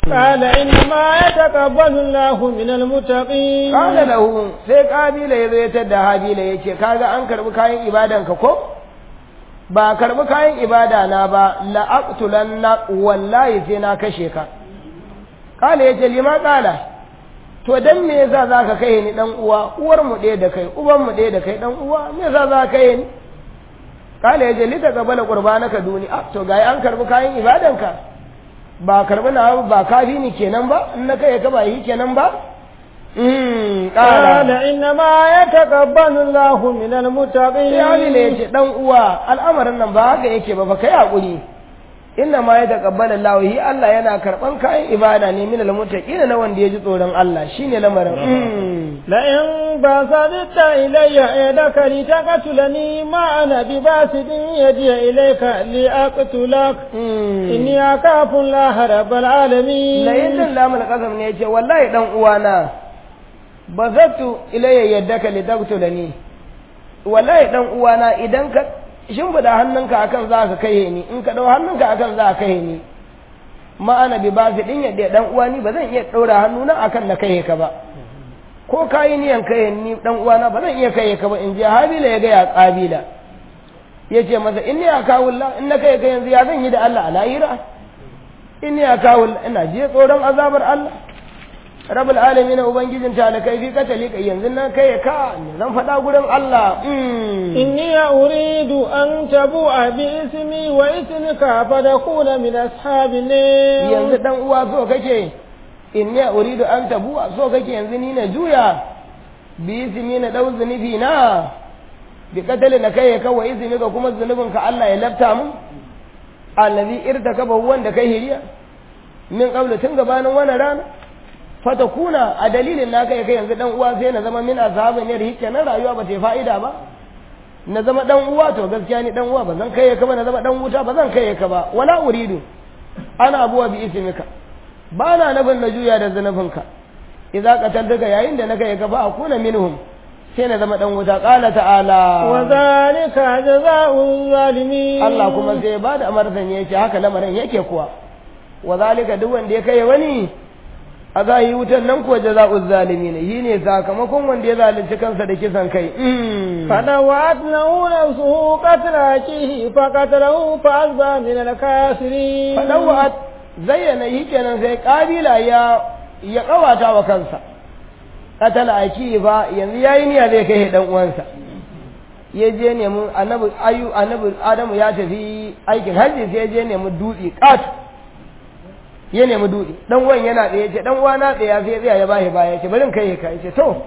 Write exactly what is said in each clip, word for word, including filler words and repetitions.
قال إنما يتقبل الله من المتقين قال له sai kabila yazo ya tada habila yace kaga an karbi kayan ibadan ka ko ba karbi kayan ibada na ba la aqtulanna wallahi sai na kashe ka kala yace lima kala to dan me yasa zaka kai ni dan uwa uwar mu ɗaya da kai uban mu ɗaya da kai dan uwa me yasa zaka kai ni kala yace lita qabala qurbanaka duni ah to gai an karbi kayan ibadan ka ba karbi na ba kafi ni kenan ba in na kai ka ba yi kenan ba mm qala inna ma yataqabbalu Allahu minal muttaqin sai ne yace dan uwa al'amarin nan ba haka yake ba ba kai hakuri inna ma yataqabbalu Allahu hi Allah yana karban kayan ibada ne minal muttaqin na wanda yaji tsoron Allah shine lamarin la in basadta ilayya yadaka litaqtulani ma ana bibasidin yadi ilayka liaqtulak inni akafu Allah rabbal alamin la in lamul qasam ne yace wallahi dan uwana bazatu ilayya yadaka litaqtulani wallahi dan uwana idan ka shimfida hannunka akan za ka kai ni in ka dau hannunka akan za ka kai ni ma'ana bi ba din yadda dan uwani ba zan iya daura hannuna akan na kai ka ba ko kai niyan kai ni dan uwana ba zan iya kai ka ba in je habila ya ga ya qabila yace masa inni akawullah in na kai ka yanzu ya zan yi da Allah a lahira inni akawul ina je tsoron azabar Allah rabul alamin ubangijin talakai fi katali kai yanzu nan kai ka zan fada gurin Allah inni uridu an tabu'a bi ismi wa ismika fadakuna min ashabin yanzu dan uwa so kake inni uridu an tabu'a so kake yanzu ni na juya bi ismi na dau zunubi na bi katali na kai ka wa ismika kuma zunubin ka Allah ya lafta mu allazi irtakaba wanda kai hiriya min qabla tun gabanin wannan rana fatakuna a dalilin naka ya kai yanzu dan uwa sai na zama min azhabin yar hike na rayuwa ba ta fa'ida ba na zama dan uwa to gaskiya ni dan uwa ba zan kai ka ba na zama dan wuta ba zan kai ka ba wala uridu ana abuwa bi ismika ba na nabin na juya da zanabinka idza qataltuka yayin da na kai ka ba akuna minhum sai na zama dan wuta qala ta'ala wa zalika jazaa'u zalimin Allah kuma sai ba da amartan yake haka lamarin yake kuwa wa zalika duk wanda ya kai wani a za yi wutan nan kuwa jaza'uz zalimi ne yi ne sakamakon wanda ya zalunci kansa da kisan kai fadawat nauna su qatla kihi fa qatlahu fa azba min al-kasirin fadawat zayyana yi kenan sai kabila ya ya kawata wa kansa qatala akihi ba yanzu yayi niyya zai kai dan uwansa ya je ne mu annabi ayu annabi adamu ya tafi aikin hajji sai ya je ne mu dutse kat ya nemi dutse dan uwan yana tsaye ce dan uwana tsaye ya sai tsaya ya bashi baya ce bari kai ka ce to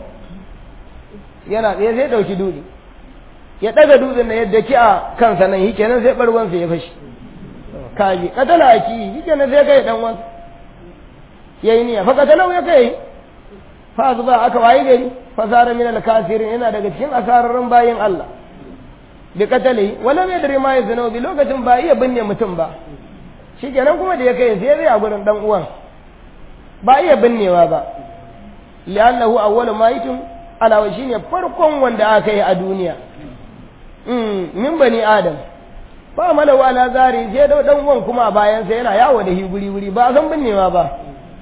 yana tsaye sai dauki dutse ya daga dutsen da yadda ki a kansa nan yi kenan sai barwan sa ya fashi kaji katala aki yi kenan sai kai dan uwan yayi niyya fa katalau ya kai fa zuba aka wayi gari fa zara min al-kasirin yana daga cikin asararrun bayin Allah bi katali wala mai dare ma ya zano bi lokacin ba iya binne mutum ba shi kenan kuma da ya kai sai zai a gurin dan uwan ba iya binnewa ba li'annahu awwalu mayitum ala wa shine farkon wanda aka yi a duniya mm min bani adam ba mala wala zari sai da dan uwan kuma a bayan sa yana yawo da higuri wuri ba san binnewa ba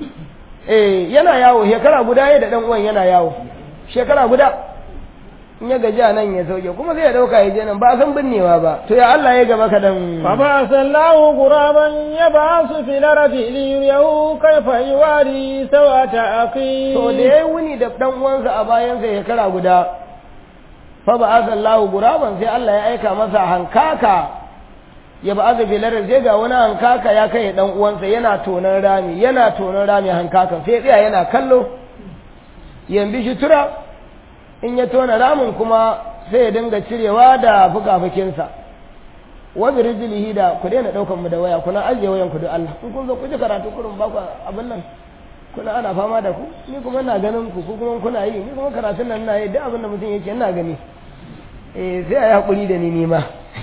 eh yana yawo shekara guda yayin da dan uwan yana yawo shekara guda in ya gaji a nan ya sauke kuma zai dauka ya je nan ba san binnewa ba to ya Allah ya gaba ka dan fa ba sallahu quraban yabasu fil ardi li yuriyahu kayfa yuwari sawata aqi to da yayi wuni da dan uwansa a bayan sa shekara guda fa ba sallahu quraban sai Allah ya aika masa hankaka ya ba azu fil ardi sai ga wani hankaka ya kai dan uwansa yana tonan rami yana tonan rami hankaka sai tsaya yana kallo yambi shi tura in ya tona ramin kuma sai ya dinga cirewa da fukafukinsa wa bi rijlihi da ku daina daukan mu da waya kuna ajiye wayan ku da Allah in kun zo ku ji karatu kurun ba ku abin nan kuna ana fama da ku ni kuma ina ganin ku ku kuma kuna yi ni kuma karatun nan ina yi duk abin da mutum yake ina gani eh sai ayi hakuri da ni nima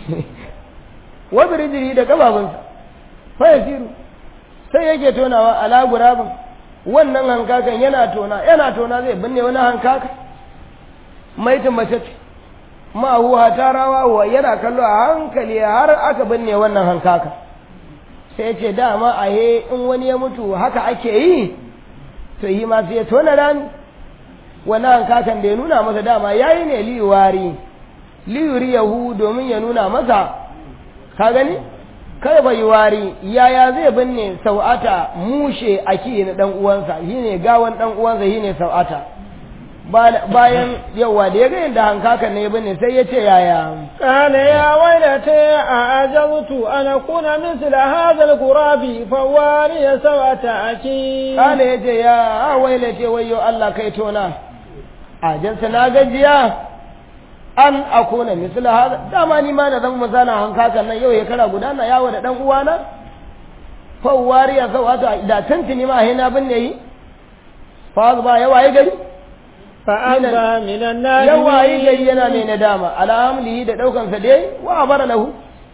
wa bi rijlihi da gababansa fa yasiru sai yake tonawa ala gurabin wannan hankakan yana tona yana tona zai binne wani hankaka maitin mace ce ma'ahuwa ta rawa wa yana kallo a hankali har aka binne wannan hankaka sai ce dama a he in wani ya mutu haka ake yi to yi ma sai ya tona rami wannan kakan da ya nuna masa dama yayi ne liyuwari liyuri yahu domin ya nuna masa ka gani kai bai wari yaya zai binne sau'ata mushe aki na dan uwansa shine gawan dan uwansa shine sau'ata bayan yawa da ya ga yadda hankakan ne binne sai ya ce yaya kana ya wailata a ajabtu an akuna misla hadha al-qurabi fa wari sau'ata aki kana yace ya wailata wayo Allah kai tona ajansa na gajiya an akuna misla hada dama ni ma na zan misala hankakan nan yau ya kara guda na yawo da dan uwana fa wariya sa wato da tantini ma hina binne yi fa ba yawa yi gari fa amba minan nar yawa yi gari yana mai nadama alhamdulillah da daukan sa dai wa amara lahu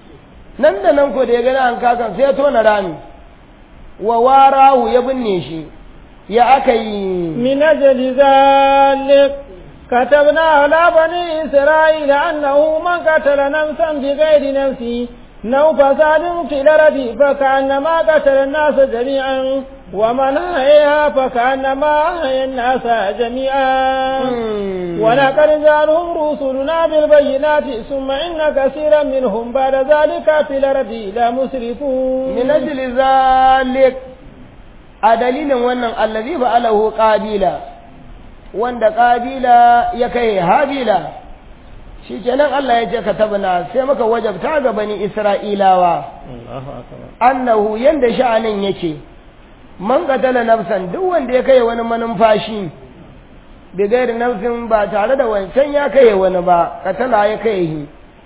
nan da nan ko da ya gani hankakan sai ya tona rami wa warahu ya binne shi ya akai min ajli zalik كتبنا على بني إسرائيل أنه من قتل نفسا بغير نفسه أو فساد في الأرض فكأنما قتل الناس جميعا ومن أحياها فكأنما أحيا الناس جميعا ولقد جاءهم رسلنا بالبينات ثم إن كثيرا منهم بعد ذلك في الأرض لمسرفون من أجل ذلك أدليل وأن الذي فعله قابيلا wanda ƙabila ya kai habila shi kenan Allah ya ce ka tabna sai muka wajabta ga bani isra'ilawa annahu yanda sha'anin yake man qatala nafsan duk wanda ya kai wani manumfashi bi gairi nafsin ba tare da wancan ya kai wani ba katala ya kai shi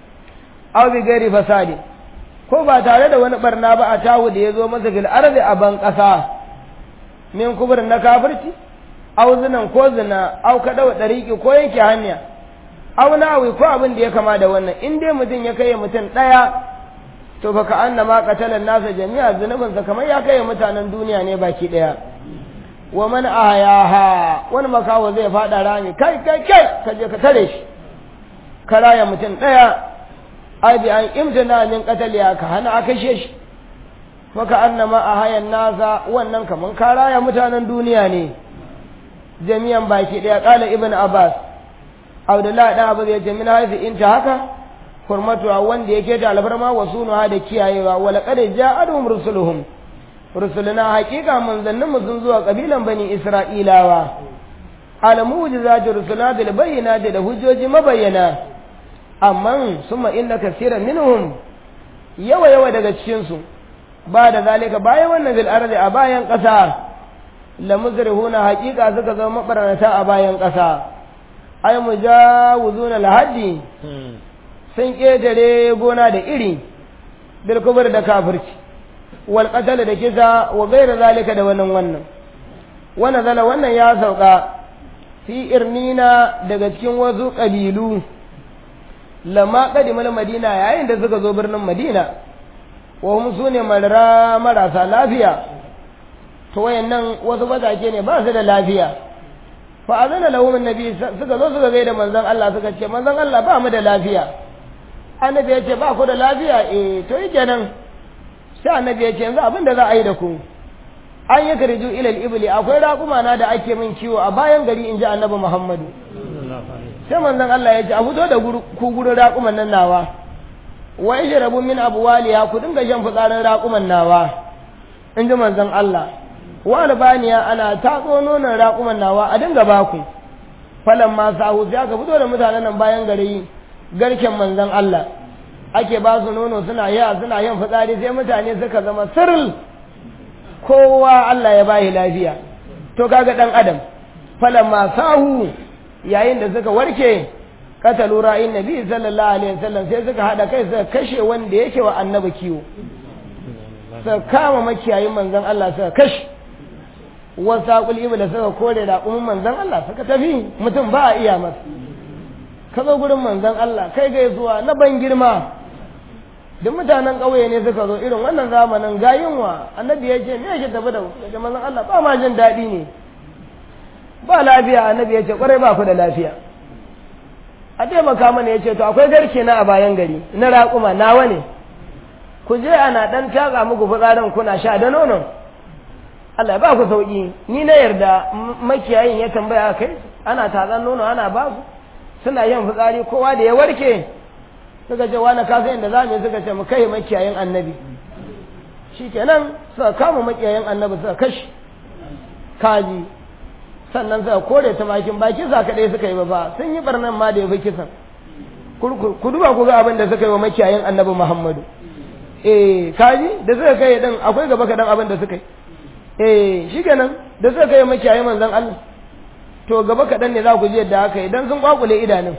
aw bi gairi fasadi ko ba tare da wani barna ba a tawo da yazo masa fil ardi a ban kasa min kubur na kafirci aw zinan ko zina aw kadawa dariki ko yanke hanya aw nawi ko abin da ya kama da wannan in dai mutum ya kai mutum daya to fa ka annama qatala nasa jami'a zunubin sa kamar ya kai mutanen duniya ne baki daya wa man ahyaha wani makawo zai fada rami kai kai kai ka je ka tare shi karaya mutum daya ai bi an imtana min qataliya ka hana a kashe shi fa ka annama ahyan nasa wannan kaman karaya mutanen duniya ne jami'an baki daya kala ibn abbas abdullahi dan abu ya ce min haifi in ta haka hurmatu wanda yake da albarma wa sunuha da kiyayewa wala qad ja'atuhum rusuluhum rusuluna haqiqa manzannin mu sun zuwa kabilan bani isra'ilawa al mu'jizatu rusuluna bil bayyinati da hujjoji mabayyana amma summa inna kaseeran minhum yawa yawa daga cikin su ba da zalika bayan wannan bil ardi a bayan kasa la muzrihuna haqiqa suka zama mabarnata a bayan ƙasa ay mujawizuna al-haddi sun kedare gona da iri bil kubur da kafirci wal qatl da kisa wa ghayra zalika da wannan wannan wannan zala wannan ya sauka fi irnina daga cikin wasu kabilu lamma qadimal madina yayin da suka zo birnin madina wa hum sune marra marasa lafiya to wayannan wasu mazaje ne ba su da lafiya fa azana lahum annabi suka zo suka gaida manzon Allah suka ce manzon Allah ba mu da lafiya annabi ya ce ba ku da lafiya eh to yake nan sai annabi ya ce yanzu abin da za a yi da ku an yi kariju ila al-ibli akwai raƙuma na da ake min kiwo a bayan gari inji annabi Muhammadu sai manzon Allah ya ce a fito da ku gurin raƙuman nan nawa wa ijrabu min abwaliha ku dinga shan fitsarin raƙuman nawa inji manzon Allah wa albaniya ana tatso nonon raƙuman nawa a dinga baku falan ma sahu sai aka fito da mutanen nan bayan gari garken manzon Allah ake ba su nono suna ya suna yin fitsari sai mutane suka zama sirl kowa Allah ya bashi lafiya to kaga dan adam falan ma sahu yayin da suka warke katalu ra'in nabi sallallahu alaihi wasallam sai suka hada kai suka kashe wanda yake wa annabi kiwo suka kama makiyayin manzon Allah suka kashe wasaƙul ibla suka kore da umman manzon Allah suka tafi mutum ba a iya masa ka zo gurin manzon Allah kai ga zuwa na ban girma duk mutanen ƙauye ne suka zo irin wannan zamanin ga yunwa annabi ya ce me yake tafi da da manzon Allah ba ma jin daɗi ne ba lafiya annabi ya ce ƙwarai ba ku da lafiya a taimaka mana ya ce to akwai garke na a bayan gari na raƙuma nawa ne ku je ana dan taga muku fitsarin kuna sha da nonon Allah ba ku sauki ni na yarda makiyayin ya tambaya kai ana tatsan nono ana ba su suna yin fitsari kowa da ya warke suka ce wani kasa yadda za mu yi suka ce mu kai makiyayin annabi shikenan suka kama makiyayin annabi suka kashi kaji sannan suka kore tumakin ba kisa kaɗai suka yi ba ba sun yi barnan ma da ya fi kisan ku duba ku ga abin da suka yi wa makiyayin annabi Muhammadu eh kaji da suka kai din akwai gaba kaɗan abin da suka yi eh shikenan da suka kai makiyayin manzon Allah to gaba kaɗan ne za ku ji yadda aka yi dan sun kwakule idanun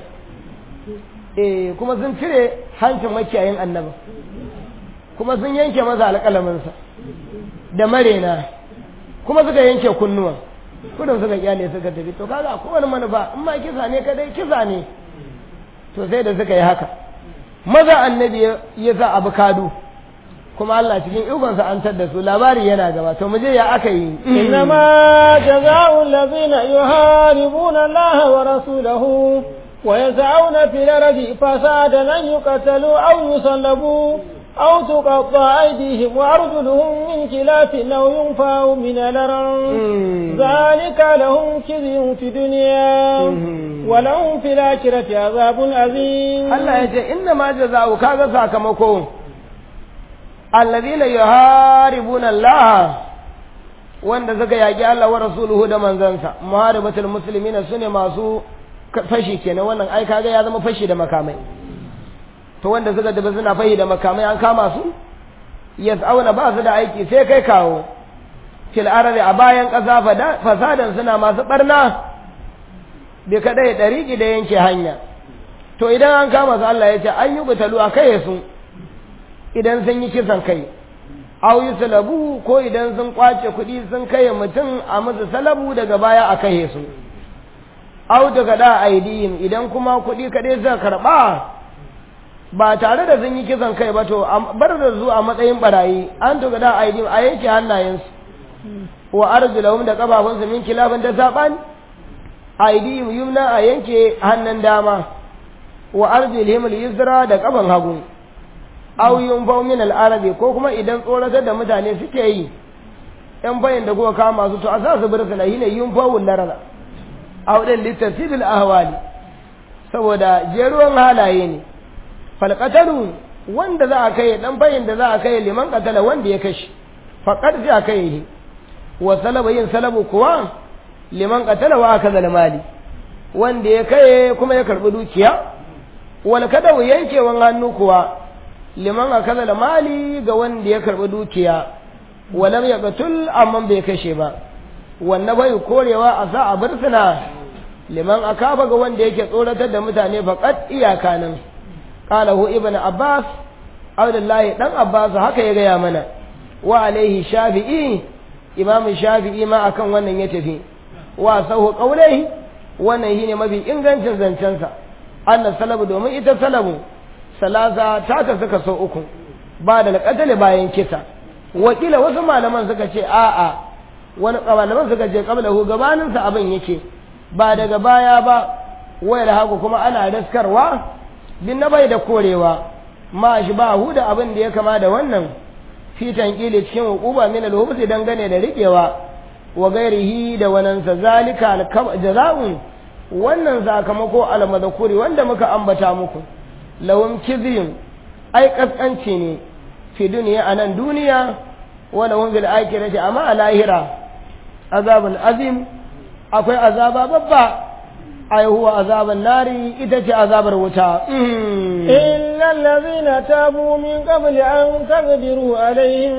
eh kuma sun cire hancin makiyayin annabi kuma sun yanke masa alƙalaminsa da marena kuma suka yanke kunnuwan kudin suka kyale suka tafi to kaga ko wani manufa in ma kisa ne kadai kisa ne to sai da suka yi haka maza annabi ya sa abu kadu kuma Allah cikin ikonsa an tadda su labari yana gaba to mu je ya aka yi innama jazaa'u allazina yuharibuna Allah wa rasulahu wa yas'auna fil ardi fasadan an yuqtalu aw yusallabu أو تقطع أيديهم وأرجلهم من خلاف أو ينفعوا من الأرض ذلك لهم خزي في الدنيا ولهم في الآخرة عذاب عظيم الله يقول إنما جزاء كذا ساكمكم الذين يحاربون الله wanda suka yaƙi Allah wa rasuluhu da manzansa muharibatul muslimina sune masu fashi kenan wannan ai kaga ya zama fashi da makamai to wanda suka dabe suna fahi da makamai an kama su yas'auna ba su da aiki sai kai kawo fil ardi a bayan ƙasa fasadan suna masu barna bai kadai dariki da yanke hanya to idan an kama su Allah ya ce an yi butalu a kai su idan sun yi kisan kai aw yusalabu ko idan sun kwace kuɗi sun kai mutum a musu salabu daga baya a kai su aw daga da aidihim idan kuma kuɗi kadai suka karba ba tare da sun yi kisan kai ba to bar da su a matsayin barayi an tuga da aidihim a yanke hannayensu wa arjulahum da kafafunsu min kilabin da sabani aidihim yumna a yanke hannun dama wa arjulihim al-yusra da kafan hagu aw yunfau min al-arabi ko kuma idan tsoratar da mutane suke yi yan bayin da kuka kama su to a sa su burka na yine yunfau larala aw dan litasbil ahwali saboda jeruwan halaye ne falqatalu wanda za a kai dan bayin da za a kai liman qatala wanda ya kashi faqad za a kai wa salaba yin salabu kuwa liman qatala wa akaza mali wanda ya kai kuma ya karbi dukiya wal kadawu yankewan hannu kuwa liman akaza mali ga wanda ya karbi dukiya walam yaqtul amma bai kashe ba wannan bai korewa a sa a bursuna liman akaba ga wanda yake tsoratar da mutane faqat iyaka nan qalahu ibnu abbas abdullahi dan abbas haka ya gaya mana wa alaihi shafi'i imamu shafi'i ma akan wannan ya tafi wa sahu qaulaihi wannan shine mafi ingancin zancensa anna salabu domin ita salabu salasa ta ta suka so uku ba da alqatl bayan kisa wakila wasu malaman suka ce a'a wani malaman suka ce qablahu gabanin sa abin yake ba daga baya ba wayar haku kuma ana daskarwa bin na bai da korewa ma shi ba hu da abin da ya kama da wannan fitan kile cikin hukuba min al-hubs dangane da riƙewa wa gairihi da wanansa zalika al-jazaa'un wannan sakamako al-madhkuri wanda muka ambata muku lawum kizim ai kaskanci ne fi duniya anan duniya wa lahum bil akhirati amma a lahira azabul azim akwai azaba babba ai huwa azaban nari ita ce azabar wuta illa allazina tabu min qabli an taqdiru alaihim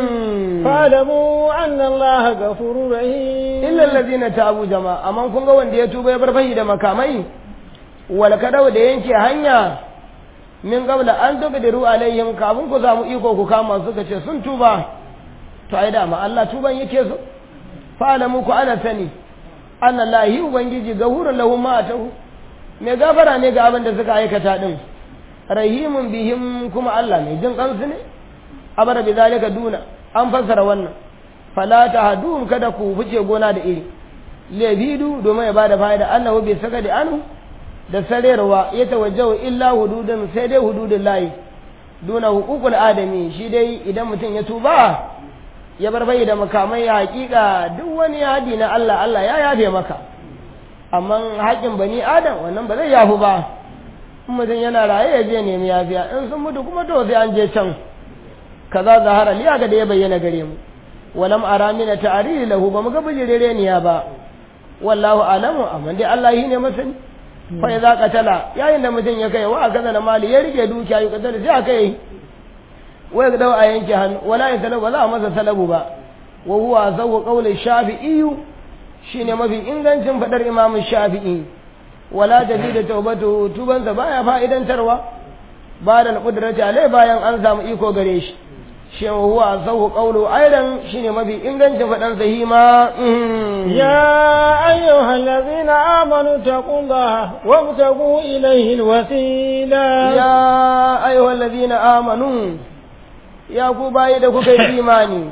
fa'lamu anna allaha ghafurur rahim illa allazina tabu jama'a amma kun ga wanda ya tuba ya bar fahi da makamai wal kadaw da yanke hanya min qabla an taqdiru alaihim kafin ku samu iko ku kama suka ce sun tuba to ai da ma Allah tuban yake so fa'lamu ku ana sani anna lahi ubangiji gahurun lahum ma atahu me gafara ne ga abin da suka aikata din rahimun bihim kuma Allah mai jin kansu ne abara bi zalika duna an fassara wannan fala tahdum kada ku fice gona da iri lebidu domin ya bada fa'ida annahu bi sakadi anhu da sarerwa ya tawajjahu illa hududun sai dai hududun lahi duna hukukul adami shi dai idan mutum ya tuba ya bar bai da makamai hakika duk wani hadi na Allah Allah ya yafe maka amma haƙin bani adam wannan ba zai yafu ba in mutum yana raye ya je nemi yafiya in sun mutu kuma to sai an je can kaza zahara liya ga da ya bayyana gare mu walam ara min ta'rili lahu ba mu ga bijirere niya ba wallahu alamu amma dai Allah yi ne masani fa idza qatala yayin da mutum ya kai wa kaza na mali ya rike dukiya ya kadar sai aka yi wai ga dawo a yanke hannu wala ya talabu za a masa salabu ba wa huwa zawu qawli shafi'i shine mafi ingancin fadar imamu shafi'i wala jadida tawbatu tubansa baya fa'idantarwa ba da qudrati alai bayan an samu iko gare shi shi huwa zawu qawlu aidan shine mafi ingancin fadan zahima ya ayyuhal ladzina amanu taqullaha wabtagu ilayhi alwasila ya ayyuhal ladzina amanu ya ku bayi da kuka yi imani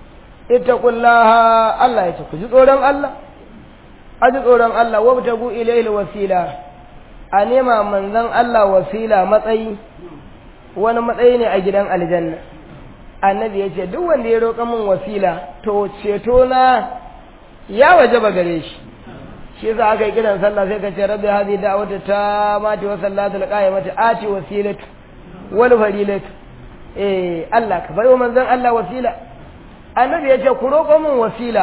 ittaqullaha Allah ya ce ku ji tsoron Allah a ji tsoron Allah wabtagu ilayhi alwasila a nema manzon Allah wasila matsayi wani matsayi ne a gidan aljanna annabi ya ce duk wanda ya roƙa min wasila to ceto na ya wajaba gare shi shi yasa aka yi kiran sallah sai ka ce rabbi hadhihi da'watu tamati wa sallatul qa'imati ati wasilatu wal farilatu eh Allah ka bayo manzon Allah wasila annabi ya ce ku roƙo min wasila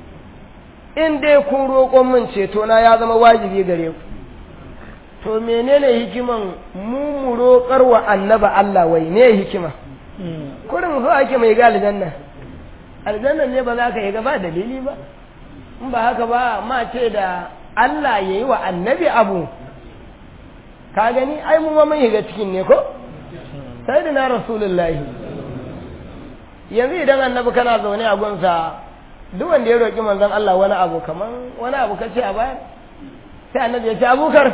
in dai kun roƙo min ceto na ya zama wajibi gare ku to menene hikiman mu mu roƙar wa annaba Allah wai ne hikima kurin so ake mai ga aljanna aljanna ne ba za ka yi gaba dalili ba in ba haka ba ma ce da Allah yayi wa annabi abu ka gani ai mu ma mun yi ga cikin ne ko sai da na rasulullahi yanzu idan annabi kana zaune a gunsa duk wanda ya roki manzon Allah wani abu kaman wani abu kace a baya sai annabi ya ce abukar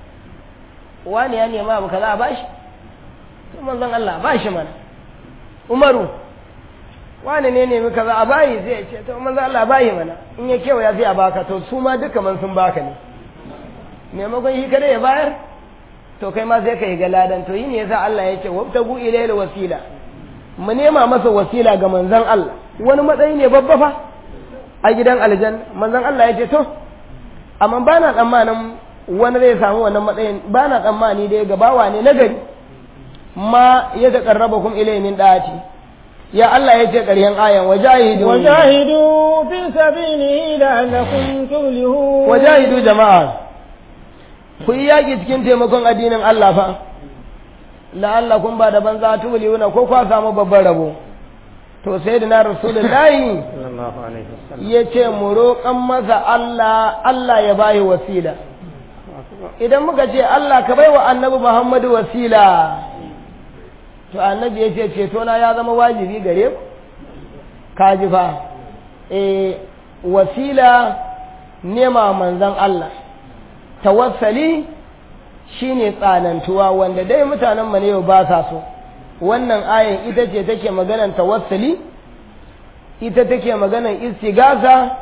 wani ya nema abu kaza a bashi to manzon Allah bashi mana umaru wani ne nemi kaza a bayi zai ce to manzon Allah bayi mana in ya kewaya sai a baka to su ma duka man sun baka ne maimakon shi kada ya bayar to kai ma sai ka yi galadan to yi ne yasa Allah ya ce wabtagu ilayhi wasila mu nema masa wasila ga manzon Allah wani matsayi ne babba fa a gidan aljanna manzon Allah ya ce to amma bana tsammanin wani zai samu wannan matsayin bana tsammani dai ga bawa ne nagari ma ya taqarrabakum ilayhi min da'ati ya Allah ya ce ƙaryan ayan wajahidu wajahidu fi sabilihi la'allakum tuflihun wajahidu jama'a ku yi yaƙi cikin taimakon addinin Allah fa la'allakum ba da banza tuflihuna ko kwa samu babban rabo to sai da na rasulullahi ya ce mu roƙan masa Allah Allah ya bayi wasila idan muka ce Allah ka bai wa annabi Muhammadu wasila to annabi ya ce ceto na ya zama wajibi gare ku kaji fa eh wasila nema manzon Allah tawassali shine tsanantuwa wanda dai mutanen mu ne yau ba sa so wannan ayan ita ce take maganan tawassuli ita take maganan istigasa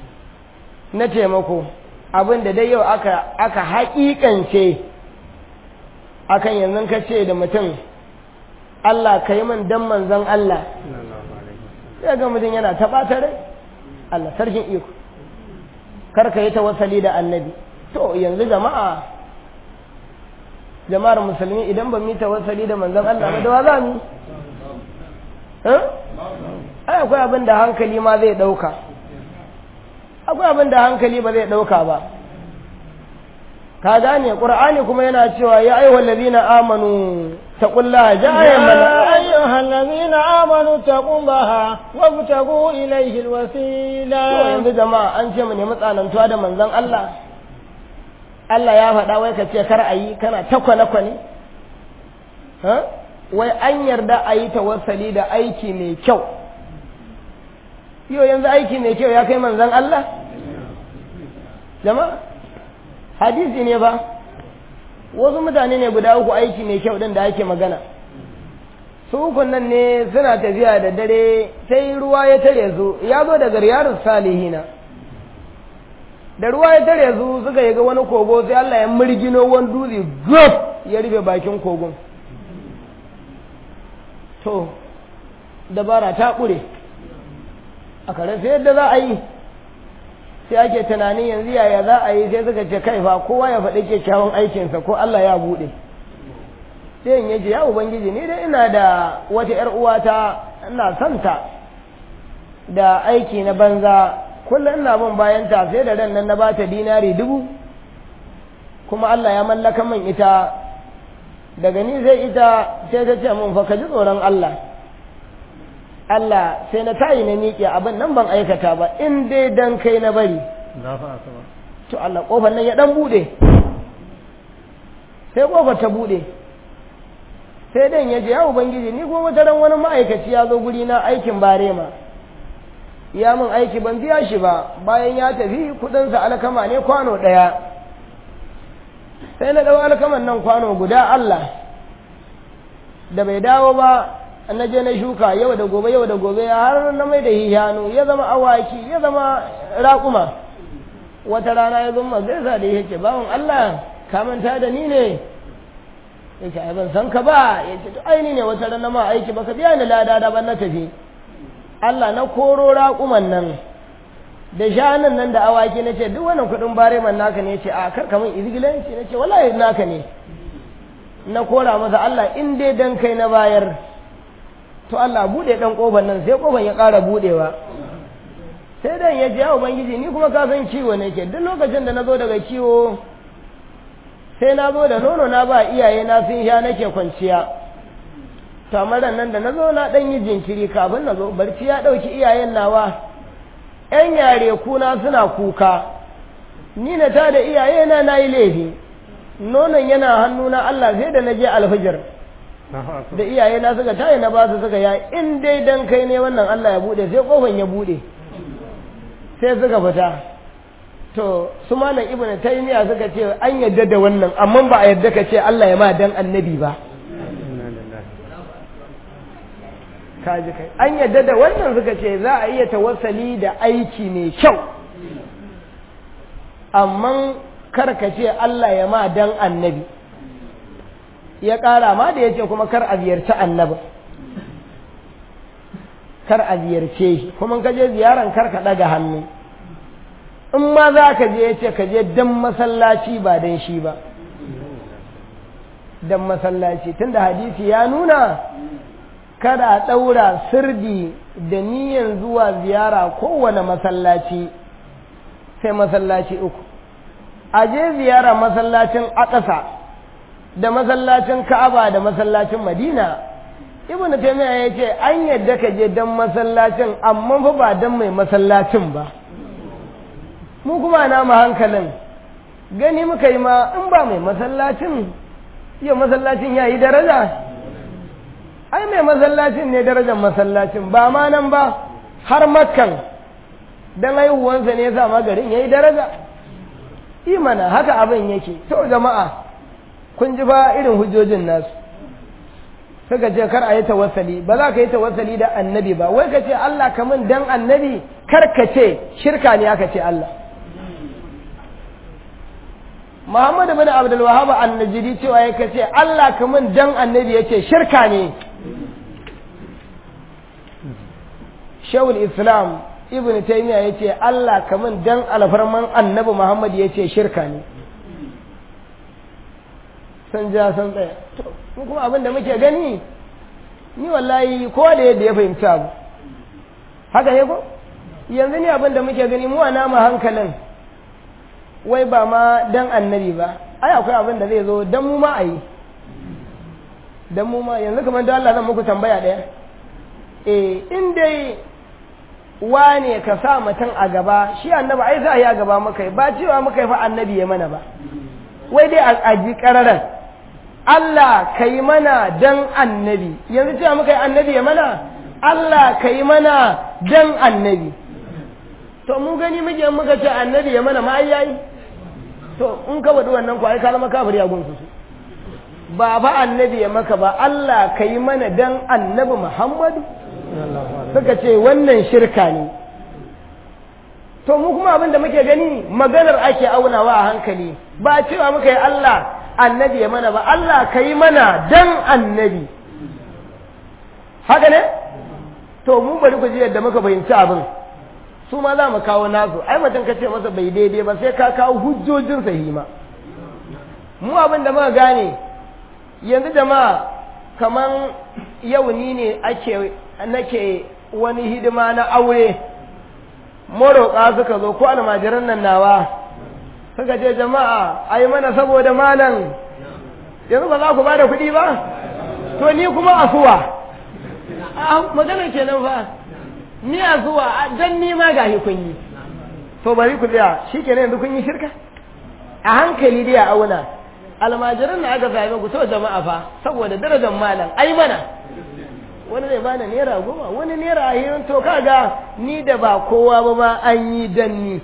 na taimako abinda dai yau aka aka haƙiƙance akan yanzu ka ce da mutum Allah ka yi min dan manzon Allah sai ga mutum yana ta ɓata rai Allah sarkin iko kar ka yi tawassali da annabi to yanzu jama'a jama'ar musulmi idan ba mu yi tawassali da manzon Allah ba da wa za mu eh ai akwai abin da hankali ma zai dauka akwai abin da hankali ba zai dauka ba ka gane qur'ani kuma yana cewa ya ayyuhal ladina amanu taqullaha ja'ayan ya ayyuhal ladina amanu taqullaha wabtagu ilayhi alwasila to yanzu jama'a an ce mu nemi tsanantuwa da manzon Allah Allah ya faɗa wai ka ce kar a yi kana ta kwane-kwane wai an yarda a yi tawassali da aiki mai kyau yau yanzu aiki mai kyau ya kai manzan Allah jama'a hadisi ne ba wasu mutane ne guda uku aiki mai kyau ɗin da ake magana su ukun nan ne suna tafiya da dare sai ruwa ya tare su ya zo daga riyadus salihina da ruwa ya tare su suka yi ga wani kogo sai Allah ya murgino wani dutse gop ya rufe bakin kogon to dabara ta ƙure a kare sai yadda za a yi sai ake tunanin yanzu yaya za a yi sai suka ce kai fa kowa ya faɗi kyakkyawan aikinsa ko Allah ya buɗe sai in yace ya ubangiji ni dai ina da wata ƴar uwata ina santa da aiki na banza kullum ina bin bayan ta sai da ran nan na bata dinari dubu kuma Allah ya mallaka min ita daga ni sai ita sai ta ce mun fa ka ji tsoron Allah Allah sai na tayi na miƙe abin nan ban aikata ba in dai dan kai na bari to Allah kofar nan ya dan bude sai kofar ta bude sai dan ya je ya ubangiji ni ko wata ran wani ma'aikaci ya zo guri na aikin barema ya mun aiki ban biya shi ba bayan ya tafi kudin sa alkama ne kwano daya sai na dau alkaman nan kwano guda Allah da bai dawo ba na je na shuka yau da gobe yau da gobe har na mai da hihanu ya zama awaki ya zama raƙuma wata rana ya zama gaisa da yake bawon Allah ka manta da ni ne yake ai ban san ka ba yace to ai ni ne wata rana ma aiki baka biya ni lada da ban na tafi Allah na koro raƙuman nan da shanun nan da awaki nace duk wannan kudin bare man naka ne yace a kar ka min izgilanci nace wallahi naka ne na kora masa Allah in dai dan kai na bayar to Allah bude dan kofar nan sai kofar ya ƙara budewa sai dan ya ji ya ubangiji ni kuma ka san ciwo nake duk lokacin da nazo daga ciwo sai nazo da nono na ba iyaye na sun sha nake kwanciya to amma nan da nazo na dan yi jinkiri kafin nazo barci ya dauki iyayen nawa ƴan yare kuna suna kuka ni na ta da iyaye na nayi laifi nonon yana hannuna Allah sai da naje alfijir da iyaye na suka tayi na ba su suka ya in dai dan kai ne wannan Allah ya bude sai kofan ya bude sai suka fita to su malam ibnu taymiya suka ce an yadda da wannan amma ba a yadda ka ce Allah ya ma dan annabi ba kaji kai an yadda da wannan suka ce za a iya tawassali da aiki mai kyau amma kar ka ce Allah ya ma dan annabi ya ƙara ma da ya ce kuma kar a ziyarci annabi kar a ziyarce shi kuma ka je ziyaran kar ka ɗaga hannu in ma za ka je ya ce ka je dan masallaci ba dan shi ba dan masallaci tunda hadisi ya nuna kada a ɗaura sirdi da niyyar zuwa ziyara kowane masallaci sai masallaci uku a je ziyara masallacin Aqsa da masallacin Ka'aba da masallacin Madina Ibn Taymiyyah ya ce an yadda ka je dan masallacin amma fa ba dan mai masallacin ba mu kuma na mu hankalin gani muka yi ma in ba mai masallacin ya masallacin yayi daraja ai mai masallacin ne darajar masallacin ba ma nan ba har Makkan dan haihuwansa ne yasa magarin yayi daraja imana haka abin yake to jama'a kun ji ba irin hujjojin nasu suka ce kar a yi tawassali ba za ka yi tawassali da annabi ba wai ka ce Allah kamun dan annabi kar ka ce shirka ne aka ce Allah Muhammad ibn Abdul Wahhab an-Najdi cewa ya kace Allah kamun dan annabi yace shirka ne Shaykhul Islam Ibn Taymiyyah yace Allah kamun dan alfarman annabi Muhammad yace shirka ne san ja san tsaya mu kuma abin da muke gani ni wallahi ko da yadda ya fahimci abu haka ne ko yanzu ni abin da muke gani mu ana mu hankalin wai ba ma dan annabi ba ai akwai abin da zai zo dan mu ma ayi dan mu ma yanzu kamar da Allah zan muku tambaya daya eh in dai wane ka sa mutum a gaba shi annabi ai za a yi a gaba muka ba cewa muka yi fa annabi ya mana ba wai dai a ji kararan Allah ka yi mana dan annabi yanzu cewa muka yi annabi ya mana Allah ka yi mana dan annabi to mu gani muke muka ce annabi ya mana ma ai yayi to in ka wadi wannan ko ai ka zama kafiri a gunsu su ba fa annabi ya maka ba Allah ka yi mana dan annabi Muhammadu suka ce wannan shirka ne to mu kuma abin da muke gani maganar ake aunawa a hankali ba cewa muka yi Allah annabi ya mana ba Allah ka yi mana dan annabi haka ne to mu bari ku ji yadda muka fahimci abin su ma za mu kawo nasu ai mutum ka ce masa bai daidai ba sai ka kawo hujjojin sahima mu abin da muka gane yanzu jama'a kaman yau ni ne ake nake wani hidima na aure moroƙa suka zo ko almajiran nan nawa suka ce jama'a ai mana saboda malam yanzu ba za ku ba da kuɗi ba to ni kuma asuwa magana kenan fa ni asuwa dan ni ma gahi kun yi to bari ku tsaya shikenan yanzu kun yi shirka a hankali dai a auna almajiran na aka same ku to jama'a fa saboda darajar malam ai mana wani zai bada naira goma wani naira ashirin to kaga ni da ba kowa ba ma an yi dan ni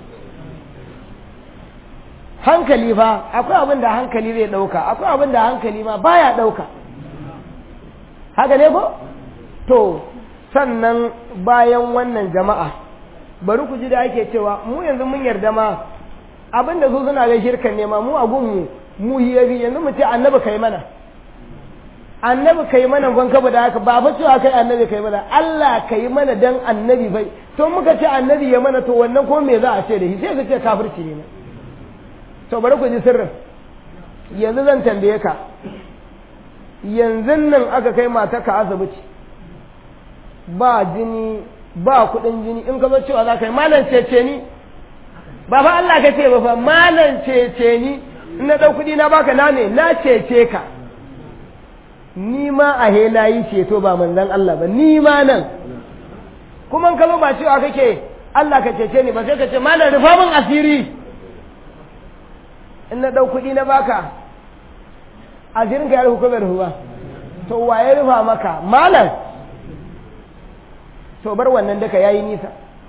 hankali fa akwai abin da hankali zai dauka akwai abin da hankali ma baya dauka haka ne ko to sannan bayan wannan jama'a bari ku ji da ake cewa mu yanzu mun yarda ma abin da su suna ga shirkan ne ma mu a gunmu mu yabi yanzu mu ce annabi kai mana annabi kai mana ban kaba da haka ba fa cewa kai annabi kai mana Allah kai mana dan annabi bai to muka ce annabi ya mana to wannan ko me za a ce da shi sai ka ce kafirci ne to bari ku ji sirrin yanzu zan tambaye ka yanzu nan aka kai mata ka asibiti ba jini ba kudin jini in ka zo cewa za ka yi malam cece ni ba fa Allah ka ce ba fa malam cece ni in na dau kudi na baka na ne na cece ka ni ma a he na yi ceto ba manzon Allah ba ni ma nan kuma in ka zo ba cewa kake Allah ka cece ni ba sai ka ce malam rufa min asiri in na dau kudi na baka asirin ka ya rufu ko bai rufu ba to waye rufa maka malam to bar wannan daka yayi nisa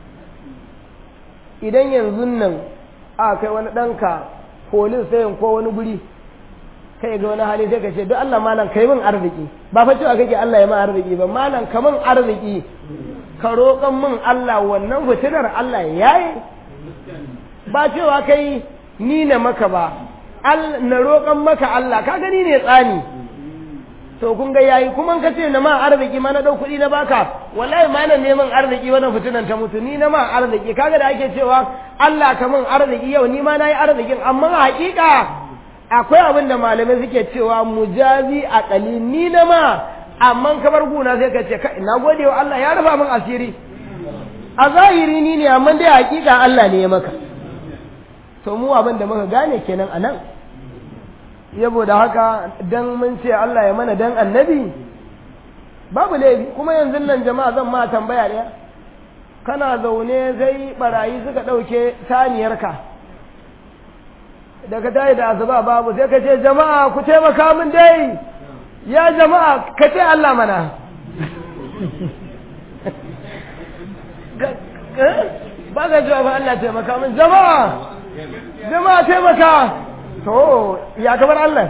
idan yanzu nan a kai wani ɗanka police sayin ko wani guri kai ga wani hali sai ka ce duk Allah malam kai min arziki ba fa cewa kake Allah ya min arziki ba malam ka min arziki ka roƙan min Allah wannan fitinar Allah yayi ba cewa kai ni na maka ba na roƙan maka Allah ka gani ne tsani to kun ga yayi kuma ka ce na ma arziki ma na dau kuɗi na baka wallahi ma na neman arziki wannan fitinan ta mutu ni na ma arziki kaga da ake cewa Allah ka min arziki yau ni ma nayi arzikin amma haƙiƙa akwai abin da malamai suke cewa mujazi aqali ni na ma amma ka bar guna sai ka ce kai na gode wa Allah ya rufa min asiri a zahiri ni ne amma dai haƙiƙa Allah ne ya maka to mu abin da muka gane kenan anan yabo da haka dan mun ce Allah ya mana dan annabi babu laifi kuma yanzu nan jama'a zan ma tambaya daya kana zaune sai barayi suka dauke saniyarka daga tayi da azuba babu sai ka ce jama'a ku taimaka min dai ya jama'a ka ce Allah mana ba ga jawabi Allah taimaka min jama'a jama'a taimaka to ya kamar Allah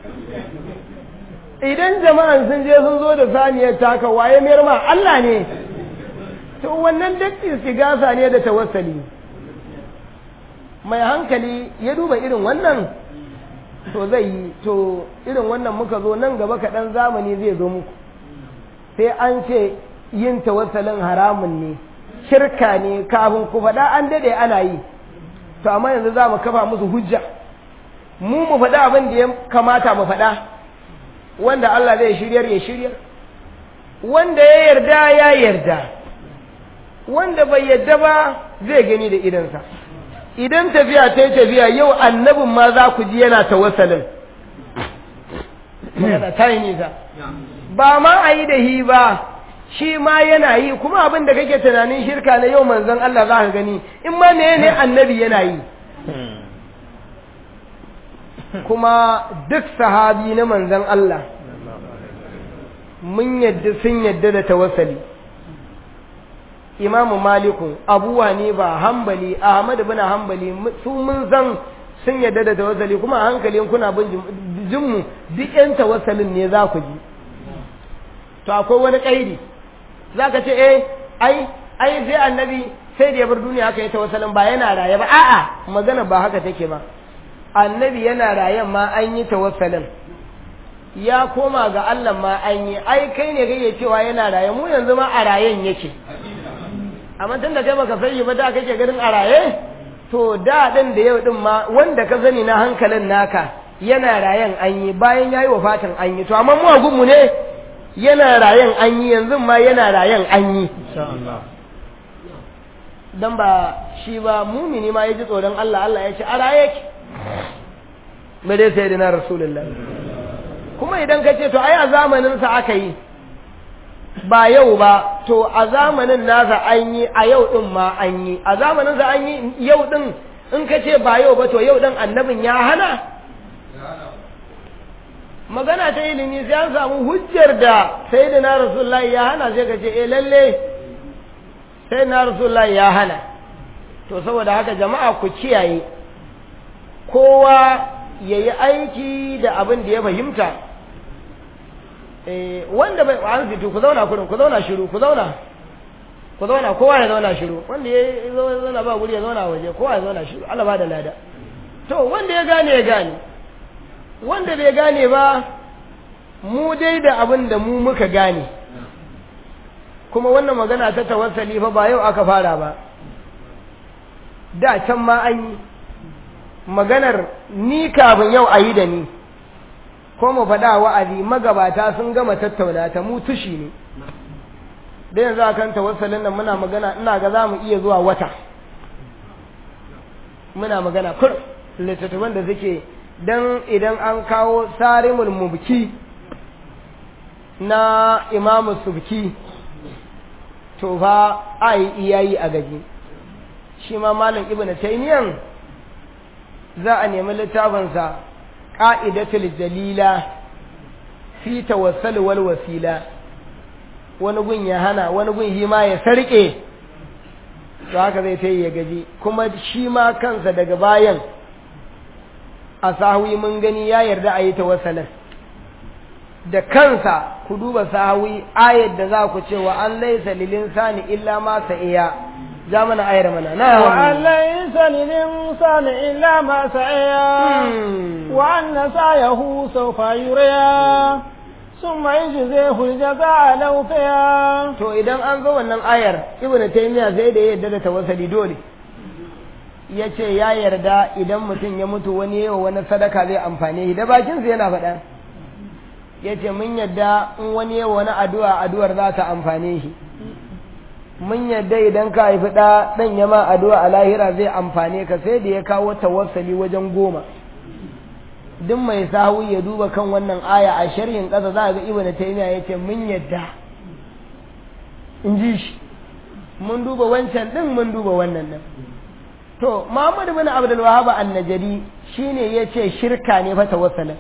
idan jama'an sun je sun zo da saniyar taka waye mayar ma Allah ne to wannan duk istigasa ne da tawassali mai hankali ya duba irin wannan to zai yi to irin wannan muka zo nan gaba kaɗan zamani zai zo muku sai an ce yin tawassalin haramun ne shirka ne kafin ku faɗa an daɗe ana yi to amma yanzu za mu kafa musu hujja mu mu faɗa abin da ya kamata mu faɗa wanda Allah zai shiryar ya shiryar wanda ya yarda ya yarda wanda bai yarda ba zai gani da idansa idan tafiya ta yi tafiya yau annabin ma za ku ji yana tawassalin magana ta yi nisa ba ma a yi da hi ba shi ma yana yi kuma abin da kake tunanin shirka na yau manzon Allah za ka gani in ma ne ne annabi yana yi kuma duk sahabi na manzon Allah mun yadda sun yadda da tawassali imamu maliku abu hanifa hanbali ahmad ibn hanbali su mun san sun yadda da tawassali kuma a hankalin kuna bin jinmu duk yan tawassalin ne za ku ji to akwai wani kaidi zaka ce eh ai ai sai annabi sai da ya bar duniya aka yi tawassalin ba yana raye ba a'a magana ba haka take ba annabi yana rayen ma an yi tawassalin ya koma ga Allah ma an yi ai kai ne kake cewa yana raye mu yanzu ma a rayen yake amma tun da kai baka sani ba da kake ganin a raye to da din da yau din ma wanda ka sani na hankalin naka yana rayen an yi bayan yayi wafatin an yi to amma mu a gunmu ne yana rayen an yi yanzu ma yana rayen an yi insha Allah dan ba shi ba mumini ma yaji tsoron Allah Allah ya ce a raye ki me dai sai dina rasulullahi kuma idan ka ce to ai a zamanin sa aka yi ba yau ba to a zamanin nasa an yi a yau din ma an yi a zamanin sa an yi yau din in ka ce ba yau ba to yau din annabin ya hana magana ta ilimi sai an samu hujjar da sayyidina rasulullahi ya hana sai ka ce eh lalle sayyidina rasulullahi ya hana to saboda haka jama'a ku kiyaye kowa yayi aiki da abin da ya fahimta eh wanda bai an fito ku zauna kurin ku zauna shiru ku zauna ku zauna kowa ya zauna shiru wanda ya zauna ba guri ya zauna waje kowa ya zauna shiru Allah ba da lada to wanda ya gane ya gane wanda bai gane ba mu dai da abin da mu muka gane kuma wannan magana ta tawassali fa ba yau aka fara ba da can ma an yi maganar ni kafin yau a yi da ni ko mu faɗa wa'azi magabata sun gama tattauna ta mu tushi ne da yanzu akan tawassalin nan muna magana ina ga za mu iya zuwa wata muna magana kur littattafan da suke dan idan an kawo sarimul mubki na imamu subki to fa ai iyayi a gaji shi ma malam ibnu taymiyan za a nemi littafinsa qa'idatul jalila fi tawassul wal wasila wani gun ya hana wani gun shi ma ya sarke to haka zai tayi ya gaji kuma shi ma kansa daga bayan a sahawi mun gani ya yarda a yi tawassalin da kansa ku duba sahawi ayar da za ku ce wa an laisa lil insani illa ma sa'iya ja mana ayar mana na wa an laisa lil insani illa ma sa'iya wa anna sa'yahu sawfa yura summa yajzihu jazaa lawfiya to idan an zo wannan ayar ibnu taymiya sai da ya yarda da tawassali dole ya ce ya yarda idan mutum ya mutu wani yawa wani sadaka zai amfane shi da bakinsa yana faɗa ya ce mun yarda in wani yawa wani addu'a addu'ar za ta amfane shi mun yarda idan ka haifi ɗa ɗan ya ma addu'a a lahira zai amfane ka sai da ya kawo tawassali wajen goma duk mai sahu ya duba kan wannan aya a sharhin ƙasa za a ga ibnu taymiya ya ce mun yarda in ji shi mun duba wancan ɗin mun duba wannan ɗin to Muhammad bin Abdul Wahhab an-Najdi shine yace shirka ne fa tawassulin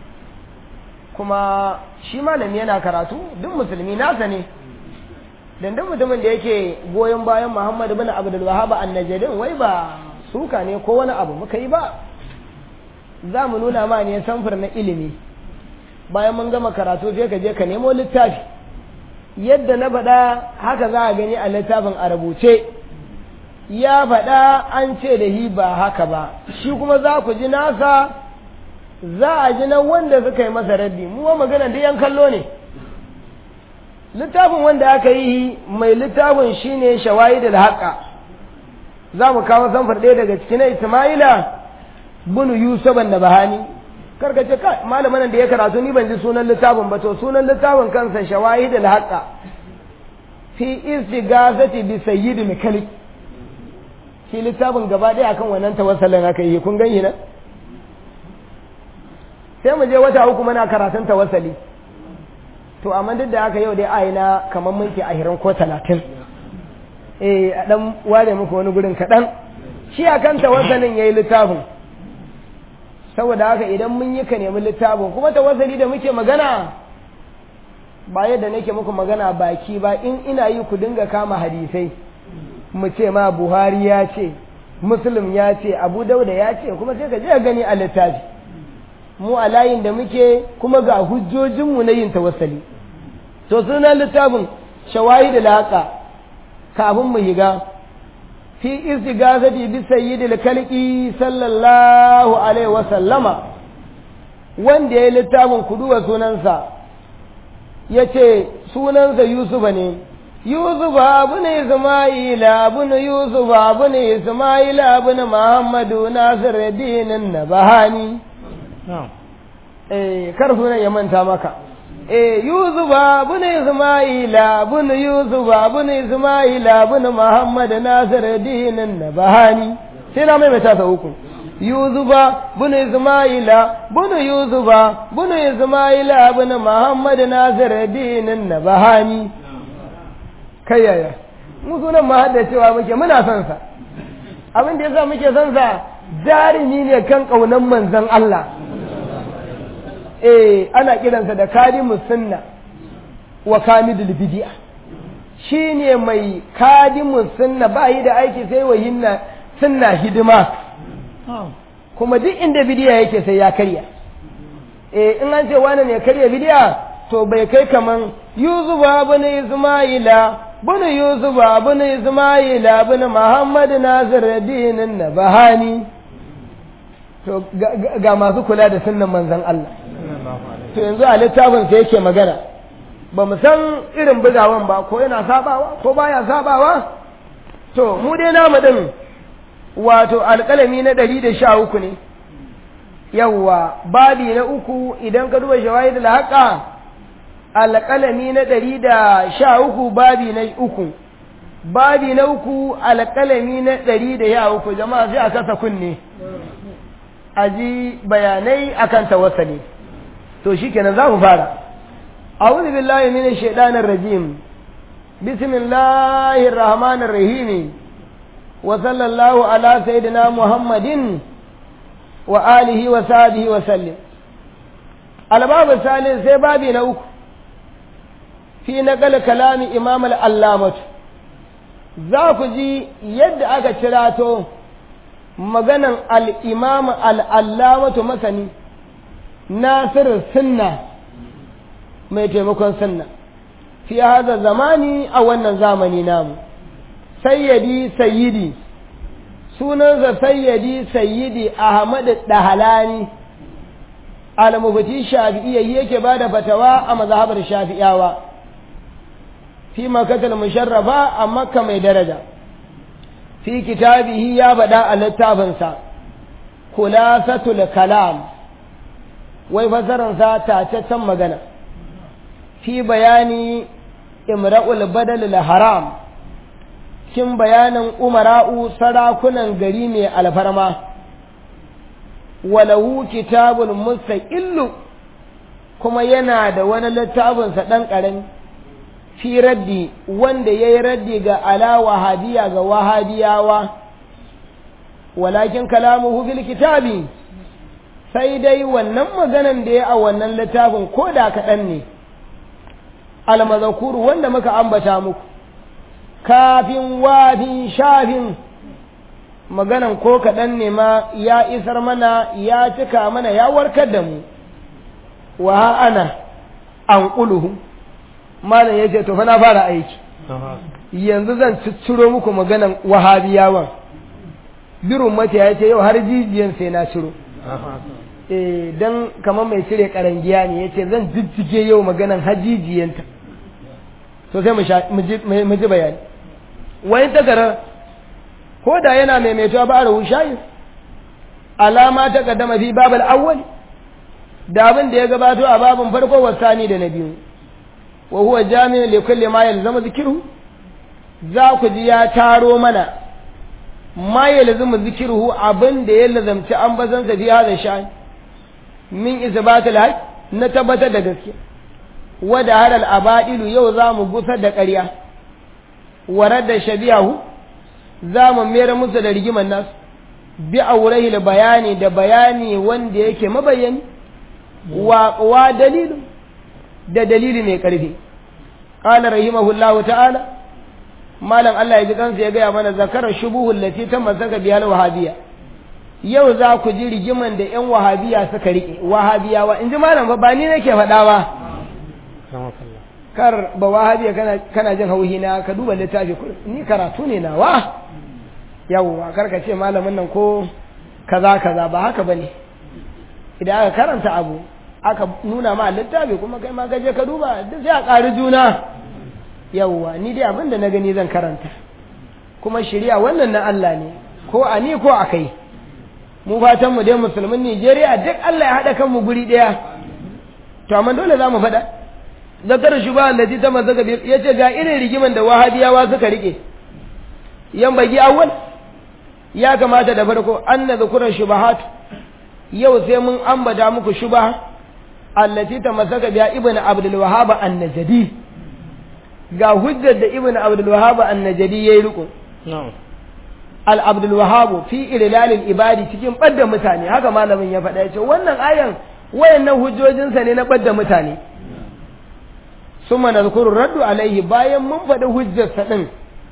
kuma shi malami yana karatu duk musulmi nasa ne dan duk mutumin da yake goyon bayan Muhammad bin Abdul Wahhab an-Najdi wai ba suka ne ko wani abu muka yi ba za mu nuna ma ne samfur na ilimi bayan mun gama karatu sai ka je ka nemo littafi yadda na faɗa haka za a gani a littafin a rubuce ya faɗa an ce da hi ba haka ba shi kuma za ku ji nasa za a ji nan wanda suka yi masa raddi mu wa magana da yan kallo ne littafin wanda aka yi mai littafin shine shawahidul haqqa za mu kawo samfar ɗaya daga cikin Isma'ila bin Yusuf an-Nabahani karka ce kai malamin da ya karatu ni ban ji sunan littafin ba to sunan littafin kansa shawahidul haqqa fi istighazati bi sayyidil kalik shi littafin gaba ɗaya akan wannan tawassalin aka yi kun gani na sai mu je wata uku muna karatun tawassali to amma duk da haka yau dai ayi na kamar minti ashirin ko talatin eh a dan ware muku wani gurin kaɗan shi akan tawassalin yayi littafin saboda haka idan mun yi ka nemi littafin kuma tawassali da muke magana ba yadda nake muku magana baki ba in ina yi ku dinga kama hadisai mu ce ma Buhari ya ce Muslim ya ce Abu Dauda ya ce kuma sai ka je gani a littafi mu a layin da muke kuma ga hujjojinmu na yin tawassali to sunan littafin shawahidul haqa kafin mu higa fi istigazati bi sayyidil khalqi sallallahu alaihi wa sallama wanda ya yi littafin kuduwa sunansa ya ce sunansa yusufa ne yusufa abu ne isma'ila abu ne yusufa abu ne isma'ila abu ne muhammadu nasiruddin nabahani eh kar sunan ya manta maka eh yusufa abu ne isma'ila abu ne yusufa abu ne isma'ila abu ne muhammadu nasiruddin nabahani sai na maimaita ta uku yusufa bunu isma'ila bunu yusufa bunu isma'ila bunu muhammad nasiruddin nabahani kai yaya mu sunan ma hadda cewa muke muna son sa abin da yasa muke son sa jarimi ne kan kaunan manzon Allah eh ana kiransa da kadimus sunna wa kamidul bid'a shine mai kadimus sunna ba yi da aiki sai wa hinna sunna hidima kuma duk inda bidiya yake sai ya karya eh in an ce wani ne karya bidiya to bai kai kaman yusufa ibn isma'ila ibn yusufa ibn isma'ila ibn muhammad nasiruddin nabahani to ga masu kula da sunnan manzon Allah to yanzu a littafin sai yake magana ba mu san irin bugawan ba ko yana sabawa ko baya sabawa to mu dai namu din wato alƙalami na ɗari da sha uku ne yawwa babi na uku idan ka duba shawahid al-haqa alƙalami na ɗari da sha uku babi na uku babi na uku alƙalami na ɗari da sha uku jama'a sai a kasa kunne aji bayanai akan tawassali to shikenan za mu fara a'udhu billahi minash shaitanir rajim bismillahir rahmanir rahim وصلى الله على سيدنا محمد وآله وصحبه وسلم الباب الثالث سي بابي نوك في نقل كلام إمام العلامة ذاك جي يد أكا تراتو مغنى الإمام العلامة مثني ناصر السنة ما يتمكن سنة في هذا الزمان أو أن الزمن نام sayyadi sayyidi sunansa sayyadi sayyidi ahmad dahalani al-mufti shafi'i yake bada fatawa a mazhabar shafi'awa fi makkatul musharrafa a makka mai daraja fi kitabihi ya bada a littafinsa khulasatul kalam wai fasaransa tataccen magana fi bayani imra'ul badal al-haram cikin bayanin umara'u sarakunan gari mai alfarma walahu kitabul mustaqillu kuma yana da wani littafinsa ɗan ƙarami fi raddi wanda ya yi raddi ga ala wahabiya ga wahabiyawa walakin kalamuhu bil kitabi sai dai wannan maganan da ya a wannan littafin ko da kaɗan ne almazakuru wanda muka ambata muku kafin wafin shafin maganan ko kaɗan ne ma ya isar mana ya cika mana ya warkar da mu wa ana an ƙuluhu malam ya ce to fa na fara aiki yanzu zan cicciro muku maganan wahabiyawan birun mata ya ce yau har jijiyan sai na ciro eh dan kamar mai cire karangiya ne ya ce zan jijjige yau maganan hajijiyanta to sai mu ji bayani wani tagarar ko da yana maimaituwa ba a rahu shayin alama ta kaddama fi babal awwal da abin da ya gabato a babin farko wasani da na biyu wa huwa jami'un li kulli ma yalzamu zikruhu za ku ji ya taro mana ma yalzamu zikruhu abin da ya lazamci an bazan sa fi hada shayin min isbatul haqq na tabbatar da gaskiya wa da halal abadilu yau za mu gusar da ƙarya warar da shabiyahu za mu mayar musu da rigiman nasu bi aurahil bayani da bayani wanda yake mabayani wa wa dalilu da dalili mai karfi qala rahimahullahu ta'ala malam Allah ya ji kansa ya gaya mana zakara shubuhul lati tamasaka bihal wahabiyya yau za ku ji rigiman da yan wahabiya suka rike wahabiyawa inji malam fa ba ni nake faɗa ba kar ba wahabiya kana kana jin hauhi na ka duba littafi ni karatu ne nawa yawwa kar ka ce malamin nan ko kaza kaza ba haka bane idan aka karanta abu aka nuna ma littafi kuma kai ma gaje ka duba duk sai a ƙari juna yawwa ni dai abin da na gani zan karanta kuma shari'a wannan na Allah ne ko a ni ko a kai mu fatan mu dai musulmin Najeriya duk Allah ya haɗa kanmu guri ɗaya to amma dole za mu faɗa zakar shubha allati tamazzaga bi yace ga irin rigiman da wahabiyawa suka rike yan bagi awwal ya kamata da farko anna zakura shubahat yau sai mun ambata muku shubha allati tamazzaga bi ibn abdul wahhab an-najdi ga hujjar da ibn abdul wahhab an-najdi yayi riko na'am al abdul wahhab fi ilal al-ibadi cikin badda mutane haka malamin ya faɗa yace wannan ayan wayannan hujjojinsa ne na badda mutane summa nazkuru raddu alaihi bayan mun faɗi hujjarsa din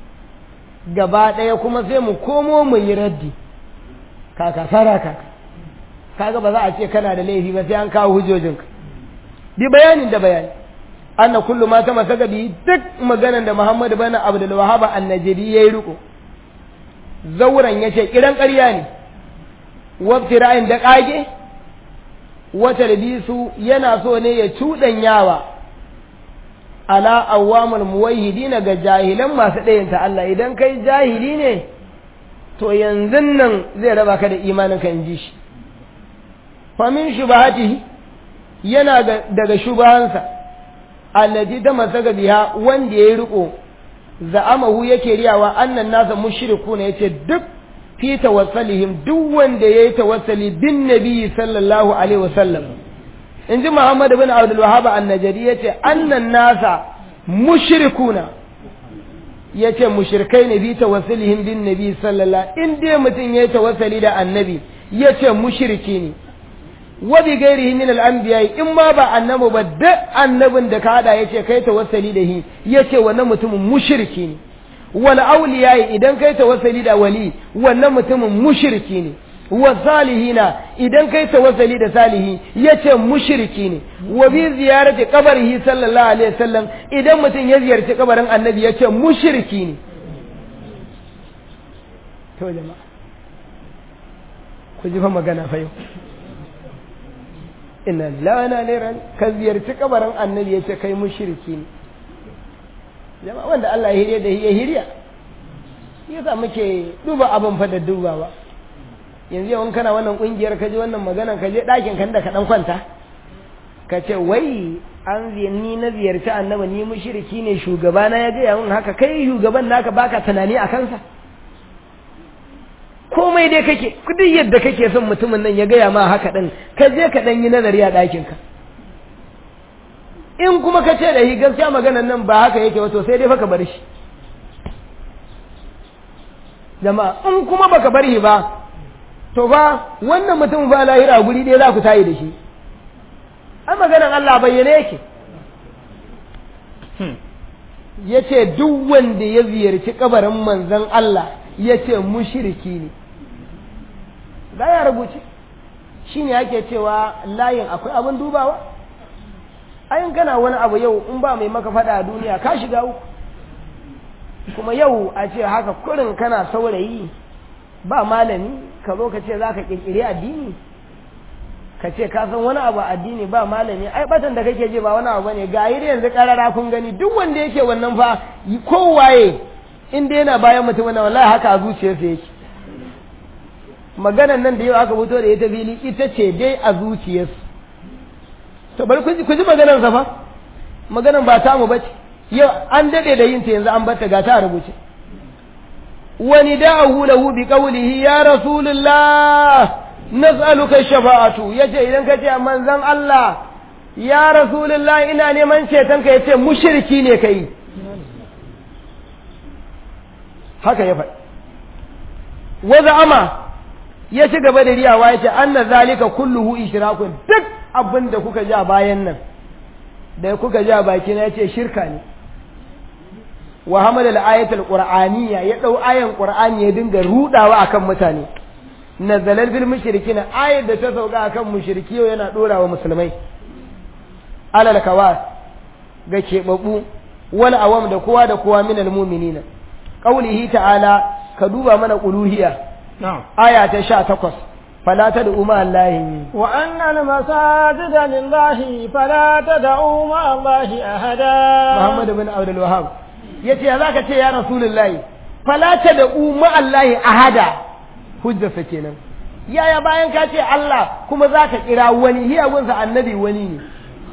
gaba ɗaya kuma sai mu komo mu yi raddi kaka sara kaka kaga ba za a ce kana da laifi ba sai an kawo hujjojinka bi bayanin da bayani anna kullu ma ta masaka bi duk maganan da Muhammad bin Abdul Wahhab an-Najdi yayi riko zauran yace kiran ƙarya ne wabtira'in da kage wata rabisu yana so ne ya cudanyawa ala awamul muwahhidina ga jahilan masu ɗayanta Allah idan kai jahili ne to yanzu nan zai raba ka da imanin ka inji shi fa min shubahatihi yana daga shubahansa allati tamasaka biha wanda yayi riko za'amahu yake riyawa annan nasa mushrikuna yace duk fi tawassalihim duk wanda yayi tawassali bin nabi sallallahu alaihi wasallam inji Muhammad ibn Abdul Wahhab an-Najdi yace annan nasa mushrikuna yace mushrikai ne bi tawassulihim bin nabi sallallahu in dai mutun yayi tawassali da annabi yace mushriki ne wa bi ghairihi min al-anbiya in ma ba annabi ba duk annabin da ka hada yace kai tawassali da shi yace wannan mutumin mushriki ne wal awliya idan kai tawassali da wali wannan mutumin mushriki ne wa salihina idan kai tawassali da salihi yace mushriki ne wa bi ziyarati qabrihi sallallahu alaihi wasallam idan mutum ya ziyarci kabarin annabi yace mushriki ne to jama'a ku ji fa magana fa yau inna lana liran ka ziyarci kabarin annabi yace kai mushriki ne jama'a wanda Allah ya hiriya da ya hiriya yasa muke duba abin fa da dubawa yanzu yawan kana wannan kungiyar kaje wannan magana kaje dakin kan da ka dan kwanta kace wai an ni na ziyarci annabi ni mushriki ne shugabana ya ga yawan haka kai shugaban naka baka tunani a kansa komai dai kake duk yadda kake son mutumin nan ya ga ma haka din kaje ka dan yi nazari a dakin ka in kuma kace da hi gaskiya maganar nan ba haka yake wato sai dai fa ka bar shi jama'a in kuma baka bar shi ba to ba wannan mutum ba lahira guri ɗaya za ku tayi da shi an maganar Allah bayyane yake ya ce duk wanda ya ziyarci kabarin manzan Allah ya ce mushiriki ne za ya rubuce shi ne ake cewa layin akwai abin dubawa ayin kana wani abu yau in ba mai maka fada a duniya ka shiga uku kuma yau a ce haka kurin kana saurayi ba malami ka zo ka ce za ka ƙirƙiri addini ka ce ka san wani abu addini ba malami ai batan da kake je ba wani abu bane ga yi yanzu karara kun gani duk wanda yake wannan fa kowaye inda yana bayan mutum wannan wallahi haka a zuciyarsa yake maganan nan da yau aka fito da ita fili ita ce dai a zuciyarsa to bari ku ji ku ji maganar sa fa maganar ba ta mu bace yau an dade da yin ta yanzu an bar ta ga ta rubuce ونداءه له بقوله يا رسول الله نسألك الشفاعة يجي إذن كتير من ذن الله يا رسول الله إنا نمن شيطان كيتي مشركين كي هكا يفعل وزعما يشك بدريا ويتي أن ذلك كله إشراك دك أبن دكوك جاء باينا دكوك جاء بايكنا يتي شركاني wa hamala al-ayatul qur'aniyya ya dau ayan qur'ani ya dinga rudawa akan mutane nazalal bil mushrikin ayat da ta sauka akan mushriki yau yana dorawa musulmai alal kawas ga kebabu wal awam da kowa da kowa minal mu'minina qaulihi ta'ala ka duba mana uluhiyya na'am aya ta sha takwas fala tad'u ma allahi wa anna al-masajida lillahi fala tad'u ma allahi ahada. Muhammad ibn Abdul Wahhab yace ya zaka ce ya rasulullahi fala tad'u ma allahi ahada, hujjarsa kenan. Yaya bayan ka ce Allah kuma zaka kira wani, hiya gunsa annabi wani ne.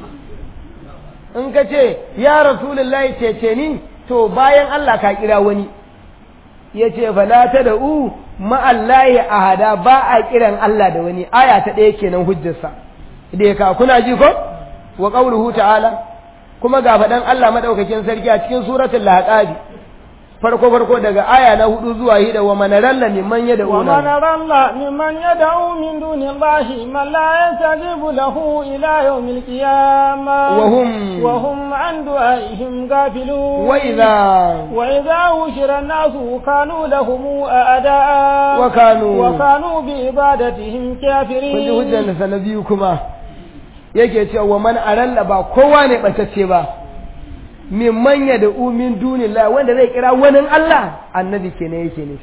In ka ce ya rasulullahi cece ni, to bayan Allah ka kira wani. Yace fala tad'u ma allahi ahada, ba a kiran Allah da wani. Aya ta ɗaya kenan hujjarsa. Dai ka kuna ji ko? Wa qawluhu ta'ala, kuma ga faɗan Allah madaukakin sarki a cikin suratul Lahqabi, farko farko daga aya na hudu zuwa hida, wa manaralla mimman yad'una wa manaralla mimman yad'u min dunillahi man la yastajibu lahu ila yawmil qiyamah wa hum wa hum an du'aihim ghafilun. wa idha wa idha ushira an-nasu kanu lahum a'da'a wa kanu wa kanu bi ibadatihim kafirin. kun ji hujjar da sanabiyu kuma yake cewa wa man aralla ba kowa ne batacce ba, mimman ya da umin dunillah, wanda zai kira wani Allah, annabi kenan yake ne,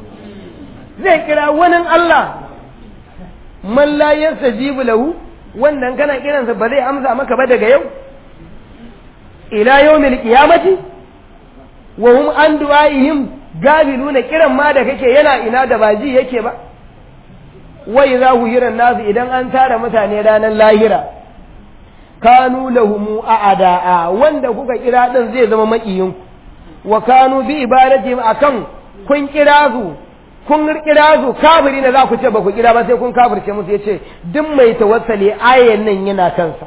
zai kira wani Allah, man la yastajibu lahu, wannan kana kiransa ba zai amsa maka ba daga yau ila yawmil qiyamati, wa hum an du'aihim gafiluna, kiran ma da kake yana ina da baji yake ba. wa idza huyiran nasu, idan an tara mutane ranar lahira, kanu lahumu a'da'a, wanda kuka kira din zai zama makiyin ku, wa kanu bi ibadatihim, akan kun kira su kun kira su kafiri ne za ku ce ba ku kira ba, sai kun kafirce musu. Yace duk mai tawassali ayan nan yana kansa.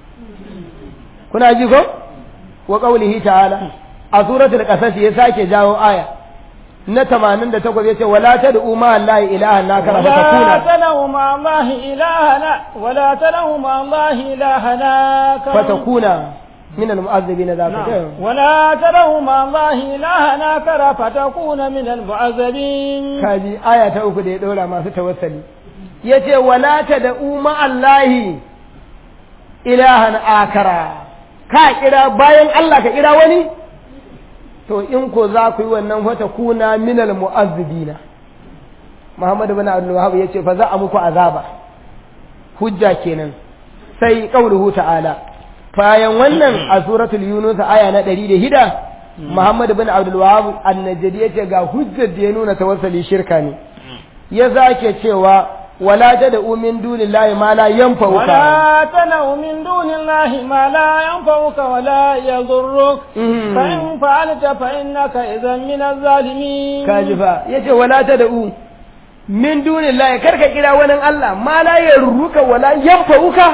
Kuna ji ko? Wa qawlihi ta'ala a suratul qasas ya sake jawo aya na tamanin da takwas, yace wala tad'u ma allahi ilahan nakara fatakuna wala tad'u ma allahi ilahana wala tad'u ma allahi ilahana fatakuna min almu'azzibin zaka wala tad'u ma allahi ilahana kara fatakuna min almu'azzibin. kaji aya ta uku da ya dora masu tawassali, yace wala tad'u ma allahi ilahan akara, ka kira bayan Allah ka kira wani, to in ko za ku yi wannan fata kuna minal mu'azzibina. Muhammad ibn Abdul Wahhab yace fa za a muku azaba, hujja kenan. Sai qauluhu ta'ala, bayan wannan a suratul Yunus aya na ɗari da shida, Muhammad ibn Abdul Wahhab an-Najdi yace ga hujjar da ya nuna tawassuli shirka ne. Ya zake cewa wala tad'u min dunillahi ma la yanfa'uka wala tad'u min dunillahi ma la yanfa'uka wala yadhurruk fa in fa'alta fa innaka idhan min az-zalimin. kajifa yace wala tad'u min dunillahi, karka kira wani Allah, ma la yarruka wala yanfa'uka,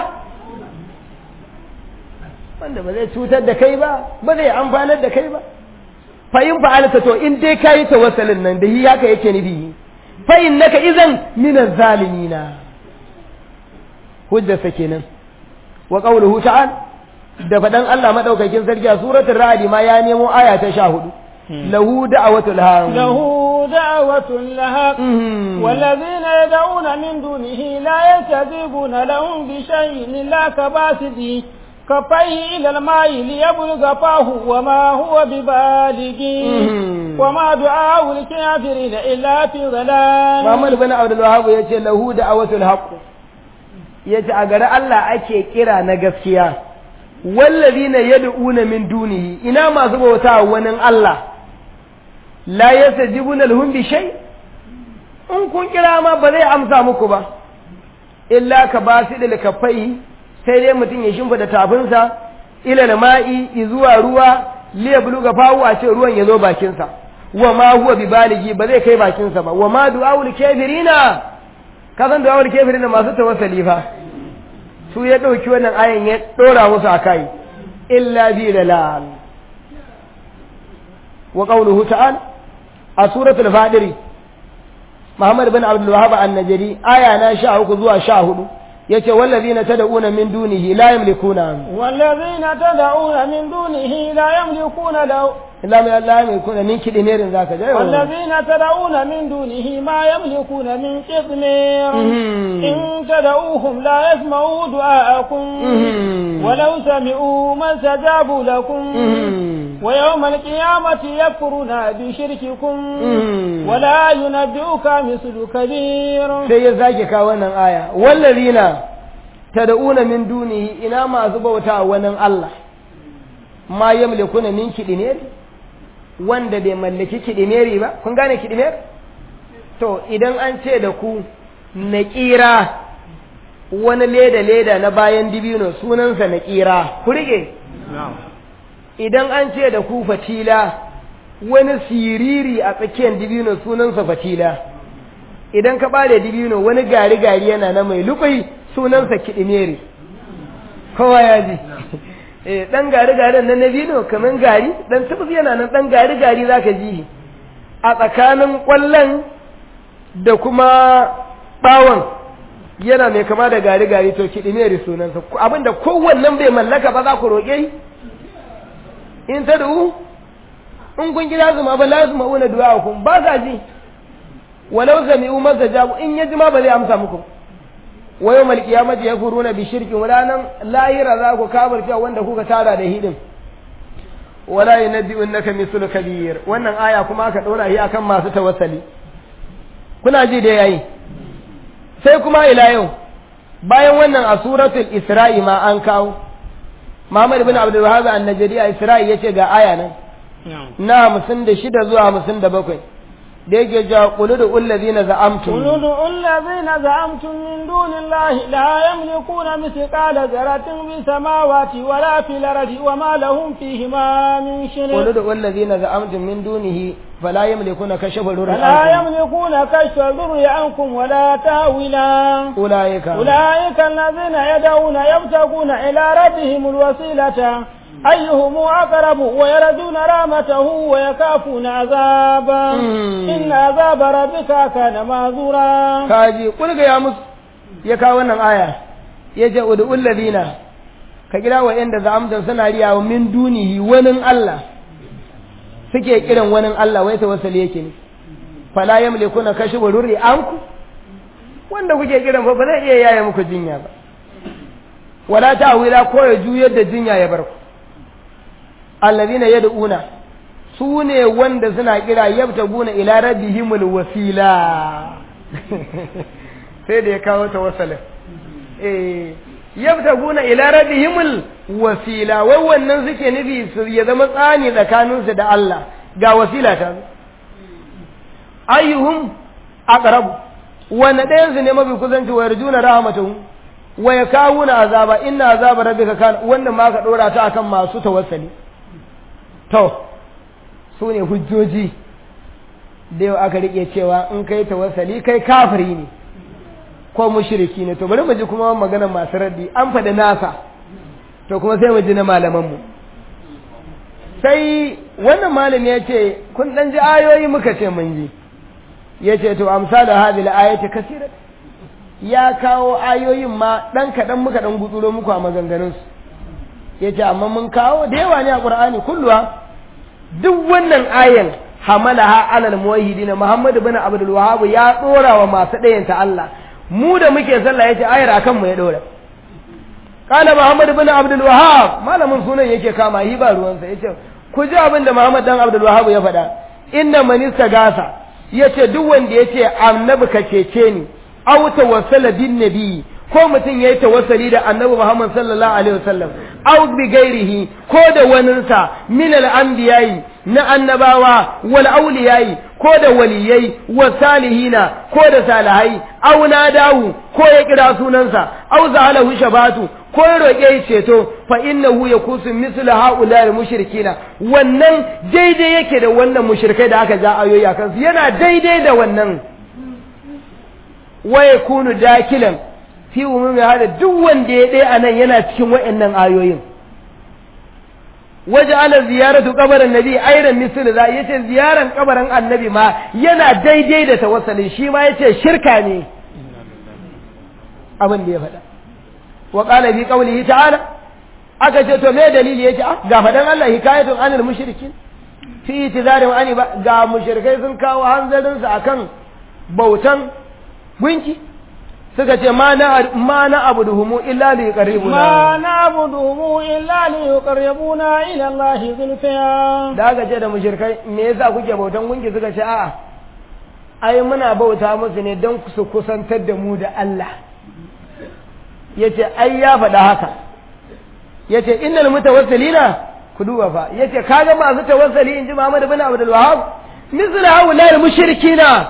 wanda ba zai cutar da kai ba, ba zai amfanar da kai ba. fa in fa'alta, to in dai kai tawassulin nan da yi haka yake nufi, fa innaka idan min az-zalimina, hujjarsa kenan. Wa qawluhu ta'ala, da fadan Allah madaukakin sarki a suratul ra'd ma ya nemo aya ta sha hudu, lahu da'watul haq lahu da'watul haq walladhina yad'una min dunihi la yastajibuna lahum bi shay'in illa kabasidi كفيه إلى الماء ليبلغ فاه وما هو ببالغه وما دعاء الكافرين إلا في ضلال. محمد بن عبد الوهاب يجي له دعوة الحق، يجي أجر الله أكي كرا نجسيا والذين يدعون من دونه إنا ما زبوتا ونن الله لا يستجيبون لهم بشيء، إن كن كرا ما بدي أمسا مكبا إلا كباسد لكفيه، sai dai mutum ya shimfa da tafinsa ila da ma'i zuwa ruwa liya buluga fahu, a ce ruwan ya zo bakinsa, wa ma huwa bi baligi, ba zai kai bakinsa ba. Wa ma du'aul kafirina, ka san du'aul kafirina masu tawassali fa, su ya dauki wannan ayan ya dora musu akai, illa bi dalal. Wa qawluhu ta'ala a suratul fadiri, Muhammad bin Abdul Wahhab an-Najdi aya na sha uku zuwa sha hudu, yace wallazina tad'una min dunihi la yamlikuna wallazina tad'una min dunihi la yamlikuna illa mai Allah mai kuna min kidi ne rin zaka je wallazina tad'una min dunihi ma yamlikuna min qitmir in tad'uhum la yasma'u du'aakum walau sami'u ma tajabu lakum wa yawm al-qiyamati yakfuruna bi shirkikum wa la yunabbi'uka mislu kabir. sai ya zage ka wannan aya wallazina tad'una min dunihi ina masu bauta wannan Allah ma yamlikuna min kidineri wanda bai mallaki kidineri ba kun gane kidimer to idan an ce da ku naqira wani leda leda na bayan dibino sunansa naqira ku rike idan an ce da ku fatila wani siriri a tsakiyar dibino sunansa fatila idan ka bare dibino wani gari gari yana na mai lukai sunansa kidineri kowa ya ji eh dan gari garin nan na bino kaman gari dan tabbas yana nan dan gari gari zaka ji a tsakanin kwallon da kuma bawon yana mai kama da gari gari to kidimeri sunansa abinda kowannen bai mallaka ba za ku roke in tadu in kun gida zuma ba lazuma una du'a ku ba za ji walau sami'u mazajabu in yaji ma ba zai amsa muku wa yawmal qiyamati yakfuruna bi shirki ranan lahira za ku kafirce wanda kuka tara da hidin wala yanbi'unaka mithlu kabir wannan aya kuma aka dora shi akan masu tawassali kuna ji da yayi sai kuma ila yau bayan wannan a suratul isra'i ma an kawo Muhammad ibn Abdul Wahhab an-Najdi a Isra'i yace ga aya nan na hamsin da shida zuwa hamsin da bakwai da yake ja quludu allazina za'amtum quludu allazina za'amtum min dunillahi la yamlikuna mithqala dharratin bis samawati wala fil ardi wama lahum fihima min shirk quludu allazina za'amtum min dunihi fala yamlikuna kashfa dhurri la yamlikuna kashfa dhurri ankum wala tawila ulaika ulaika allazina yad'una yabtaguna ila rabbihim alwasilata أيهم أقرب ويرجون رحمته ويخافون عذابا إن عذاب ربك كان معذورا كاجي قل يا مس يكا wannan aya yace udul ladina ka kira wa'anda za'amtan suna riya min dunihi wani Allah suke kiran wani Allah wai tawassuli yake ne fala yamlikuna kashfu rurri anku wanda kuke kiran fa ba zai iya yaya muku jinya ba wala ta'wila ko ya juyar da jinya ya bar ku alladhina yad'una sune wanda suna kira yabtaguna ila rabbihimul wasila sai da ya kawo tawassul eh yabtaguna ila rabbihimul wasila wai wannan suke nufi su ya zama tsani tsakanin su da Allah ga wasila ta ayyuhum aqrab wanda dayan su ne mafi kusanci wa yarjuna rahmatuhu wa yakawuna azaba inna azaba rabbika kan wannan ma ka dora ta akan masu tawassuli to su ne hujjoji da yau aka rike cewa in kai tawassali kai kafiri ne ko mushriki ne to bari mu ji kuma maganar masu raddi an faɗi nasa to kuma sai mu ji na malamanmu sai wannan malami ya ce kun ɗan ji ayoyi muka ce mun ji ya ce to amsalu hadhihi al-ayati kaseerat ya kawo ayoyin ma ɗan kaɗan muka ɗan gutsuro muku a maganganunsu ya ce amma mun kawo da yawa ne a ƙur'ani kulluwa duk wannan ayan hamalaha alal muwahhidin Muhammad ibn Abdul Wahhab ya dora wa masu dayanta Allah mu da muke sallah yace ayar akan mu ya dora kana Muhammad ibn Abdul Wahhab malamin sunan yake kama hi ba ruwansa yace ku ji abin da Muhammad dan Abdul Wahhab ya faɗa inna man istagasa yace duk wanda yace annabi ka cece ni aw tawassala bin nabi ko mutum yayi tawassali da annabi Muhammad sallallahu alaihi wasallam aw bi gairihi ko da waninsa min al-anbiya'i na annabawa wal awliyai ko da waliyai wa salihina ko da salihai aw nadahu ko ya kira sunansa aw zalahu shabatu ko ya roƙe ceto fa innahu yakusu mislu haula al-mushrikina wannan daidai yake da wannan mushrikai da aka ja ayoyi akan su yana daidai da wannan wa yakunu dakilan fi umumi hada duk wanda ya dai anan yana cikin wayannan ayoyin waje ala ziyaratu kabarin nabi ayran misal za yace ziyaran kabarin annabi ma yana daidai da tawassulin shi ma yace shirka ne abin da ya faɗa wa qala bi qawlihi ta'ala aka ce to me dalili yace ah ga fadan Allah hikayatun anil mushrikin fi itizarin ani ba ga mushrikai sun kawo hanzarin su akan bautan gunki suka ce ma na ma na abuduhum illa li yuqarribuna ma na abuduhum illa li yuqarribuna ila allahi zulfa da aka ce da mushrikai me yasa kuke bautan gunki suka ce a'a ai muna bauta musu ne don su kusantar da mu da Allah yace ai ya faɗa haka yace innal mutawassilina ku duba fa yace kaga masu tawassali inji Muhammad ibn Abdul Wahhab misal haula al mushrikina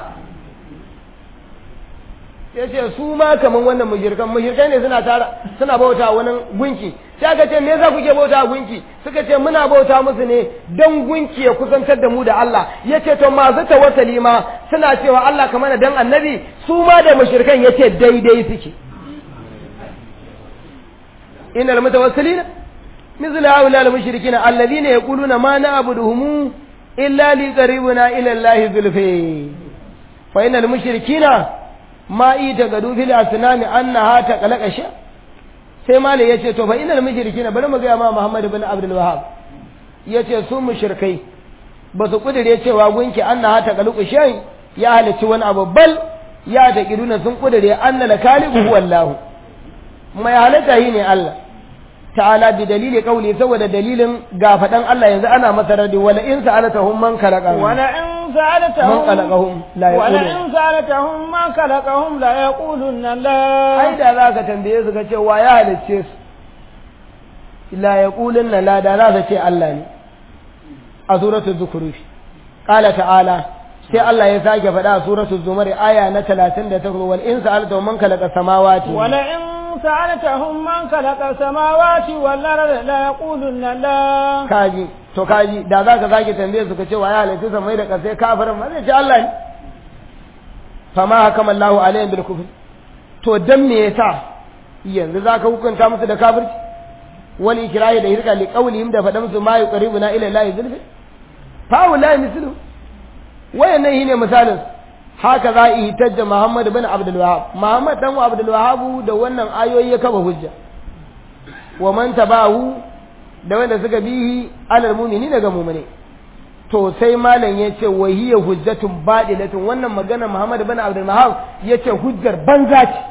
yace su ma kaman wannan mushrikan mushrikai ne suna tara suna bauta wani gunki sai aka ce me yasa kuke bauta gunki suka ce muna bauta musu ne dan gunki ya kusantar da mu da Allah yace to masu tawassali ma suna cewa Allah kamar dan annabi su ma da mushrikan yace daidai suke innal mutawassilina مثل هؤلاء المشركين الذين يقولون ما نعبدهم إلا ليقربنا إلى الله زلفى فإن المشركين ما يعتقدوا في الأصنام أنها تخلق شيء sai malai yace to fa innal mushrikina bari mu ga ma Muhammad ibn Abdul Wahhab yace su mushrikai ba su kudure cewa gunki annaha taqaluqu shay ya halici wani abu bal ya taqiduna sun kudure anna la khaliqu huwa Allah mai halitta yi ne Allah ta'ala bi dalili qawli saboda dalilin gafadan Allah yanzu ana masa radi wala in sa'alatahum man khalaqahum wala in sa'alatahum man khalaqahum la yaqulun wala in sa'alatahum man khalaqahum la yaqulunna la ai da zaka tambaye su ka ce wa ya halicce su la yaqulunna la da za ka ce Allah ne a suratul zukhruf qala ta'ala sai Allah ya sake faɗa a suratul zumar aya na talatin da takwas wal in sa'alatahum man khalaqa samawati wala in سألتهم من خلق السماوات والأرض لا يقولون لا kaji to kaji da zaka zaki tambaye su kace wa ya halitta samai da kasai kafirin ma zai ce Allah ne fama hakama Allahu alaihim bil kufr to dan me yasa yanzu zaka hukunta musu da kafirci wal ikrahi da hirka li qawlihim da fadan su ma yuqribuna ila Allah zulfi fa wala mislu wayannan shine misalin haka za a yi tajja Muhammad bin Abdul Wahhab Muhammad dan Abdul Wahhab da wannan ayoyi ya kafa hujja wa man tabahu da wanda suka bihi alal mu'mini daga mu'mini to sai malam yace wa hiya hujjatun badilatun wannan magana Muhammad bin Abdul Wahhab yace hujjar banza ce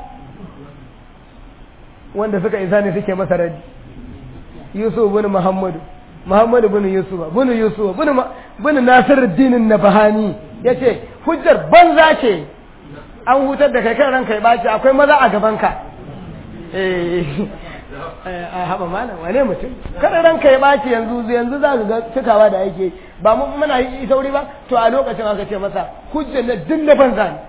wanda suka isa ne suke masa raddi Yusuf bin Muhammad Muhammad bin Yusuf bin Yusuf bin bin Nasiruddin an-Nabhani yace hujjar banza ce an hutar da kai kan ranka ya baci akwai maza a gaban ka eh a haba malam wane mutum kada ranka ya baci yanzu yanzu za ka ga cikawa da yake ba mu muna yi sauri ba to a lokacin aka ce masa hujjar na dinna banza ne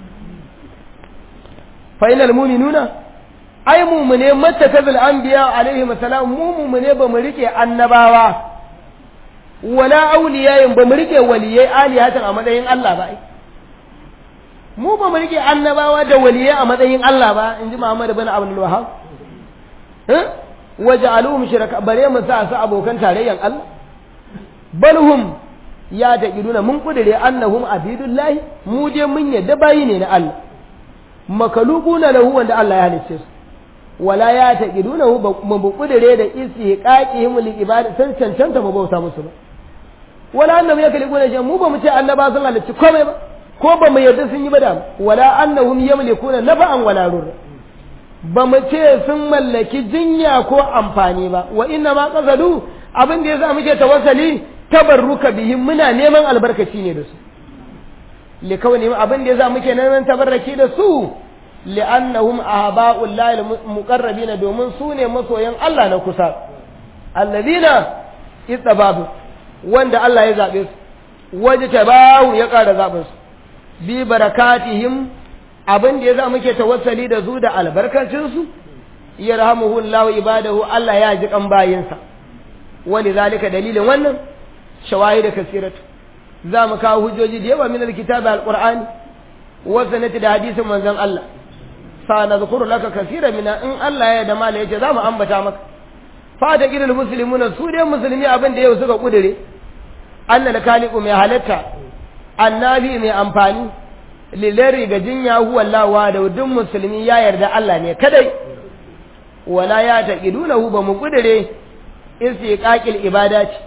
fa inal mu'minuna ai mu'mine mattakazul anbiya alaihi salam mu mu'mine ba mu rike annabawa wala auliyayin ba mu rike waliyai alihatan a matsayin Allah ba mu ba mu rike annabawa da waliyai a matsayin Allah ba inji Muhammad ibn Abdul Wahhab eh waja'aluhum shiraka bare mu sa su abokan tarayyan Allah balhum ya taqiduna mun kudure annahum abidullahi mu je mun yadda bayi ne na Allah makalukuna lahu wanda Allah ya halicce su wala ya taqiduna mu kudure da istiqaqihim li ibada san cancanta mu bauta musu ba wala annahum yaklikuna shay mu ba mu ce annaba sun halicci komai ba ko ba mu yarda sun yi ba da wala annahum yamlikuna nafa'an wala rur ba mu ce sun mallaki jinya ko amfani ba wa inna ma qasadu abin da yasa muke tawassali tabarruka bihim muna neman albarkaci ne da su li kawai abin da yasa muke neman tabarraki da su li'annahum ahba'ul lahi muqarrabina domin su ne masoyan Allah na kusa alladina ittababu wanda Allah ya zabe su waje tabahu ya ƙara zaben su bi barakatihim abin da yasa muke tawassali da su da albarkacin su yarhamuhu Allah ibadahu Allah ya ji kan bayinsa wani zalika dalilin wannan shawahida kasiratu za mu kawo hujjoji da yawa min alkitabi alqur'ani wa sanati da hadisin manzon Allah sa nazkuru laka kaseera mina in Allah ya da mala yace za mu ambata maka fa da gidan muslimuna su dai musulmi abin da yau suka kudure annal khaliqu mai halatta annabi mai amfani lilari ga jinya huwa Allah da duk musulmi ya yarda Allah ne kadai wala ya taqidunahu ba mu kudure istiqaqil ibadati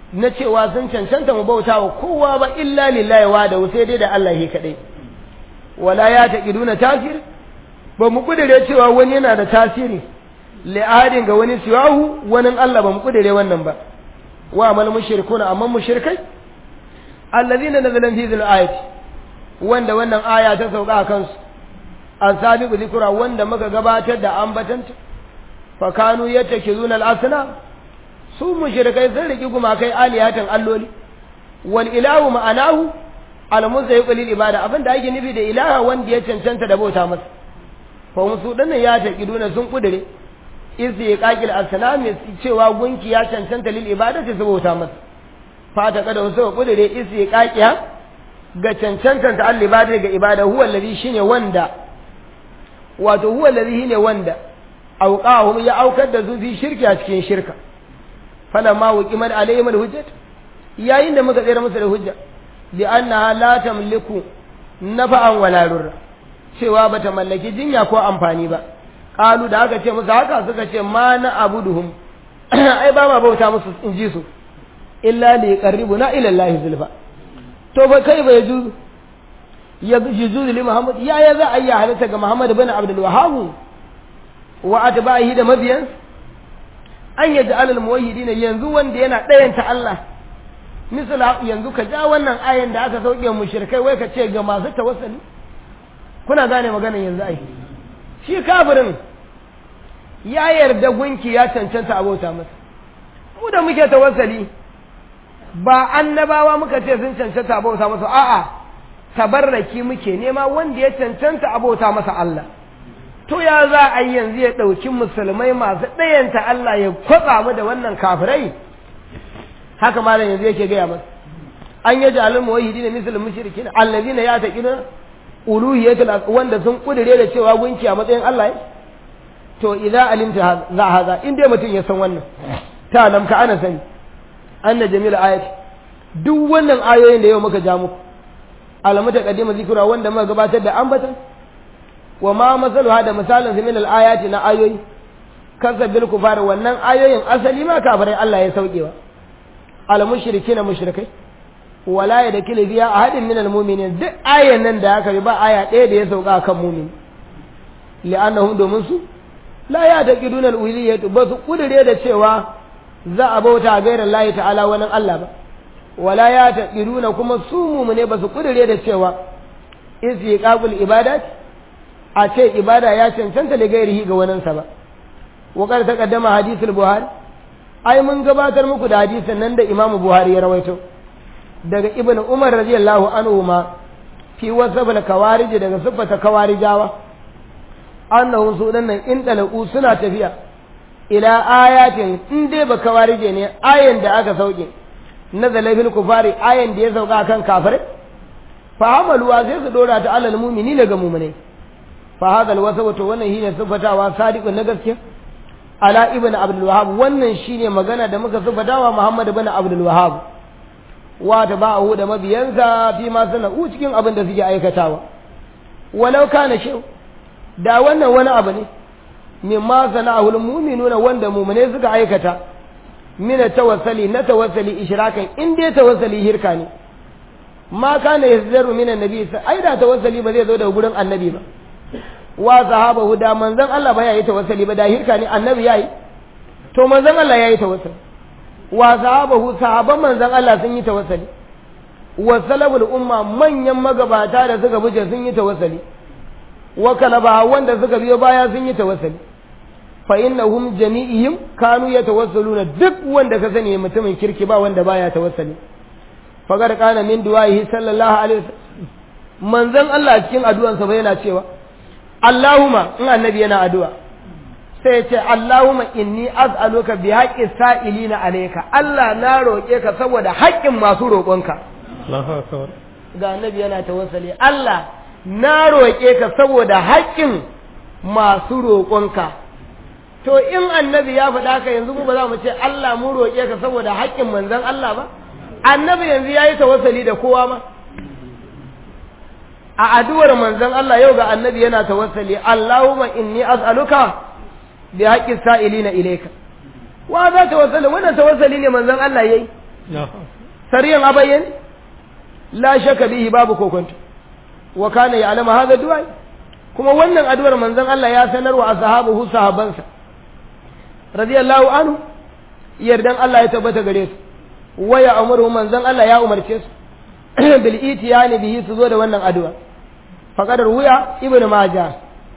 na cewa sun cancanta mu bauta wa kowa ba illa lillahi wa da sai dai da Allah shi kadai wala ya taqiduna tasir ba mu kudure cewa wani yana da tasiri li'adin ga wani siwahu wani Allah ba mu kudure wannan ba wa amal mushrikuna amma mushrikai alladhina nazalan fi dhil ayati wanda wannan aya ta sauka a kansu asabiqu dhikra wanda muka gabatar da ambatanta fa kanu yatakizuna al-asna su mushrikai sun riki gumakai aliyatan alloli wal ilahu ma'anahu al-muzayyiq lil ibada abinda ake nufi da ilaha wanda ya cancanta da bauta masa fa musu dinnan ya takiduna sun kudure izi qaqil asnami cewa gunki ya cancanta lil ibadati su bauta masa fata kada wasu kudure izi qaqiya ga cancanta ta al-ibada ga ibada huwa alladhi shine wanda wato huwa alladhi shine wanda auqahum ya aukar da su fi shirki a cikin shirka falamma wuqimat alayhim al-hujjat yayin da muka tsere musu da hujja bi annaha la tamliku nafa'an wala durra cewa bata mallaki jinya ko amfani ba qalu da aka ce musu haka suka ce ma na abuduhum ai ba ma bauta musu in ji su illa li qarribuna ila allahi zulfa to ba kai ba yajuzu yajuzu li muhammad ya ya za ayya halitta ga muhammad ibn abdul wahhab wa atba'ihi da mabiyan an yaj'al al muwahhidin yanzu wanda yana dayanta Allah misala yanzu ka ja wannan ayan da aka sauke mushrikai wai ka ce ga masu tawassuli kuna gane maganar yanzu ai shi kafirin ya yarda gunki ya cancanta abota masa mu da muke tawassuli ba annabawa muka ce sun cancanta abota masa a'a tabarraki muke nema wanda ya cancanta abota masa Allah to ya za a yi yanzu ya dauki musulmai masu dayanta Allah ya kwatsa mu da wannan kafirai haka malam yanzu yake gaya masa an yaji alal muwahhidin misal mushrikin allazina yataqina uluhiyatul wanda sun kudure da cewa gunki a matsayin Allah to idza alimta za haza in dai mutum ya san wannan ta lam ka ana sani anna jamil ayat duk wannan ayoyin da yau muka ja muku alamata qadima zikra wanda muka gabatar da ambatan wa ma masalu hada misalan min al ayati na ayoyi kasabil kufar wannan ayoyin asali ma kafirai Allah ya saukewa al mushrikina mushrikai wala ya da kila biya a hadin min almu'minin duk ayan nan da aka ba aya ɗaya da ya sauka kan mu'min li'annahum domin su la ya taqidun al-uluhiyyah ba su kudure da cewa za a bauta gairar Allah ta'ala wani Allah ba wala ya taqiduna kuma su mu'mine ba su kudure da cewa istiqaqul ibadat a ce ibada ya cancanta da gairihi ga wannan sa ba wa qad taqaddama hadithul buhari ai mun gabatar muku da hadisin nan da Imam Buhari ya rawaito daga Ibn Umar radiyallahu anhu ma fi wasabal kawarij daga sifata kawarijawa annahu su dannan in talaku suna tafiya ila ayatin in dai ba kawarije ne ayan da aka sauke nazala fil kufari ayan da ya sauka kan kafirai fa amaluwa sai su dora ta alal mu'minina ga mu'minai fa hadal wasabu to wannan shine sifatawa sadiqun na gaskiya ala ibn abdul wahhab wannan shine magana da muka sifatawa muhammad ibn abdul wahhab wa tabahu da mabiyansa fi ma sana'u cikin abin da suke aikatawa walau kana shi da wannan wani abu ne mimma sana'u almu'minuna wanda mu'mine suka aikata min tawassuli na tawassuli ishrakan in dai tawassuli hirka ne ma kana yazdaru min annabi ai da tawassuli ba zai zo daga gurin annabi ba wa sahabahu da manzon Allah ba yayi tawassuli ba da hirka ne annabi yayi to manzon Allah yayi tawassuli wa sahabahu sahaban manzon Allah sun yi tawassuli wa salabul umma manyan magabata da suka buje sun yi tawassuli wa kalaba wanda suka biyo baya sun yi tawassuli fa innahum jami'ihim kanu yatawassaluna duk wanda ka sani mutumin kirki ba wanda baya tawassuli fagar kana min du'ahi sallallahu alaihi wasallam manzon Allah cikin addu'ansa ba yana cewa Allahumma in annabi yana addu'a sai ya ce Allahumma inni az'aluka bi haqqi sa'ilina alayka Allah na roƙe ka saboda haƙƙin masu roƙonka Allahu akbar ga annabi yana tawassuli Allah na roƙe ka saboda haƙƙin masu roƙonka to in annabi ya faɗa ka yanzu mu ba za mu ce Allah mu roƙe ka saboda haƙƙin manzon Allah ba annabi yanzu yayi tawassuli da kowa ma a addu'ar manzon Allah yau ga annabi yana tawassuli Allahumma inni az'aluka bi haqqi sa'ilina ilayka wa za tawassuli wannan tawassuli ne manzon Allah yayi sariyan abayyan la shakka bihi babu kokonto wa kana ya'lamu hadha du'a kuma wannan addu'ar manzon Allah ya sanarwa ashabuhu sahabansa radiyallahu anhu yardan Allah ya tabbata gare su waya amuru manzon Allah ya umarce su bil itiyani bihi su zo da wannan addu'a faqad ruya ibnu majah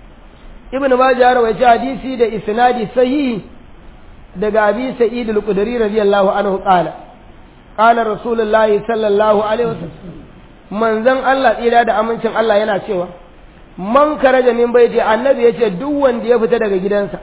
ibnu majah rawaita hadisi da isnadi sahihi daga abi sa'id al-qudri radiyallahu anhu qala qala rasulullahi sallallahu alaihi wasallam manzon Allah tsira da amincin Allah yana cewa man karaja min baiti annabi yace duk wanda ya fita daga gidansa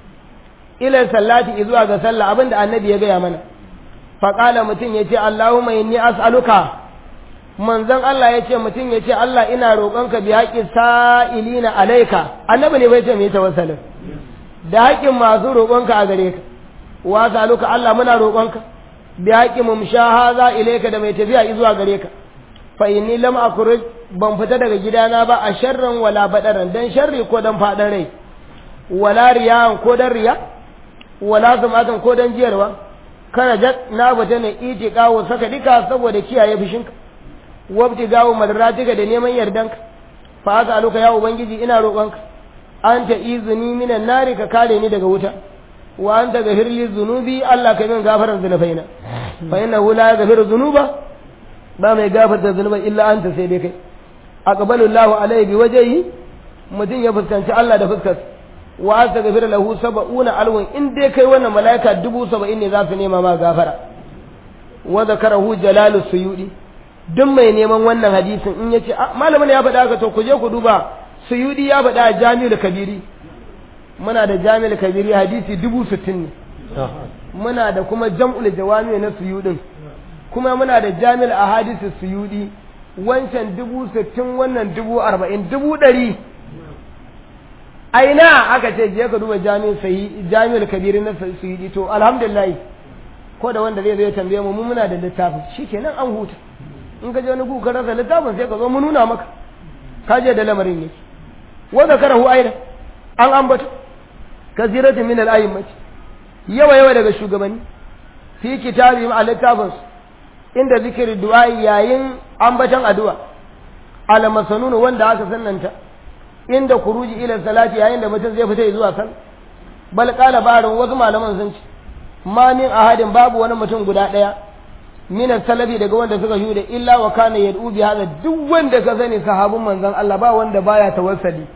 ila sallati zuwa ga sallah abinda annabi ya gaya mana fa qala mutun yace Allahumma inni as'aluka manzon Allah yace mutun yace Allah ina roƙonka bi haqqi sa'ilina alayka annabi ne bai ce mai tawassul da haƙin masu roƙonka a gare ka wa sa'aluka Allah muna roƙonka bi haqqi mumshahaza ilayka da mai tafiya zuwa gare ka fa inni lam akhruj ban fita daga gidana ba a sharran wala badaran dan sharri ko dan fadan rai wala riyan ko dan riya wala zumatan ko dan jiyarwa kana jat na bata ne itiqawo saka dika saboda kiyaye fushinka wabti gawo madratika da neman yardanka fa asaluka ya ubangiji ina roƙonka anta izini minan nari ka kare ni daga wuta wa anta gafirli zunubi Allah ka min gafaran zunubaina fa innahu la yaghfiru dhunuba ba mai gafarta zunuba illa anta sai dai kai aqbalu Allahu alayhi biwajhihi mutun ya fuskanci Allah da fuskar wa astaghfir lahu sab'una alwan in dai kai wannan malaika dubu saba'in ne za su nema ma gafara wa zakarahu jalalu suyudi duk mai neman wannan hadisin in yace malamin ya faɗa haka to ku je ku duba suyudi ya faɗa jami'ul kabiri muna da jami'ul kabiri hadisi dubu sittin ne muna da kuma jam'ul jawami na suyudin kuma muna da jami'ul ahadisi suyudi wancan dubu sittin wannan dubu arba'in dubu ɗari aina aka ce je ka duba jami'ul sahi jami'ul kabiri na suyudi to alhamdulillah ko da wanda zai zo ya tambaye mu muna da littafin shikenan an huta in ka je wani ku ka rasa littafin sai ka zo mu nuna maka ka je da lamarin yake wa zakarahu aida an ambata kasiratu min al-a'immati yawa yawa daga shugabanni fi kitabi ma littafin inda zikiri du'a yayin ambatan addu'a ala masanun wanda aka sannanta inda kuruji ila salati yayin da mutum zai fita zuwa sal bal qala barin wasu malaman sun ce ma min ahadin babu wani mutum guda daya min salafi daga wanda suka shude illa wa kana yad'u bi hada duk wanda ka sani sahabban manzon Allah ba wanda baya tawassali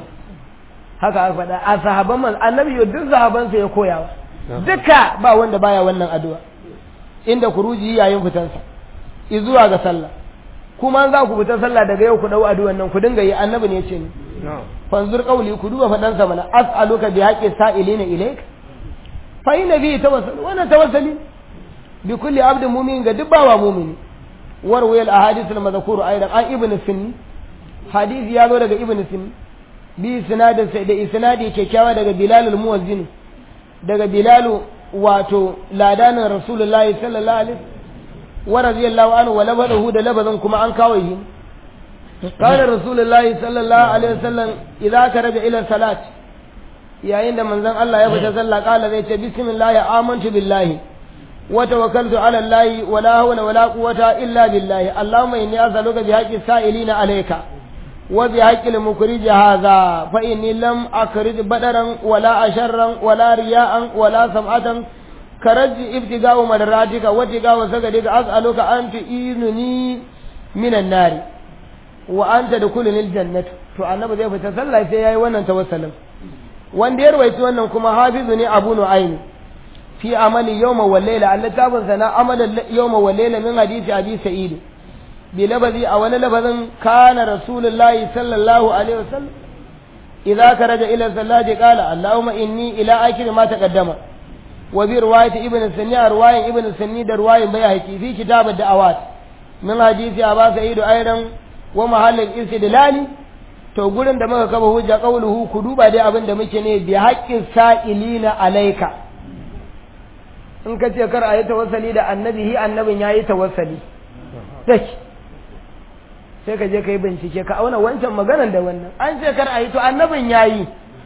haka aka faɗa a sahabban manzon annabi duk sahabban sa ya koyawa duka ba wanda baya wannan addu'a inda kuruji yayin fitansa izuwa ga sallah kuma an za ku fita sallah daga yau ku dau addu'an nan ku dinga yi annabi ne ya ce ni fanzur qawli ku duba fadan sa mana as'aluka bi haqqi sa'ilina ilayka fa inna bi tawassul wa tawassuli bi kulli abdin mu'min ga dubbawa mu'mini warwaya al ahadith al madhkur aidan an ibn sunni hadisi ya zo daga ibn sunni bi sanadin sai da isnadi kyakkyawa daga bilal al muwazzin daga bilal wato ladanin rasulullahi sallallahu alaihi wa radiyallahu anhu wa labadahu da labazan kuma an kawo yi kana rasulullahi sallallahu alaihi wasallam idza karaja ila salat yayin da manzon Allah ya fita sallah kala zai ce bismillah amantu billahi wa tawakkaltu ala allahi wa la hawla wa la quwwata illa billahi allahumma inni as'aluka bi haqqi sa'ilina alayka wa bi haqqi al-mukhrij hadha fa inni lam akhrij badaran wala asharran wala riya'an wala sam'atan karaji ibtiga'u madratika wa tiga'u sagadika as'aluka an tu'inuni minan nar wa anta dukuluni al-jannah to annabi zai fita sallah sai yayi wannan tawassulin wanda ya rawaito wannan kuma hafizu ne abu nu'aym fi amali yawma wal layla allatafin sana amala yawma wal layla min hadisi abi sa'id bi labazi a wani labazin kana rasulullahi sallallahu alaihi wasallam idza karaja ila salati qala allahumma inni ila akhir ma taqaddama wa bi riwayati ibn sunni riwayan ibn sunni da riwayan bayhaqi fi kitab ad-da'awat min hadisi aba sa'id ayran wa mahallin istidlali to gurin da muka kaba hujja qauluhu ku duba dai abin da muke ne bi haqqin sa'ilina alayka in ka ce kar ayi tawassali da annabi hi annabin yayi tawassali sai sai ka je kai bincike ka auna wancan maganar da wannan an ce kar ayi to annabin yayi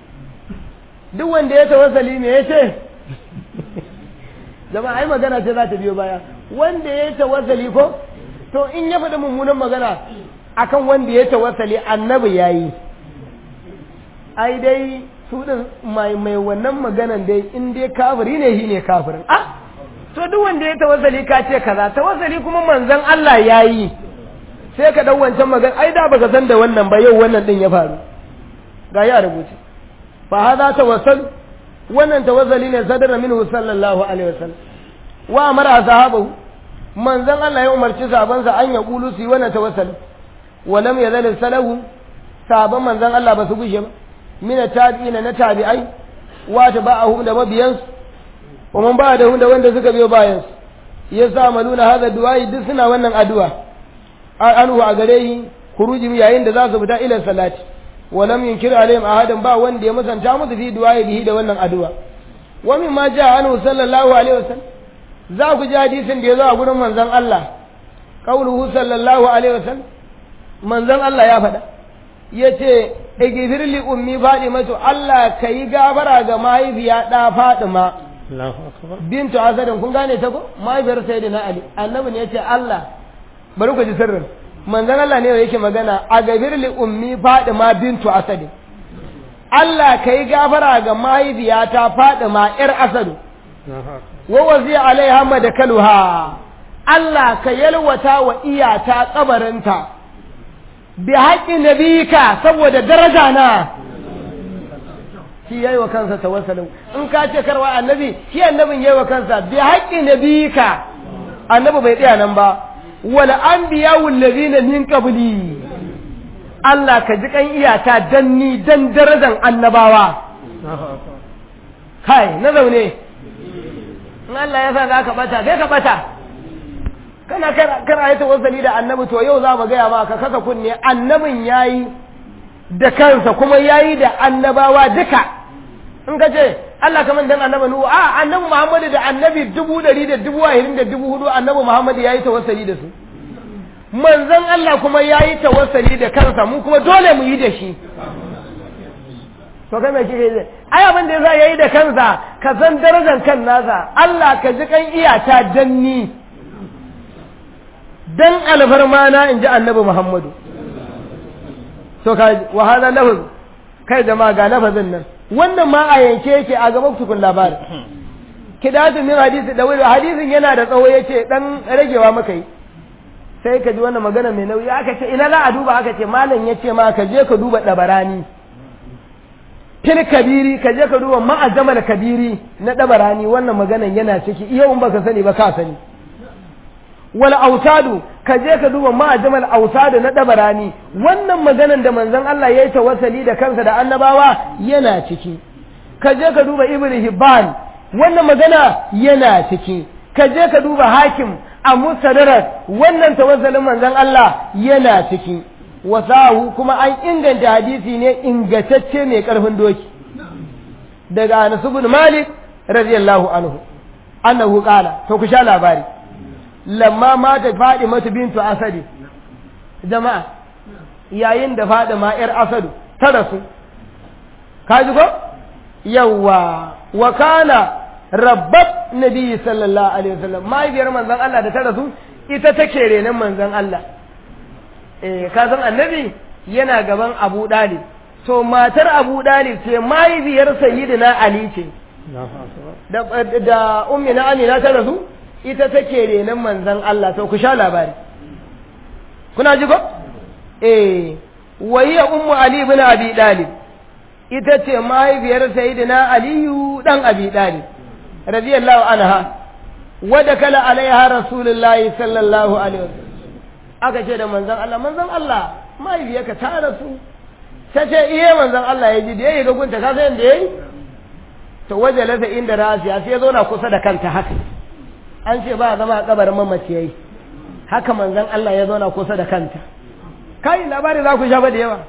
duk wanda ya tawassali me yace jama'a ai magana ce za ta biyo baya wanda ya tawassali ko to in ya faɗi mummunan magana akan wanda ya tawassali annabi yayi ai dai su din mai mai wannan maganan dai in dai kafiri ne shi ne kafirin ah to duk wanda ya tawassali ka ce kaza tawassali kuma manzon Allah yayi sai ka dau wancan magana ai da baka san da wannan ba yau wannan din ya faru ga ya rubuce fa hada tawassal wannan tawassali ne sadara minhu sallallahu alaihi wasallam wa amara sahabu manzon Allah ya umarci sahabansa an ya kulu su wannan tawassali wa lam yazal salahu sahaban manzon Allah ba su gushe ba min tabi'ina na tabi'ai wa tabahum da mabiyan wa man ba'dahum da wanda suka biyo bayan su yasa maluna hada du'a duk suna wannan addu'a anhu a gare yi kuruji yayin da za su fita ila salati wa lam yunkir alaihim ahadan ba wanda ya musanta musu fi du'a bihi da wannan addu'a wa mimma ja'a anhu sallallahu alaihi wasallam za ku ji hadisin da ya zo a gurin manzon Allah qauluhu sallallahu alaihi wasallam manzon Allah ya faɗa yace igfir li ummi fadimatu Allah kai gabara ga mahaifiya da Fatima Allahu akbar bintu Asadin kun gane ta ko mahaifiyar sayyidina Ali annabi ne yace Allah bari ku ji sirrin manzon Allah ne yake magana a gabir li ummi Fatima bintu Asadin Allah kai gabara ga mahaifiyata Fatima yar Asadu wa wazi alaiha madakaluha Allah ka yalwata wa iyata kabarinta bi haƙƙin nabika saboda daraja na shi yayi wa kansa tawassulin in ka ce karwa annabi shi annabin yayi wa kansa bi haƙƙin nabika annabi bai tsaya nan ba wal anbiya'u allazina min qabli Allah ka ji kan iyata dan ni dan darajan annabawa kai na zaune in Allah ya sa za ka bata sai ka bata kana kana yi tawassuli da annabi to yau za mu gaya maka kaka kunne annabin yayi da kansa kuma yayi da annabawa duka in ka ce Allah kaman dan annabi nuhu a annabi Muhammadu da annabi dubu ɗari da dubu ahirin da dubu hudu annabi Muhammadu yayi tawassuli da su manzon Allah kuma yayi tawassuli da kansa mu kuma dole mu yi da shi to kai me kike yi ai abin da yasa yayi da kansa ka san darajar kan nasa Allah ka ji kan iyata danni dan alfarma na inji annabi Muhammadu to ka wa hada lafaz kai jama'a ga lafazin nan wannan ma a yanke yake a gaban tukun labari kidatu min hadisi da wani hadisin yana da tsawo yace dan ragewa maka yi sai ka ji wannan magana mai nauyi aka ce ina za a duba aka ce malam yace ma ka je ka duba dabarani fil kabiri ka je ka duba ma'ajamal kabiri na dabarani wannan maganan yana ciki iya in baka sani ba ka sani wal autadu ka je ka duba ma'ajamal autadu na dabarani wannan maganan da manzon Allah yayi tawassali da kansa da annabawa yana ciki ka je ka duba ibnu hibban wannan magana yana ciki ka je ka duba hakim a mustadrak wannan tawassalin manzon Allah yana ciki wasahu kuma an inganta hadisi ne ingantacce mai karfin doki daga Anas ibn Malik radiyallahu anhu annahu qala to ku sha labari lamma mata Fatima bintu Asadi jama'a yayin da Fatima yar Asadu ta rasu kaji ko yawa wa kana rabbat nabi sallallahu alaihi wasallam mahaifiyar manzon Allah da ta rasu ita take renan manzon Allah eh ka san annabi yana gaban Abu Dalib to matar Abu Dalib ce mahaifiyar sayyidina Ali ce da da ummi na Amina ta rasu ita take renan manzon Allah to ku sha labari kuna ji ko eh wayya ummu Ali ibn Abi Dalib ita ce mahaifiyar sayyidina Ali dan Abi Dalib radiyallahu anha wa dakala alaiha rasulullahi sallallahu alaihi wasallam aka ce da manzon Allah manzon Allah mahaifiyarka ta rasu ta ce iya manzon Allah ya ji da yayi ga gunta ka san da yayi to waje lafa inda rasiya sai ya zo na kusa da kanta haka an ce ba zama a kabarin mamaci yayi haka manzon Allah ya zo na kusa da kanta kai labari za ku sha ba da yawa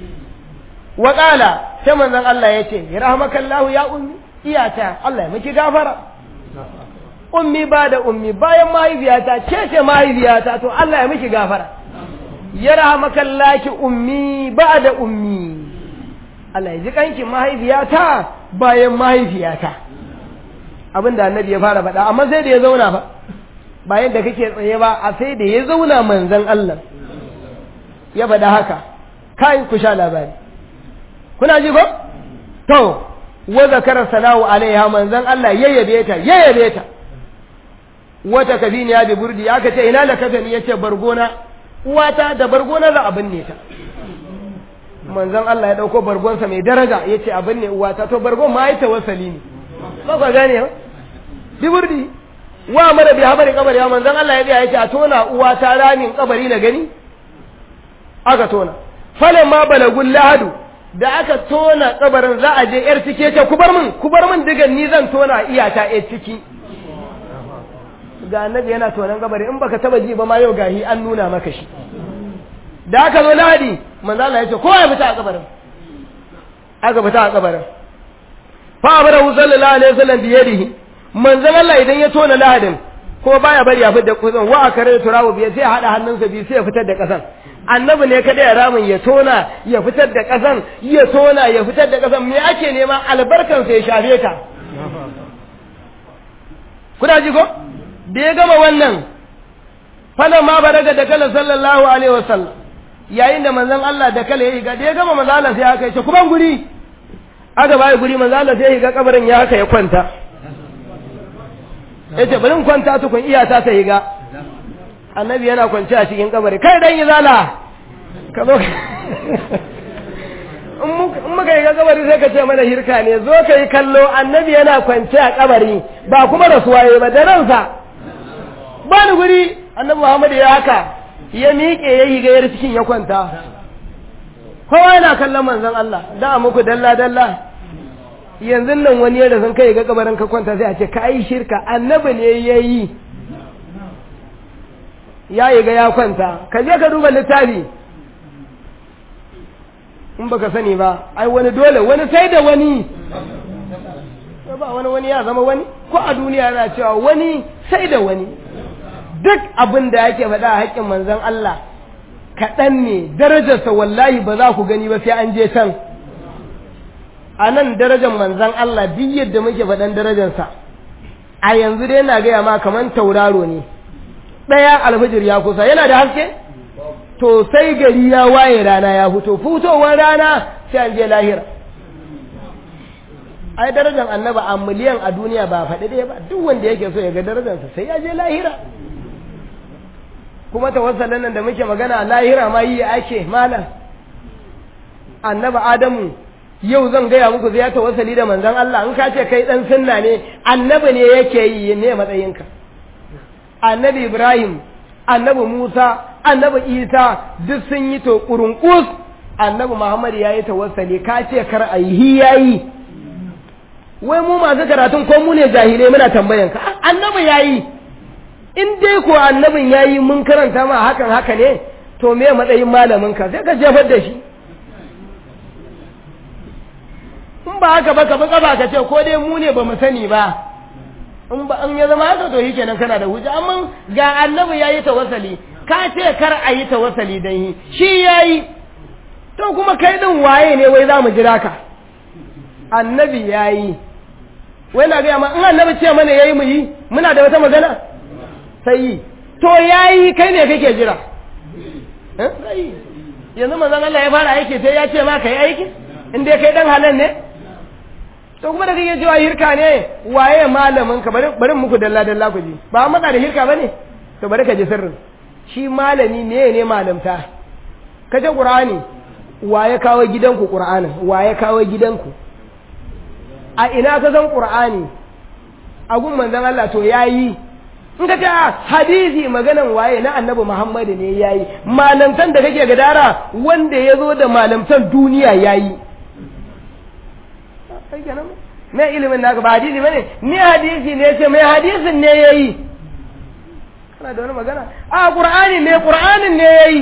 wa qala sai manzon Allah ya ce rahmakallahu ya ummi iyata Allah ya miki gafara ummi ba da ummi bayan mahaifiyata ce ce mahaifiyata to Allah ya miki gafara ya rahmakallaki ummi ba da ummi Allah ya ji kanki mahaifiyata bayan mahaifiyata abinda annabi ya fara faɗa amma sai da ya zauna fa bayan da kake tsaye ba a sai da ya zauna manzon Allah ya faɗa haka kai ku sha labari kuna ji ko to wa zakara sana'u alaiha manzon Allah yayyabe ta yayyabe ta wata kafini ya bi burdi aka ce ina da kafani yace bargona uwata da bargona za a binne ta manzon Allah ya dauko bargonsa mai daraja yace a binne uwata to bargon ma ai tawassali ne ba ka gane ba bi burdi wa mara bi habari kabari ya manzon Allah ya ga yace a tona uwata ramin kabari na gani aka tona falan ma balagul lahadu da aka tona kabarin za a je yar cike ce ku bar min ku bar min digan ni zan tona iyata yar ciki ga annabi yana tonan kabari in baka taba ji ba ma yau gahi an nuna maka shi da aka zo lahadi manzo Allah ya ce ko ya fita a kabarin aka fita a kabarin fa abara sallallahu alaihi wasallam bi yadihi manzo Allah idan ya tona lahadin ko baya bari ya fitar da kusan wa akare turawo biya sai hada hannunsa biyu sai ya fitar da kasan annabi ne kada ya ramin ya tona ya fitar da kasan ya tona ya fitar da kasan me ake nema albarkan sa ya shafe ta kuna ji ko da ya gama wannan falan ma baraga da kala sallallahu alaihi wasallam yayin da manzon Allah da kala yayi ga da ya gama manzon Allah sai aka ce kuma guri aka bai guri manzon Allah sai ya ga kabarin ya haka ya kwanta yace bari in kwanta tukun iyata ta yi ga annabi yana kwance a cikin kabari kai dan izala ka zo in muka yi ga kabari sai ka ce mana hirka ne zo ka yi kallo annabi yana kwance a kabari ba kuma rasuwa yayi ba da ransa ba ni guri annabi Muhammad ya haka ya miƙe ya yi gayar cikin ya kwanta kowa yana kallon manzon Allah da muku dalla dalla yanzu nan wani yadda sun kai ga kabarin ka kwanta sai a ce ka yi shirka annabi ne ya yi ya yi ga ya kwanta ka je ka duba littafi in baka sani ba ai wani dole wani sai da wani ba wani wani ya zama wani ko a duniya yana cewa wani sai da wani duk abin da yake faɗa a haƙƙin manzon Allah kaɗan ne darajarsa wallahi ba za ku gani ba sai an je can a nan darajar manzon Allah duk yadda muke faɗan darajarsa a yanzu dai yana gaya ma kamar tauraro ne ɗaya alfijir ya kusa yana da haske to sai gari ya waye rana ya fito fitowar rana sai an je lahira ai darajar annaba a miliyan a duniya ba faɗi ɗaya ba duk wanda yake so ya ga darajarsa sai ya je lahira kuma tawassalin nan da muke magana lahira ma yi ake malam annaba adamu yau zan gaya muku zai tawassali da manzon Allah in ka ce kai dan sunna ne annabi ne yake yi ne matsayinka annabi Ibrahim annabi Musa annabi Isa duk sun yi to kurunkus annabi Muhammad yayi tawassali ka ce kar ayi hi yayi wai mu masu karatun ko mu ne jahilai muna tambayan ka annabi yayi in dai ko annabin yayi mun karanta ma hakan haka ne to me matsayin malamin ka sai ka jefar da shi in ba haka ba ka ba ka ce ko dai mu ne ba mu sani ba in ba an ya zama haka to shikenan kana da hujja amma ga annabi yayi tawassali ka ce kar a yi tawassali dan yi shi yayi to kuma kai din waye ne wai zamu jira ka annabi yayi wai na ga ma in annabi ce mana yayi mu yi muna da wata magana sai to yayi kai ne kake jira eh sai yanzu manzon Allah ya fara aiki sai ya ce ma kai aiki in dai kai dan halal ne to kuma da kake cewa hirka ne waye malamin ka bari bari muku dalla dalla ku ji ba matsa da hirka bane to bari ka ji sirrin shi malami ne ne malamta kaje qur'ani waye kawo gidanku qur'anin waye kawo gidanku a ina ka san qur'ani a gun manzon Allah to yayi in ka ce hadisi maganan waye na annabi Muhammad ne yayi malamtan da kake gadara wanda yazo da malamtan duniya yayi kai kenan me ilimin naka ba hadisi bane ni hadisi ne ce mai hadisin ne yayi kana da wani magana a qur'ani ne qur'anin ne yayi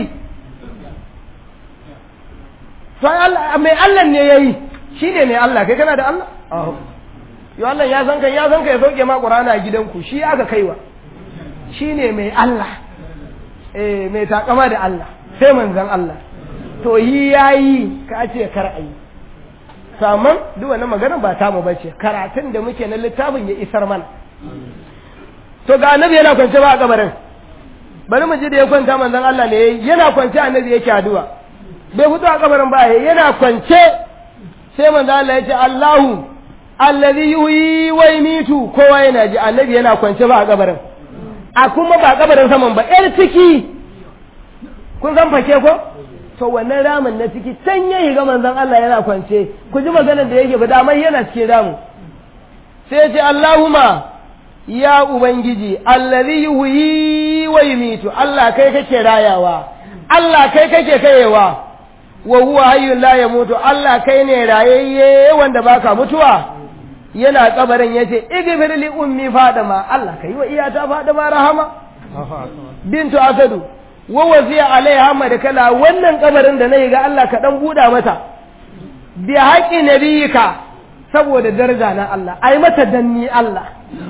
sai Allah mai Allah ne yayi shine ne Allah kai kana da Allah ah yo Allah ya san kai ya san kai ya sauke ma qur'ani a gidanku shi aka kaiwa shine mai Allah eh mai takama da Allah sai manzon Allah to yi yayi ka ce kar ayi saman duk wannan magana ba ta mu bace karatun da muke na littafin ya isar mana to ga annabi yana kwance ba a kabarin bari mu ji da ya kwanta manzon Allah ne yana kwance annabi yake addu'a bai fito a kabarin ba yana kwance sai manzon Allah ya ce Allahu allazi yuhyi wa yumitu kowa yana ji annabi yana kwance ba a kabarin a kuma ba kabarin saman ba yar ciki kun san fake ko to wannan ramin na ciki can yayi ga manzon Allah yana kwance ku ji maganar da yake ba da mai yana cikin ramin sai ya ce Allahumma ya ubangiji allazi yuhyi wa yumitu Allah kai kake rayawa Allah kai kake kayewa wa huwa hayyul la yamutu Allah kai ne rayayye wanda baka mutuwa yana kabarin yace igfir li ummi fadama Allah kai wa iyata fadama rahama bintu asadu wa waziya alaiha madkala wannan kabarin da nayi ga Allah ka dan buda mata bi haƙi nabiyika saboda daraja na Allah ai mata danni Allah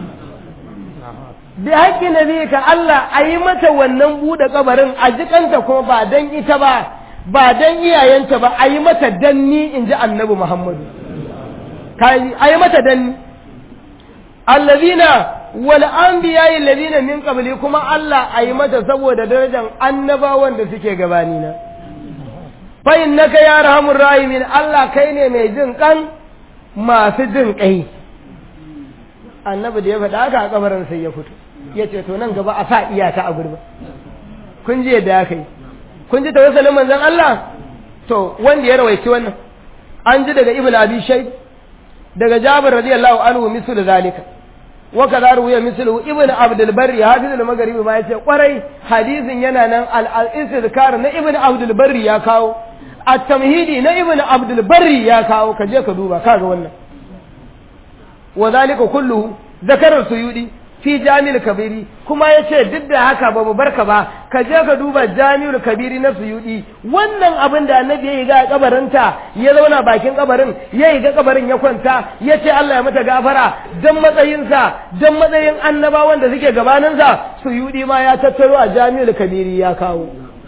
bi haƙi nabiyika Allah ai mata wannan buda kabarin a jikanta ko ba dan ita ba ba dan iyayenta ba ai mata danni inji annabi Muhammadu kai ai mata danni allazina wal anbiya'i alladhina min qabli kuma Allah ayi mata saboda darajar annabawan da suke gabani na fa innaka ya arhamur rahimin Allah kai ne mai jin kan masu jin kai annabi da ya faɗa haka a kabarin sai ya fito yace to nan gaba a sa iyata a gurba kun ji yadda kai kun ji tawassulin manzon Allah to wanda ya rawaici wannan an ji daga ibnu abi shaykh daga jabir radiyallahu anhu mislu zalika وكذا روي مثله ابن عبد البر حافظ المغربي ما yace kwarai hadisin yana nan al-istizkar na ibn abd al-barr ya kawo at-tamhidi na ibn abd al-barr ya kawo kaje ka duba kaga wannan wadhalika kulluhu zakara suyudi fi jami'ul kabiri kuma yace duk da haka ba mu barka ba kaje ka duba jami'ul kabiri na suyudi wannan abin da annabi yayi ga kabarinta ya zauna bakin kabarin yayi ga kabarin ya kwanta yace Allah ya mata gafara dan matsayin sa dan matsayin annabawan da suke gabanin sa suyudi ma ya tattaro a jami'ul kabiri ya kawo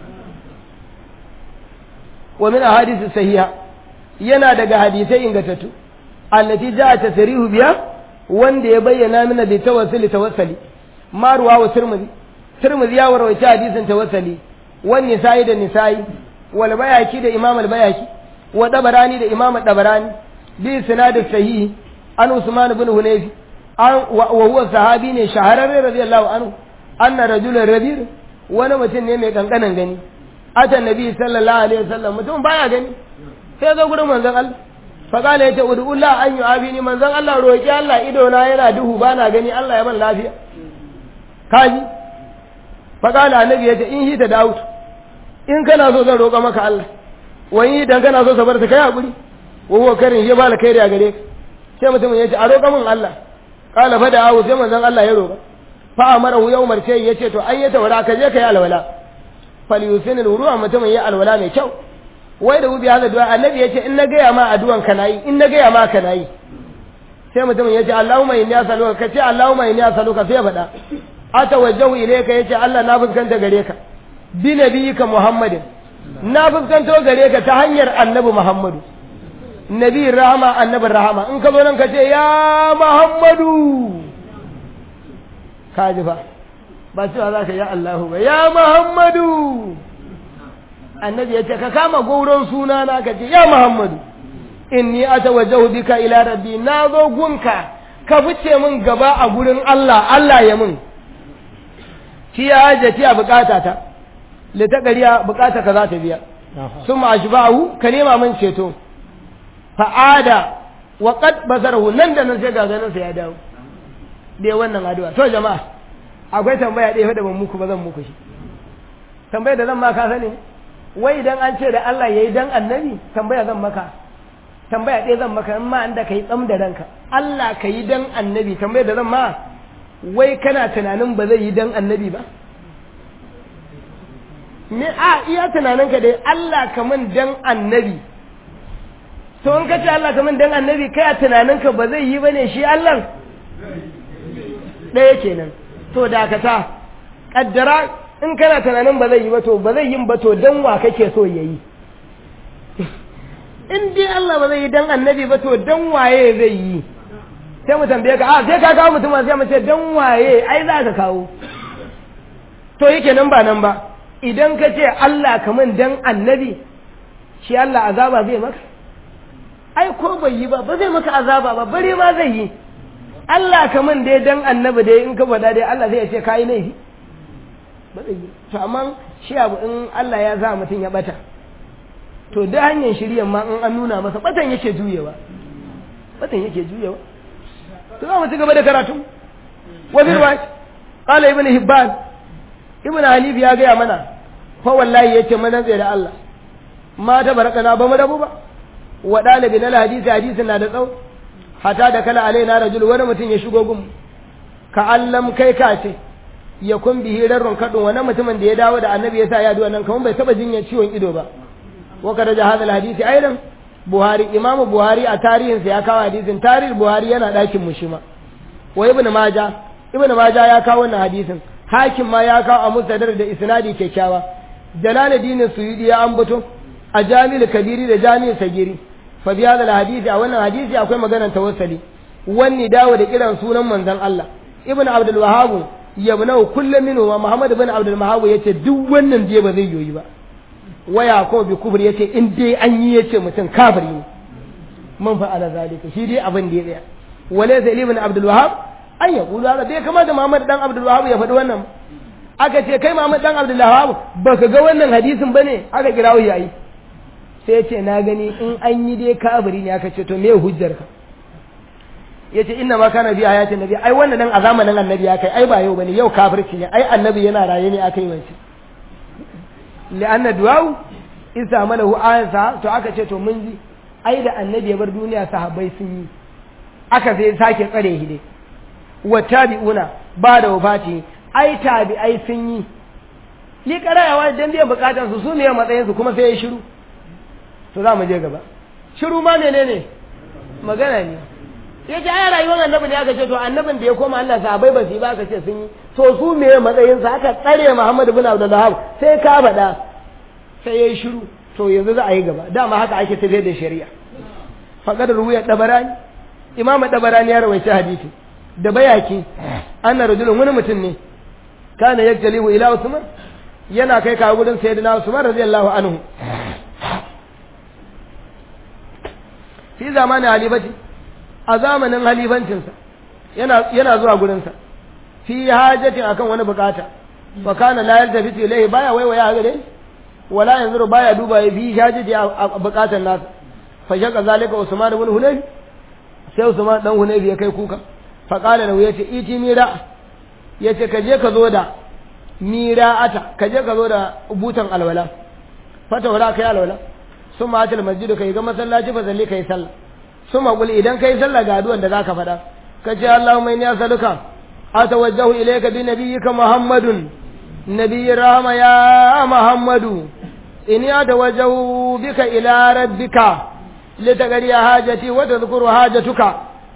wa min ahadith sahiha yana daga hadisai ingantattu allati ja'a tasrihu biya wanda ya bayyana mana da tawassuli tawassuli maruwa wa tirmidhi tirmidhi ya warwaye hadisin tawassuli wan nisa'i da nisa'i wal bayaki da imam al bayaki wa dabarani da imam dabarani bi sanad sahih an usman ibn hunayfi wa huwa sahabi ne shahararre radiyallahu anhu anna rajulan rabir wani mutum ne mai kankanan gani ata nabi sallallahu alaihi wasallam mutum baya gani sai zo gurin manzon Allah faƙala ya ce ud'ullah an yu'afini manzon Allah roƙi Allah ido na yana duhu bana gani Allah ya ban lafiya kaji faƙala annabi ya ce in hita Dawud in kana so zan roƙa maka Allah wani idan kana so sabar ta kai hakuri wa huwa karin ya bala kai da gare ka sai mutum ya ce a roƙa min Allah qala fa da'u sai manzon Allah ya roƙa fa amarahu yawmar sai ya ce to an yi tawara ka je ka yi alwala fal yusinil wuru'a mutumin ya alwala mai kyau wai da wubi hada du'a annabi yace in na gaya ma addu'an ka nayi in na gaya ma ka nayi sai mutumin yace Allahumma inni as'aluka kace Allahumma inni as'aluka sai faɗa atawajjahu ilayka yace Allah na fuskanta gare ka bi nabiyika Muhammadin na fuskanto gare ka ta hanyar annabi Muhammadu nabi rahama annabi rahama in ka zo nan kace ya Muhammadu kaji fa ba cewa zaka ya Allahu ba ya Muhammadu annabi ya ce ka kama gauron suna na ka ce ya Muhammadu inni atawajjahu bika ila rabbi na zo gunka ka fice min gaba a gurin Allah Allah ya min shi ya hajjati a bukata ta le ta ƙariya bukata ka za ta biya summa ashba'u ka nema min ceto fa'ada wa qad basarahu nan da nan sai ga ganin sa ya dawo dai wannan addu'a to jama'a akwai tambaya ɗaya da ban muku ba zan muku shi tambaya da zan ma ka sani wai idan an ce da Allah yayi dan annabi tambaya zan maka tambaya ɗaya zan maka in ma an da kai tsam da ranka Allah ka yi dan annabi tambaya da zan ma wai kana tunanin ba zai yi dan annabi ba me a iya tunaninka dai Allah ka min dan annabi to in ka ce Allah ka min dan annabi kai a tunaninka ba zai yi bane shi Allah ɗaya kenan to dakata kaddara in kana tunanin ba zai yi ba to ba zai yin ba to dan wa kake so yayi in dai Allah ba zai yi dan annabi ba to dan waye zai yi sai mu tambaye ka a sai ka kawo mutum sai mu ce dan waye ai za ka kawo to yake nan ba nan ba idan ka ce Allah kaman dan annabi shi Allah azaba zai maka ai ko bai yi ba ba zai maka azaba ba bare ma zai yi Allah kaman dai dan annabi dai in ka faɗa dai Allah zai ce kai laifi ba zai yi to amma shi abu in Allah ya za mutum ya bata to da hanyar shiryan ma in an nuna masa batan yake juyewa batan yake juyewa to za mu ci gaba da karatu wa bil wajh qala ibn hibban ibn hanif ya ga mana fa wallahi yace mana zai da Allah ma ta barakana ba mu rabu ba wa dalibin al hadisi hadisin na da tsau hata da kala alaina rajul wani mutum ya shigo gum ka allam kai ka ce ya kun bihi rarrun kadun wani mutumin da ya dawo da annabi ya sa ya duwa nan kaman bai taba jinyar ciwon ido ba wa kada da hadal hadisi aidan buhari imamu buhari a tarihin sa ya kawo hadisin tarihin buhari yana dakin mu shi ma wa ibn majah ibn majah ya kawo wannan hadisin hakim ma ya kawo a musadar da isnadi kyakkyawa jalaluddin suyudi ya ambato a jami'ul kabiri da jami'ul sagiri fa bi hadal hadisi a wannan hadisi akwai maganar tawassuli wani dawo da kiran sunan manzon Allah ibn abdul wahhab yabnau kullum minhu wa muhammad ibn abdul wahhab yace duk wannan je ba zai yoyi ba waya ko bi kubur yace in dai an yi yace mutum kafiri ne mun fa ala zalika shi dai abin da ya tsaya wala zai ibn abdul wahhab an ya kula da bai kamata muhammad dan abdul wahhab ya faɗi wannan aka ce kai muhammad dan abdul wahhab baka ga wannan hadisin bane aka kirawo yayi sai yace na gani in an yi dai kafiri ne aka ce to me hujjar ka yace inna ma kana bi ayatin nabi ai wannan dan a zamanin annabi ya kai ai ba yau bane yau kafirci ne ai annabi yana raye ne aka yi wanci li'anna du'au isa malahu ayansa to aka ce to mun ji ai da annabi ya bar duniya sahabbai sun yi aka sai sake tsare shi dai wa tabi'una ba da wafati ai tabi'ai sun yi li karayawa dan biyan bukatun su su ne matsayin su kuma sai ya shiru to za mu je gaba shiru ma menene magana ne yace ai rayuwar annabi ne aka ce to annabin da ya koma Allah sahabbai ba su ba aka ce sun yi to su me matsayin sa aka tsare Muhammad ibn Abdul Wahhab sai ka bada sai yayi shiru to yanzu za a yi gaba dama haka ake tafiyar da shari'a faqad ruwaya dabarani imamu dabarani ya rawaita hadisi da bayaki anna rajulun wani mutum ne kana yaktalibu ila Usman yana kai ka gurin sayyidina Usman radiyallahu anhu fi zamanin halifati a zamanin halifancinsa yana yana zuwa gurinsa fi hajatin akan wani bukata fa kana la yaltafitu ilayhi baya waiwaya gare wala yanzuru baya duba fi hajati a bukatan nasa fa shaka zalika Usman ibn Hunayf sai Usman dan Hunayf ya kai kuka fa qala lahu yace iti mira yace ka je ka zo da mira'ata ka je ka zo da butan alwala fa tawara kai alwala summa atal masjid kai ga masallaci fa zalle kai sallah summa qul idan kai sallah ga addu'an da zaka faɗa kace Allahumma inni as'aluka atawajjahu ilayka bi nabiyyika Muhammadun nabiyyir rahma ya Muhammadu inni atawajjahu bika ila rabbika litaqdi hajati wa tadhkuru hajatuka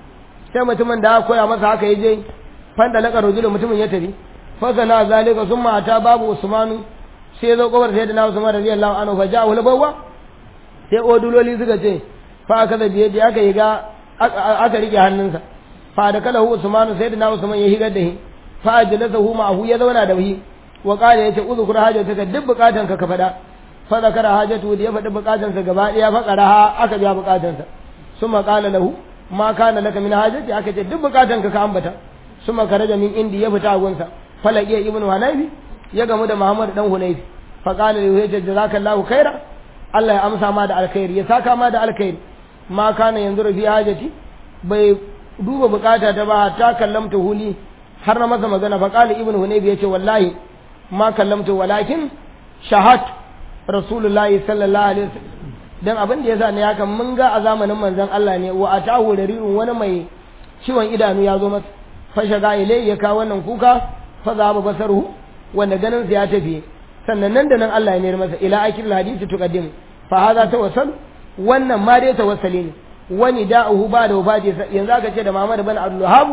sai mutumin da aka koya masa haka yaje fanda laka rajulu mutumin ya tafi fa sana zalika summa ata babu Usmanu sai zo kobar sai da na Usman radiyallahu anhu fa ja'u labawa sai oduloli suka ce fa aka da biye da aka yi ga aka rike hannunsa fa da kala Usman sai da na Usman ya higar da shi fa ajlasahu ma'ahu ya zauna da shi wa qala yace uzkur hajataka duk bukatan ka ka fada fa zakara hajatu da ya fadi bukatan sa gaba daya fa qaraha aka biya bukatan sa summa qala lahu ma kana laka min hajati aka ce duk bukatan ka ka ambata summa karaja min indi ya fita gunsa falaqiya ibnu hanayfi ya gamu da Muhammad dan Hunayfi fa qala lahu ya jazakallahu khaira Allah ya amsa ma da alkhairi ya saka ma da alkhairi ma kana yanzu fi hajati bai duba bukata ta ba ta kallamta huli har na masa magana fa qala ibnu hunaybi yace wallahi ma kallamtu walakin shahad rasulullahi sallallahu alaihi wasallam dan abin da yasa ne haka mun ga a zamanin manzon Allah ne wa atahu darirun wani mai ciwon idanu ya zo masa fa shaga ilai ya kawo wannan kuka fa zaba basaruhu wanda ganin sa ya tafi sannan nan da nan Allah ya mayar masa ila akil hadisi tuqaddim fa hada tawassal wannan ma dai tawassali ne wani da'uhu ba da wafati yanzu aka ce da Muhammad ibn Abdul Wahhab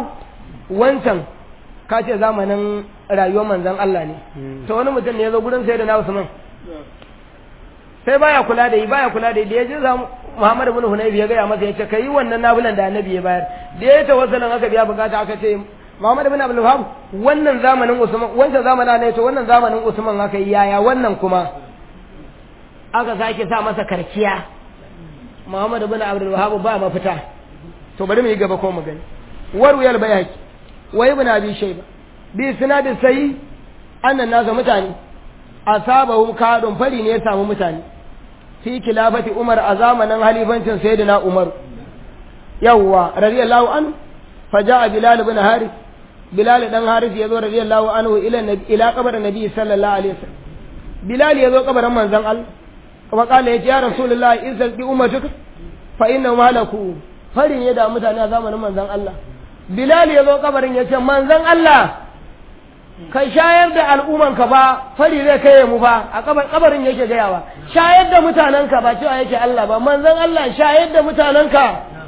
wancan ka ce zamanin rayuwar manzon Allah ne to wani mutum ne ya zo gurin sai da na Usman sai baya kula da yi baya kula da yi da ya je Muhammad ibn Hunayf ya gaya masa yace kai wannan nafilan da annabi ya bayar da ya tawassalin aka biya bukata aka ce Muhammad ibn Abdul Wahhab wannan zamanin Usman wancan zamanin ne to wannan zamanin Usman aka yi yaya wannan kuma aka sake sa masa karkiya Muhammad ibn Abdul Wahhab ba mafita to bari mu yi gaba ko mu gani warwayal bayhaqi wa ibn Abi Shayba bi sanadin sai annan nasa mutane asabahum kadun fari ne ya samu mutane fi kilafati Umar a zamanin halifancin sayyidina Umar yawwa radiyallahu anhu faja'a Bilal ibn Harith Bilal dan Harith yazo radiyallahu anhu ila nabi ila kabarin nabi sallallahu alaihi wasallam Bilal yazo kabarin manzon Allah kuma kala yace ya Rasulullah izal bi ummatuka fa inna malaku fari ne da mutane a zamanin manzon Allah Bilal yazo kabarin yace manzon Allah kai shayar da al'ummanka ba fari zai kai mu ba a kabarin yake gayawa shayar da mutanenka ba cewa yake Allah ba manzon Allah shayar da mutanenka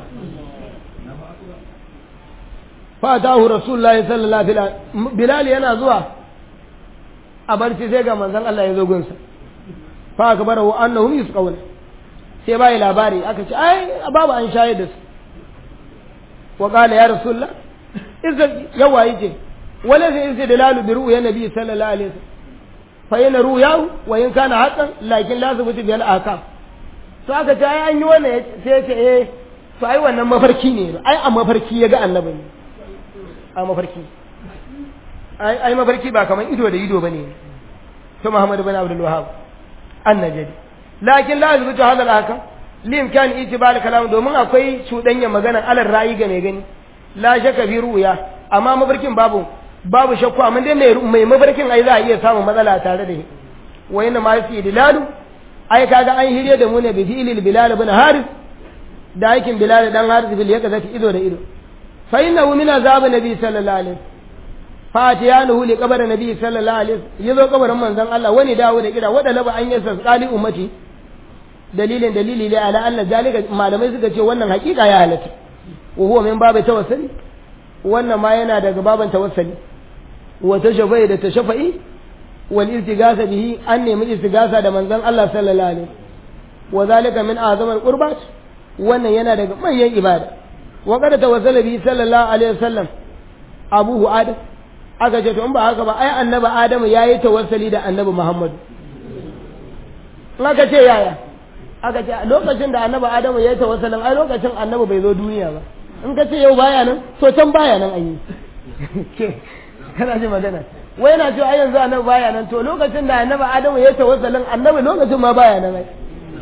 fa tahu rasulullahi sallallahu alaihi wasallam Bilal yana zuwa a barci sai ga manzon Allah ya zo gunsa fa akbarahu annahum yusqawun sai bai labari aka ce ai babu an shayar da su wa qala ya rasulullah idan yawa yake وليس استدلال برؤيا النبي صلى الله عليه وسلم فإن رؤياه وإن كان حقا لكن لا ثبت بها الآثار to aka ce ai an yi wannan sai ce eh to ai wannan mafarki ne ai a mafarki ya ga annabi ne a mafarki ai ai mafarki ba kaman ido da ido bane to Muhammad ibn Abdul Wahhab annajdi lakin la yuzu hadal haka lim kan itibal kalam domin akwai cudanya magana alal rayi ga mai gani la shaka fi ruya amma mafarkin babu babu shakku amma dai mai mafarkin ai za a iya samun matsala tare da shi wa inna ma fi dilalu ai kaga an hirye da mu ne bi fi'lil Bilal ibn Harith da aikin Bilal dan Harith bil yaka zati ido da ido fa innahu min azab nabi sallallahu alaihi fatiyanuhu li qabr nabi sallallahu alaihi yazo kabarin manzon Allah wani dawo da kira wada laba an yasa qali ummati dalilin dalili la ala anna zalika malamai suka ce wannan hakika ya halatta wa huwa min babu tawassuli wannan ma yana daga baban tawassuli wa tashafai da tashafa'i wal istighatha bihi an nemi istighatha da manzon Allah sallallahu alaihi wa zalika min azamil qurbat wannan yana daga manyan ibada wa qad tawassala bihi sallallahu alaihi wasallam abuhu adam aka ce to in ba haka ba ai annabi adamu yayi tawassuli da annabi muhammad aka ce yaya aka ce lokacin da annabi adamu yayi tawassulin ai lokacin annabi bai zo duniya ba in ka ce yau baya nan to can baya nan an yi kana ji magana wai yana cewa ai yanzu annabi baya nan to lokacin da annabi adamu ya tawassalin annabi lokacin ma baya nan ai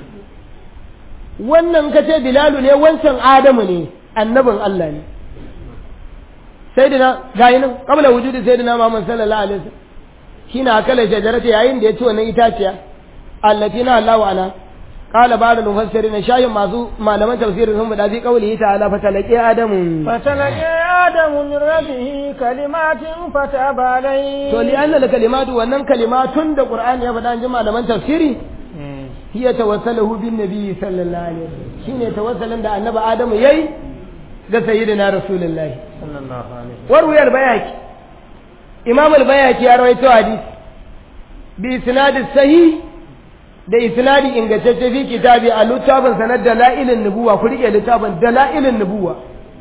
wannan ka ce bilalu ne wancan adamu ne annabin Allah ne sayyidina gayi nan kabla wujudi sayyidina Muhammad sallallahu alaihi wasallam shine akala shajarata yayin da ya ci wannan itaciya allati na Allahu ana قال بعض المفسرين شاي مازو malaman tafsirin sun bada bi kauli ta'ala fatalaqi adamu fatalaqi adamu min rabbihi kalimatin fataba alai to li anna kalimatu wannan kalimatun da qur'ani ya faɗa an ji malaman tafsiri hiya tawassaluhu bin nabi sallallahu alaihi wasallam shine tawassalin da annabi adamu yayi ga sayyidina rasulullahi sallallahu alaihi wasallam warwi al-bayhaqi imam al-bayhaqi ya rawaito hadisi bi isnad sahih da isnadi ingantacce fi kitabi a littafin sanad dalailin nubuwa ku rike littafin dalailin nubuwa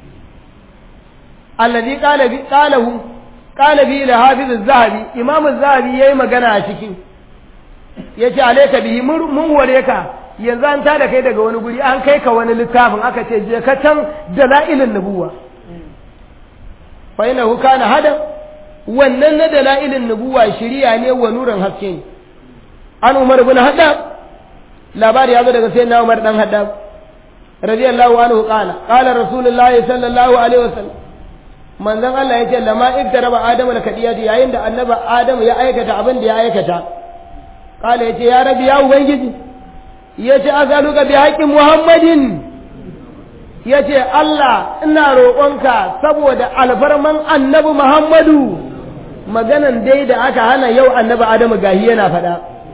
alladhi qala bi qalahu qala bi ila hafiz az-zahabi imam az-zahabi yayi magana a cikin yace alayka bihi mun ware ka yanzu an tada kai daga wani guri an kai ka wani littafin aka ce je ka can dalailin nubuwa fa innahu kana hada wannan na dalailin nubuwa shiriya ne wa nuran haske ne an Umar ibn Haddab labari ya zo daga sayyidina Umar dan Haddab radiyallahu anhu qala qala rasulullahi sallallahu alaihi wasallam manzon Allah yace lama iktaraba adamu da kadiyati yayin da annabi adamu ya aikata abin da ya aikata qala yace ya rabbi ya ubangiji yace azaluka bi haqqi muhammadin yace Allah ina roƙonka saboda alfarman annabi muhammadu maganan dai da aka hana yau annabi adamu gahi yana faɗa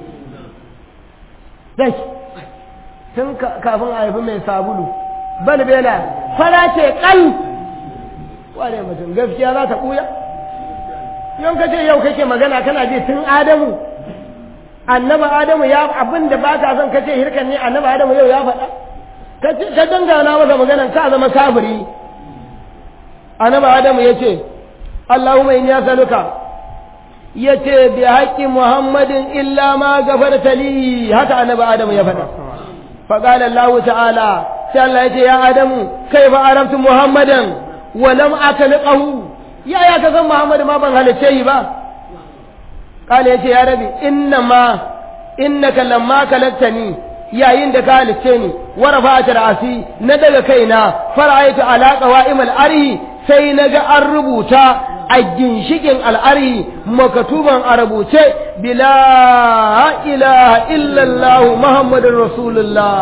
dai tun kafin a haifi mai sabulu balbela fara ce kal wane mutum gaskiya za ta ɓuya yau ka ce yau kake magana kana ji tun adamu annaba adamu ya abin da ba ka son kace hirkan ne annaba adamu yau ya faɗa ka dangana masa maganan ka zama kafiri annabi adamu yace Allahumma inni as'aluka yace bi haqqi muhammadin illa ma ghafarta li haka annabi adamu ya faɗa fa qala Allah ta'ala sai Allah yace ya adamu kaifa araftu muhammadan wa lam akalqahu ya ya ka san muhammad ma ban halice yi ba qala yace ya rabbi inna ma innaka lamma kalaktani yayin da ka halice ni wa rafa'ta ra'si na daga kaina fara'aytu ala qawa'imal arhi sai naga an rubuta a ginshikin al'ari makatuban a rubuce bila ilaha illallah muhammadun rasulullah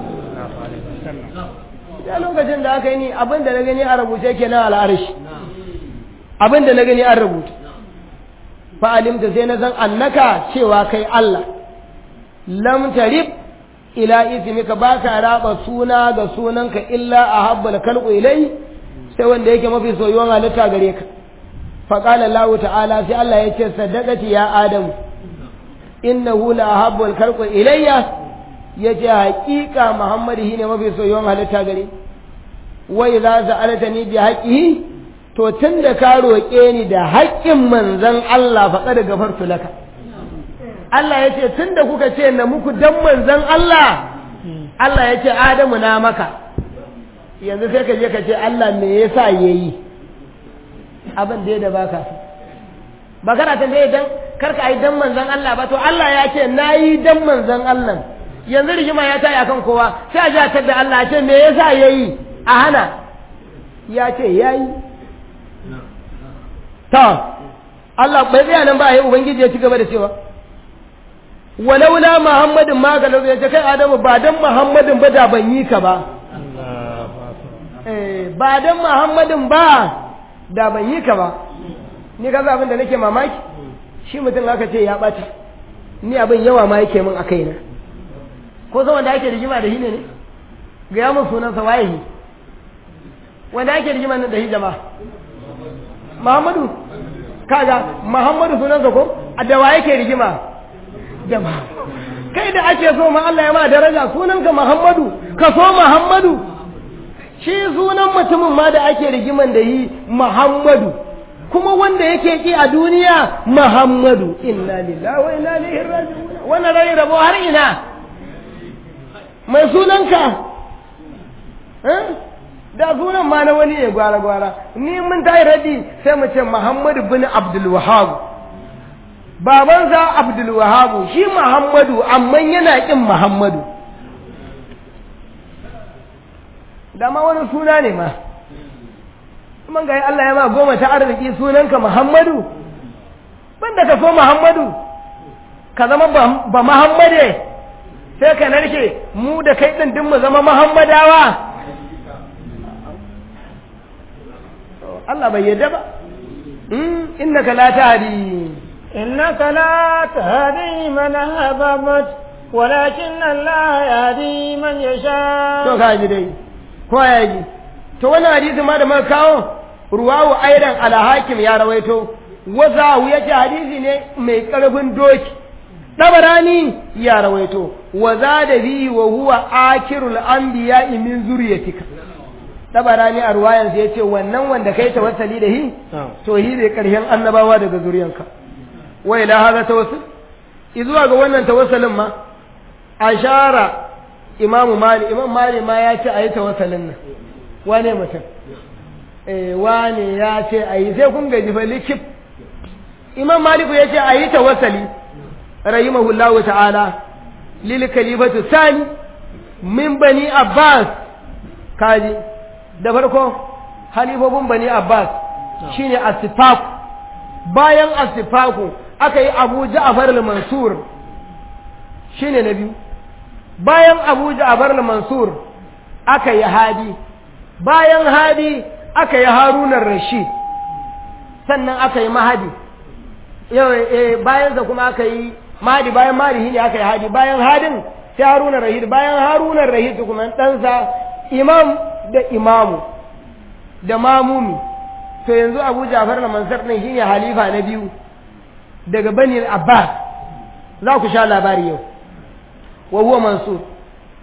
da lokacin da aka yi ni abinda na gani a rubuce ke na al'arishi abinda na gani an rubuta fa'alimta sai na san annaka cewa kai Allah lam tarib ila ismika ba ka raba suna ga sunanka illa a habbal kalqu ilai sai wanda yake mafi soyuwan halitta gare ka فقال الله تعالى في الله يتي صدقتي يا آدم إنه لأحب الخلق إلي يتي حقيقة محمد هنا ما في سيوم هل تغري وإذا سألتني بحقه to tun da ka roƙe ni da haƙƙin manzon Allah faqad gafartu laka Allah yace tun da kuka ce na muku dan manzon Allah Allah yace Adamu na maka yanzu sai ka je ka ce Allah me yasa yayi abin da ya da baka ba kana ta dai dan karka ai dan manzon Allah ba to Allah ya ce nayi dan manzon Allah yanzu rigima ya tayi akan kowa sai a ji ta da Allah ya ce me yasa yayi a hana ya ce yayi ta Allah bai tsaya nan ba yayi ubangiji ya ci gaba da cewa walaula muhammadin ma ga ya ce kai adamu ba dan muhammadin ba da ban yi ka ba eh ba dan muhammadin ba da ban yi ka ba ni ka abin da nake mamaki shi mutum aka ce ya ɓata ni abin yawa ma yake min a kaina ko san wanda ake rigima da shi ne ne ga ya mun sunansa waye shi wanda ake rigima da shi jama'a Muhammadu kaga Muhammadu sunansa ko a da waye ke rigima jama'a kai da ake so ma Allah ya ma daraja sunanka Muhammadu ka so Muhammadu shi sunan mutumin ma da ake rigiman da yi Muhammadu kuma wanda yake ki a duniya Muhammadu inna lillahi wa inna ilaihi raji'un wannan rai rabo har ina mai sunanka eh da sunan ma na wani ne gwara gwara ni mun tayi radi sai mu ce Muhammadu bin Abdul Wahhab babansa Abdul Wahhab shi Muhammadu amma yana kin Muhammadu dama wani suna ne ma kuma ga Allah ya ma goma ta arziki sunanka Muhammadu banda ka so Muhammadu ka zama ba Muhammade sai ka narke mu da kai din din mu zama Muhammadawa Allah bai yadda ba innaka la tahdi innaka la tahdi man ahbabta walakin Allah yahdi man yasha to kaji dai ko yaji to wannan hadisi ma da muka kawo ruwawu aidan ala hakim ya rawaito wazahu yace hadisi ne mai karfin doki dabarani ya rawaito wazada bi wa huwa akirul anbiya min zuriyatika dabarani a ruwayan sai yace wannan wanda kai tawassali da hi to hi ne karshen annabawa daga zuriyanka wa ila hada tawassul izuwa ga wannan tawassulin ma ashara imamu mali imam mali ma ya ce ayi tawassulin nan wane mutum eh wane ya ce ayi sai kun gaji fa likif imam maliku ya ce ayi tawassali rahimahullahu ta'ala lil khalifatu sani min bani abbas kaji da farko halifofin bani abbas shine asifaq bayan asifaku aka yi abu ja'far al-mansur shine na biyu bayan abu ja'far al-mansur aka yi hadi bayan hadi aka yi harun ar-rashid sannan aka yi mahadi yau eh bayan da kuma aka yi mahadi bayan mahadi ne aka yi hadi bayan hadin sai harun ar-rashid bayan harun ar-rashid kuma dan sa imam da imamu da mamumi to yanzu abu ja'far al-mansur din shine halifa na biyu daga bani abbas za ku sha labari yau wa huwa mansur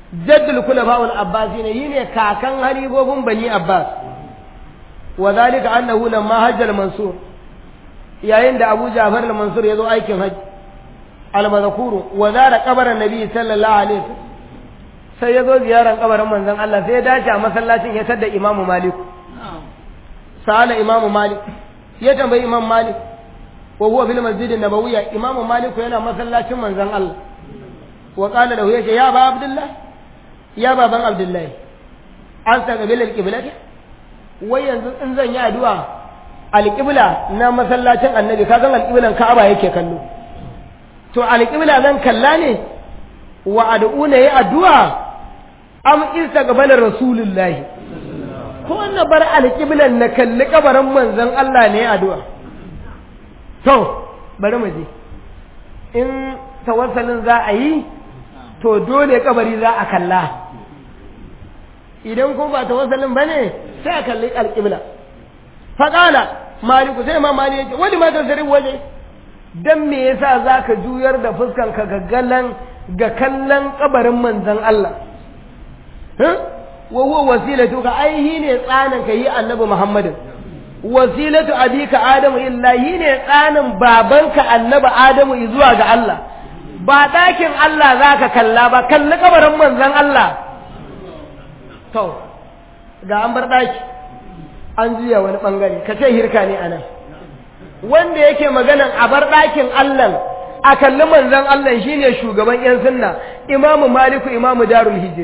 jaddul khulafa'ul abbasi ne yine kakan halibobin bani abbas wa zalika annahu lamma hajja al-mansur yayin da abu ja'far al-mansur yazo aikin hajji al-mazkuru wa zara qabran nabi sallallahu alaihi wasallam sai yazo ziyaran kabarin manzon Allah sai ya dace a masallacin ya tada imamu malik sala imamu malik ya tambayi imam malik wa huwa fil masjid an-nabawiyya imamu malik yana masallacin manzon Allah wa qala lahu ya ya ba abdullah ya baban abdullahi an saka bil al-qibla wai yanzu in zan yi addu'a al-qibla na masallacin annabi ka san al-qiblan ka'aba yake kallo to al-qibla zan kalla ne wa ad'una yi addu'a am istaqbala rasulullahi ko na bar al-qiblan na kalli kabarin manzon Allah ne addu'a to bari mu ji in tawassalin za a yi to dole kabari za a kalla idan ko ba tawassalin bane sai a kalli al-qibla fa qala maliku sai ma mali yake wani ma tasari waje dan me yasa zaka juyar da fuskan ka gaggalan ga kallon kabarin manzon Allah eh wa huwa wasilatu ka aihi ne tsanan kai annabi Muhammadin wasilatu abika adamu illahi ne tsanin babanka annabi adamu zuwa ga Allah ba dakin Allah zaka kalla ba kalli kabarin manzon Allah to ga an bar daki an juya wani bangare kace hirka ne anan wanda yake maganan a bar dakin Allah a kalli manzon Allah shine shugaban yan sunna imamu maliku imamu darul hijr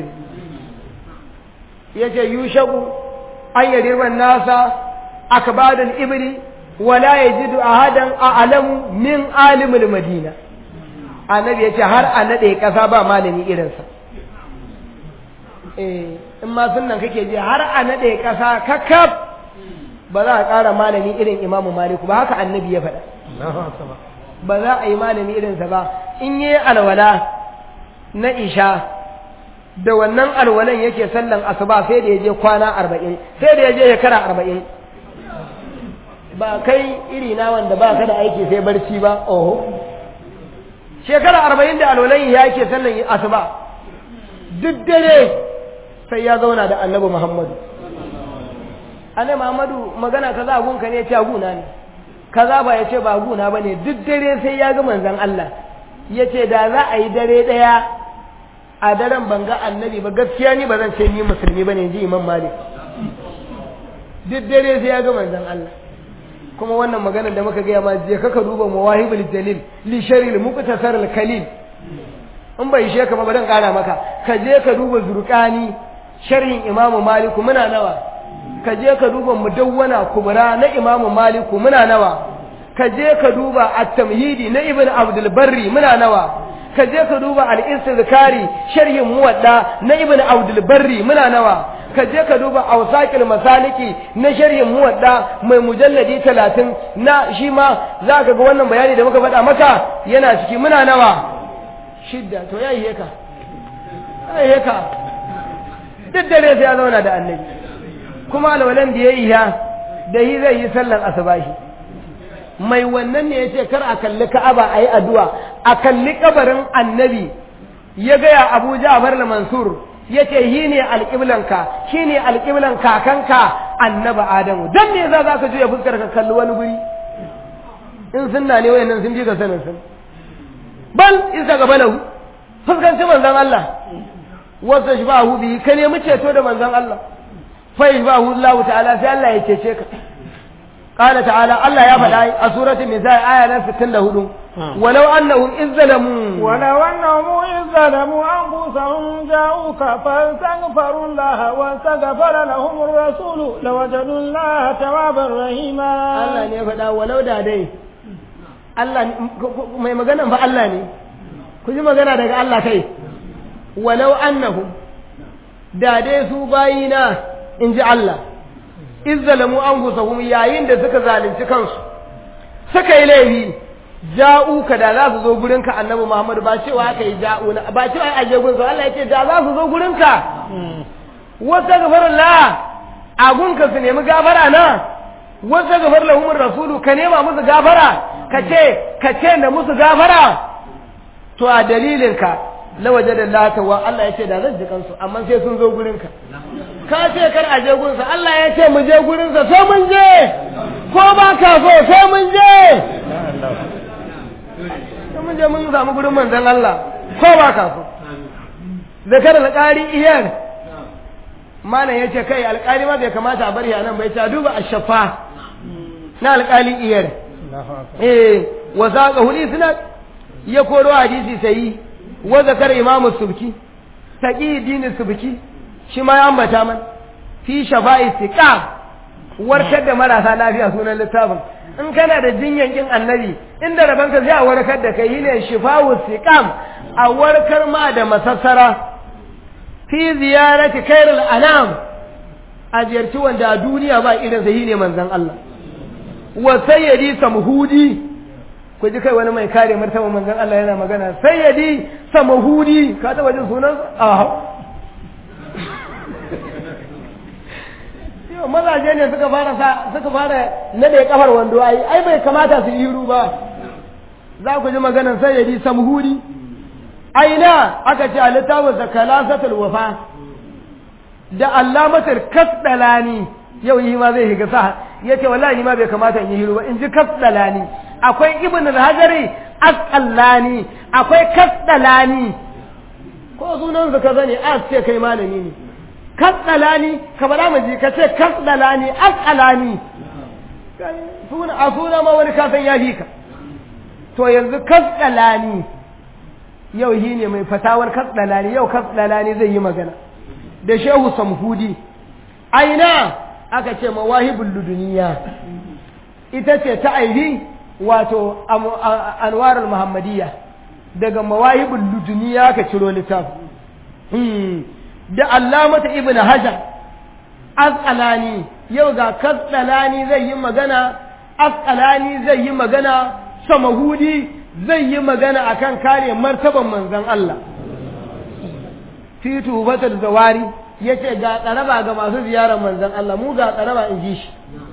yace yushabu an yadirban nasa akbadul ibli wala yajidu ahadan a'lamu min alimul madina annabi yace har a nade kasa ba malami irin sa eh in ma sunnan kake ji har a nade kasa kakkab ba za a ƙara malami irin imamu maliku ba haka annabi ya faɗa ba za a yi malami irin sa ba in yi alwala na isha da wannan alwalan yake sallan asuba sai da yaje kwana arba'in sai da yaje shekara arba'in ba kai iri na wanda ba ka da aiki sai barci ba oho shekara arba'in da alwalan yake sallan asuba duk dare sai ya zauna da annabi Muhammadu annabi Muhammadu magana kaza gunka ne ya ce guna ne kaza ba ya ce ba guna bane duk dare sai ya ga manzon Allah yace da za a yi dare daya a daren ban ga annabi ba gaskiya ni ba zan ce ni musulmi bane ji Imam Malik duk dare sai ya ga manzon Allah kuma wannan maganar da muka gaya ma je kaka duba mawahibul jalil li sharil muqtasar al kalil in bai she ka ba dan kara maka ka je ka duba zurqani sharhin Imam Malik muna nawa ka je ka duba mudawwana kubra na Imam Malik muna nawa ka je ka duba at-tamhidi na Ibn Abdul Barri muna nawa ka je ka duba al-istizkari sharhin muwadda na Ibn Abdul Barri muna nawa ka je ka duba awsaqil masaliki na sharhin muwadda mai mujalladi talatin na shi ma zaka ga wannan bayani da muka faɗa maka yana ciki muna nawa shidda to yayi heka yayi heka duk dare sai ya zauna da annabi kuma alwalan da yayi ya da yi zai yi sallar asubahi mai wannan ne yace kar a kalli Ka'aba ayi addu'a a kalli kabarin annabi ya ga ya Abu Ja'far al-Mansur yace shi ne alƙiblanka shi ne alƙiblan kakanka annabi Adamu dan me za ka juya fuskar ka kalli wani guri in sunna ne wayannan sun ji ga sanin sun bal isa ga balahu fuskanci manzon Allah wasa shabahu bi ka nemi ceto da manzon Allah fa yabahu Allah ta'ala sai Allah ya cece ka qala ta'ala Allah ya faɗa a suratul nisa aya sittin da hudu ولو أنهم إذ ظلموا ولو أنهم إذ ظلموا أنفسهم جاءوك فاستغفروا الله واستغفر لهم الرسول لوجدوا الله توابا رحيما الله ne faɗa walau da dai Allah mai magana fa Allah ne ku ji magana daga Allah kai walau annahum da dai su bayina in ji Allah iz zalamu anfusahum yayin da suka zalunci kansu suka yi laifi ja'uka da za su zo gurinka annabi Muhammad ba cewa aka yi ja'una ba cewa ai aje gurinka Allah yake da za su zo gurinka wata gafarullah a gunka su nemi gafara na wata gafar lahumur rasulu ka nema musu gafara ka ce ka ce da musu gafara to a dalilinka lawaje da lata wa Allah ya ce da zan ji kansu amma sai sun zo gurinka ka ce kar a je gurinsa Allah ya ce mu je gurinsa sai mun je ko ba ka so sai mun je sai mun je mun samu gurin manzon Allah ko ba ka so zakar alƙari iyar mana ya ce kai alƙali ma bai kamata a bari a nan bai ta duba ashafa na alƙali iyar eh wa zaqa huli suna ya koro hadisi sai wa zakar imamu subki taqi dini subki shi ma ya ambata man fi shafa'i siqam warkar da marasa lafiya sunan littafin in kana da jinyan kin annabi inda rabanka zai a warkar da kai ne shifa'u siqam a warkar ma da masassara fi ziyarati khairul anam a ziyarci wanda a duniya ba irin sa ne manzon Allah wa sayyidi samhudi ku ji kai wani mai kare martaba manzon Allah yana magana sayyidi samhudi ka taba jin sunan a yau mazaje ne suka fara sa suka fara nade kafar wando ai ai bai kamata su yiru ba za ku ji maganar sayyidi samhudi aina aka ce a littafin zakalasatul wafa da allamatul kasdalani yau yi ma zai higa sa yace wallahi ma bai kamata in yi hiru ba in ji kasdalani akwai ibn al-hajari asqalani akwai kasdalani ko sunan zaka zane a ce kai malami ne kasdalani ka bada mu ji ka ce kasdalani asqalani suna a suna ma wani kasan ya hika to yanzu kasdalani yau shi ne mai fatawar kasdalani yau kasdalani zai yi magana da shehu samhudi aina aka ce mawahibul luduniya ita ce ta aihi wato anwarul muhammadiyya daga mawahibul luduniya aka ciro littafi da allamata ibnu hajar asqalani yau ga kasdalani zai yi magana asqalani zai yi magana samhudi zai yi magana akan kare martaban manzon Allah fi tubatul zawari yace ga tsaraba ga masu ziyarar manzon Allah mu ga tsaraba in ji shi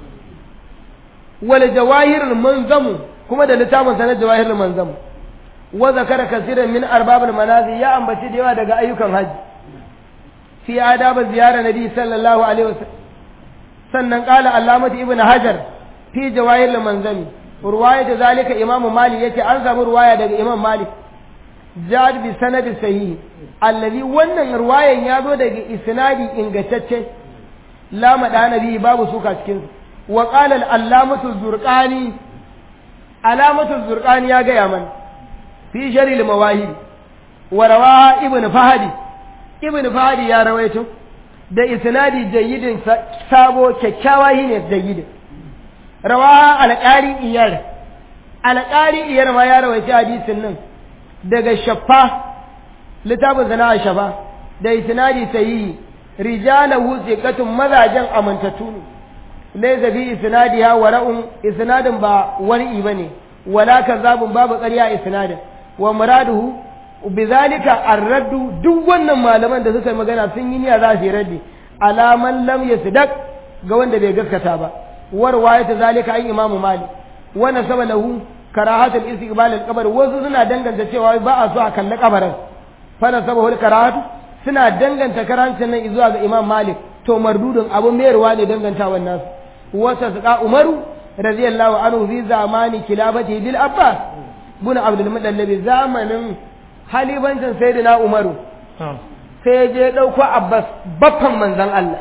wal jawahirul manzamu kuma da littafin sanar jawahirul manzamu wa zakara kaseeran min arbabul manazi ya ambaci da yawa daga ayyukan haji fi adab ziyarar nabi sallallahu alaihi wasallam sannan qala allamati ibn hajar fi jawahirul manzami ruwaya zalika imamu malik yake an samu ruwaya daga imam malik jad bi sanadi sahih alladhi wannan ruwayan ya zo daga isnadi ingantacce la madanabi babu suka cikin wa qala al-allamatu zurqani alamatu zurqani ya ga yaman fi sharil mawahib wa rawa ibn fahdi ibn fahdi ya rawaito da isnadi jayyidin sabo kyakkyawa ne jayyidin rawa alƙari iyar alƙari iyar ma ya rawaita hadisin nan daga shaffa littafin zana shafa da isnadi sahihi rijalahu thiqatun mazajan amantatu ne laysa bi isnadiha wara'un isnadin ba wani bane wala kazabun babu ƙarya isnadin wa muraduhu bizalika ar-raddu duk wannan malaman da suka yi magana sun yi niyya za su yi raddi alaman lam yasdaq ga wanda bai gaskata ba ورواية ذلك أي إمام مالك ونسب له كراهة الاستقبال القبر وزنا دنگن تشيوا با أسوا كان قبر فنسبه الكراهة سنا دنگن تكران سنة إزوا إمام مالك تو مردود أبو ميروان دنگن تاوى الناس وتسقى عمر رضي الله عنه في زمان كلابته بالأباس بن عبد المطلب زمن حليفان سيدنا عمر سيجي دوكو عباس بطن منزل الله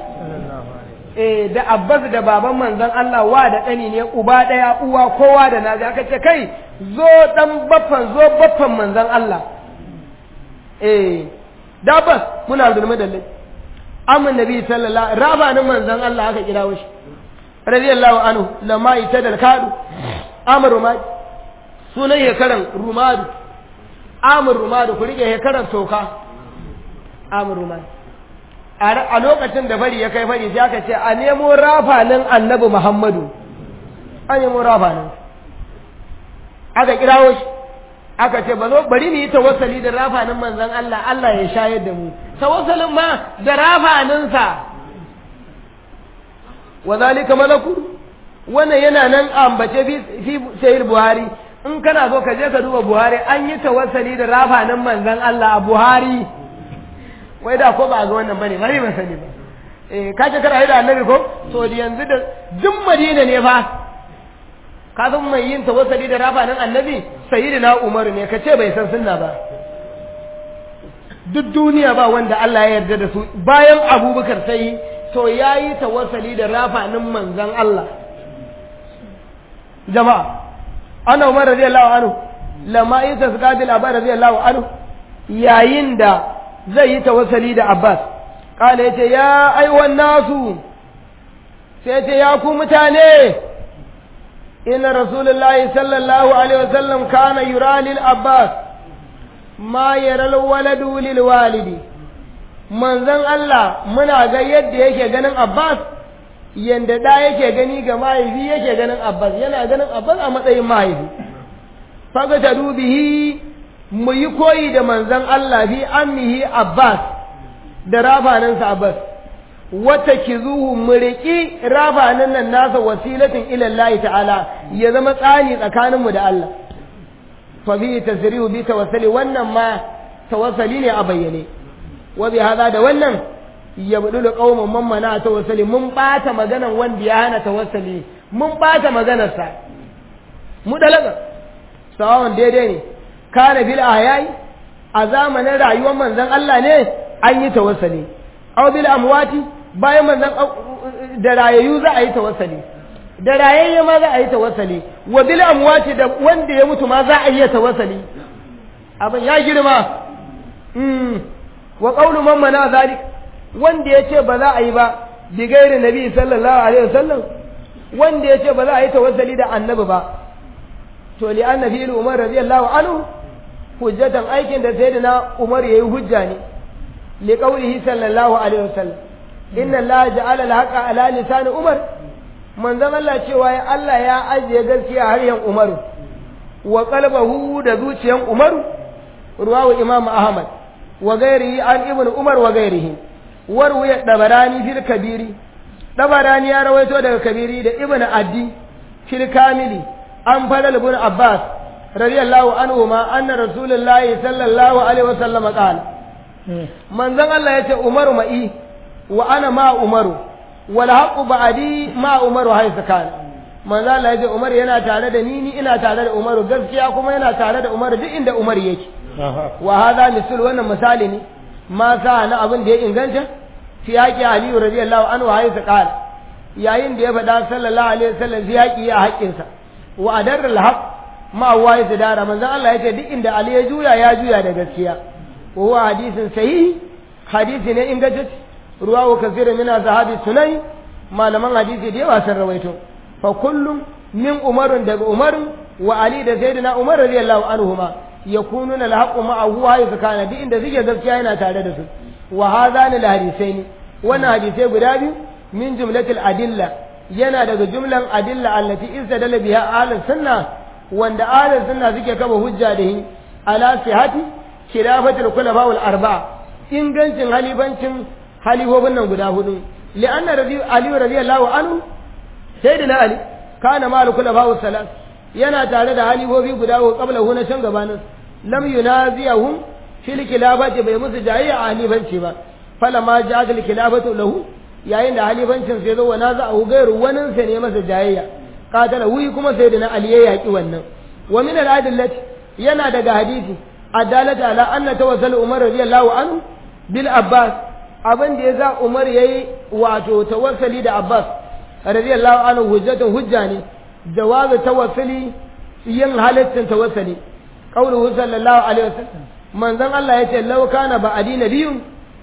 eh da Abbas da baban manzon Allah wa da dani ne uba daya uwa kowa da naji aka ce kai zo dan baffan zo baffan manzon Allah eh da Abbas muna Abdul Madallai amma nabi sallallahu rabanin manzon Allah aka kirawo shi radiyallahu anhu lamma itadal kadu amru ma sunan hekaran rumadu amru rumadu ku rike hekaran toka amru rumadu a lokacin da fari ya kai fari sai aka ce a nemo rafanin annabi Muhammadu a nemo rafanin aka kirawo shi aka ce ba zo bari mu yi tawassali da rafanin manzon Allah Allah ya shayar da mu tawassalin ma da rafaninsa wa zalika malaku wannan yana nan ambace fi fi sahih buhari in kana so ka je ka duba Buhari an yi tawassali da rafanin manzon Allah a Buhari wai da ko ba ga wannan bane bari ban sani ba eh kace kana da annabi ko to yanzu da duk Madina ne fa ka san mai yin tawassali da rafanin annabi sayyidina Umar ne kace bai san sunna ba duk duniya ba wanda Allah ya yarda da su bayan Abubakar sai to yayi tawassali da rafanin manzon Allah jama'a ana Umar radiyallahu anhu lamma yasqa bil Abbas radiyallahu anhu yayin da zai yi tawassali da Abbas kala yace ya aiwan nasu sai yace ya ku mutane inna rasulullahi sallallahu alaihi wasallam kana yura lil Abbas ma yara al waladu lil walidi manzon Allah muna ga yadda yake ganin Abbas yanda da yake gani ga mahaifi yake ganin Abbas yana ganin Abbas a matsayin mahaifi faga ta dubihi mu yi koyi da manzon Allah bi ammihi Abbas da rafaninsa Abbas wata kizuhu mu riki rafanin nan nasa wasilatin ila Allah ta'ala ya zama tsani tsakaninmu da Allah fa bi tasrihu bi tawassuli wannan ma tawassuli ne a bayyane wa bi hada da wannan yabdulu qauman mamana tawassuli mun bata maganan wanda ya hana tawassuli mun bata maganarsa mu dalaga sawan daidai ne kana bil ahya'i a zamanin rayuwar manzon Allah ne an yi tawassuli aw bil amwati bayan manzon da rayayu za a yi tawassuli da rayayye ma za a yi tawassuli wa bil amwati da wanda ya mutu ma za a yi tawassuli abin ya girma mm wa qawlu man mana zalik wanda yace ba za a yi ba bi gairi nabi sallallahu alaihi wasallam wanda yace ba za a yi tawassuli da annabi ba to li annabi Umar radiyallahu anhu hujjatan aikin da sayyidina Umar yayi hujja ne li qawlihi sallallahu alaihi wasallam inna Allah ja'ala al-haqa ala lisan Umar manzon Allah cewa ya Allah ya ajiye gaskiya har yan Umar wa qalbahu da zuciyan Umar ruwahu Imam Ahmad wa ghairihi an ibn Umar wa ghairihi warwaya dabarani fil kabiri dabarani ya rawaito daga kabiri da ibn Addi fil kamili an fadal ibn Abbas radiyallahu anhu ma anna rasulullahi sallallahu alaihi wasallam qala manzon Allah yace Umar ma'i wa ana ma Umaru wal haqu ba'di ma Umaru haythu kana manzon Allah yace Umar yana tare da ni ni ina tare da Umaru gaskiya kuma yana tare da Umar duk inda Umar yake wa hada misal wannan misali ne ma sa na abin da ya inganta fi yaqi Ali radiyallahu anhu haythu kana yayin da ya faɗa sallallahu alaihi wasallam fi yaqi ya haƙinsa wa adarra al haqq ma waye da dara manzon Allah yace duk inda Ali ya juya ya juya da gaskiya wa huwa hadisin sahihi hadisi ne ingantacce ruwahu kaseerun min azhabi sunai malaman hadisi da yawa sun rawaito fa kullum min umarun daga umar wa ali da sayyidina umar radiyallahu anhuma yakununa alhaqu ma'ahu wa yakana duk inda suke gaskiya yana tare da su wa hadani alhadisaini wannan hadisai guda biyu min jumlatil adilla yana daga jumlan adilla allati istadalla biha ahlus sunna wanda ahlus sunna suke kaba hujja da hin ala sihati khilafatul khulafa wal arba'a ingancin halifancin halifofin nan guda hudu li'anna rabi ali radiyallahu anhu sayyidina ali kana mal khulafa wal salat yana tare da halifofi guda hudu qabla hu na can gabanin lam yunaziyahum fil khilafati bai musu jayya a halifanci ba falamma ja'at al khilafatu lahu yayin da halifancin sai zo wana za a gairu wanin sa ne masa jayayya qatala hu kuma sayyidina ali ya yaki wannan wa min al adillati yana daga hadisi adalata ala anna tawassal umar radiyallahu anhu bil abbas abin da yasa umar yayi wato tawassali da abbas radiyallahu anhu hujjatun hujja ne jawazu tawassuli yin halittin tawassuli qauluhu sallallahu alaihi wasallam manzon Allah yace law kana ba'di nabiyyun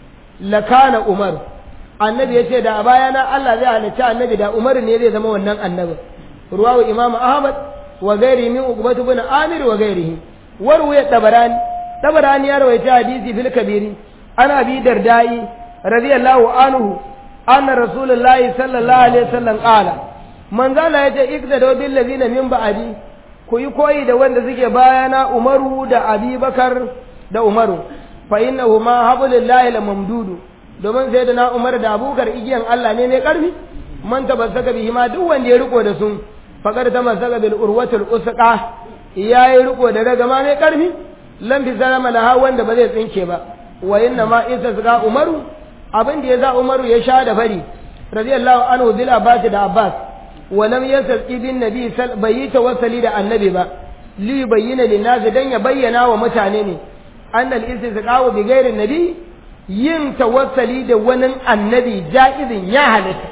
la kana umar annabi yace da a bayana Allah zai halicci annabi da umar ne zai zama wannan annabi ruwahu imam ahmad wa ghairihi min uqbah ibn amir wa ghairihi warwaya tabarani tabarani ya rawaita hadisi fil kabiri ana bi dardai radiyallahu anhu anna rasulullahi sallallahu alaihi wasallam qala manzo Allah yace ikdadu bil ladina min ba'di ku yi koyi da wanda suke bayana umaru da abubakar da umaru fa innahuma hablullahi lamamdudu domin sai da na umar da abubakar igiyan Allah ne mai karfi man tabassaka bihi ma duk wanda ya riko da su faqad tamassaka bil urwatil usqa yayi riko da ragama mai karfi lam fi salama laha wanda ba zai tsinke ba wa inna ma isa ga umaru abin da ya za umaru ya sha da fari radiyallahu anhu bil abbas da abbas wa lam yasqi bin nabi sal bayi tawassali da annabi ba li bayyana lin nas dan ya bayyana wa mutane ne annal istisqa bi ghairi nabi yin tawassali da wani annabi jaizin ya halatta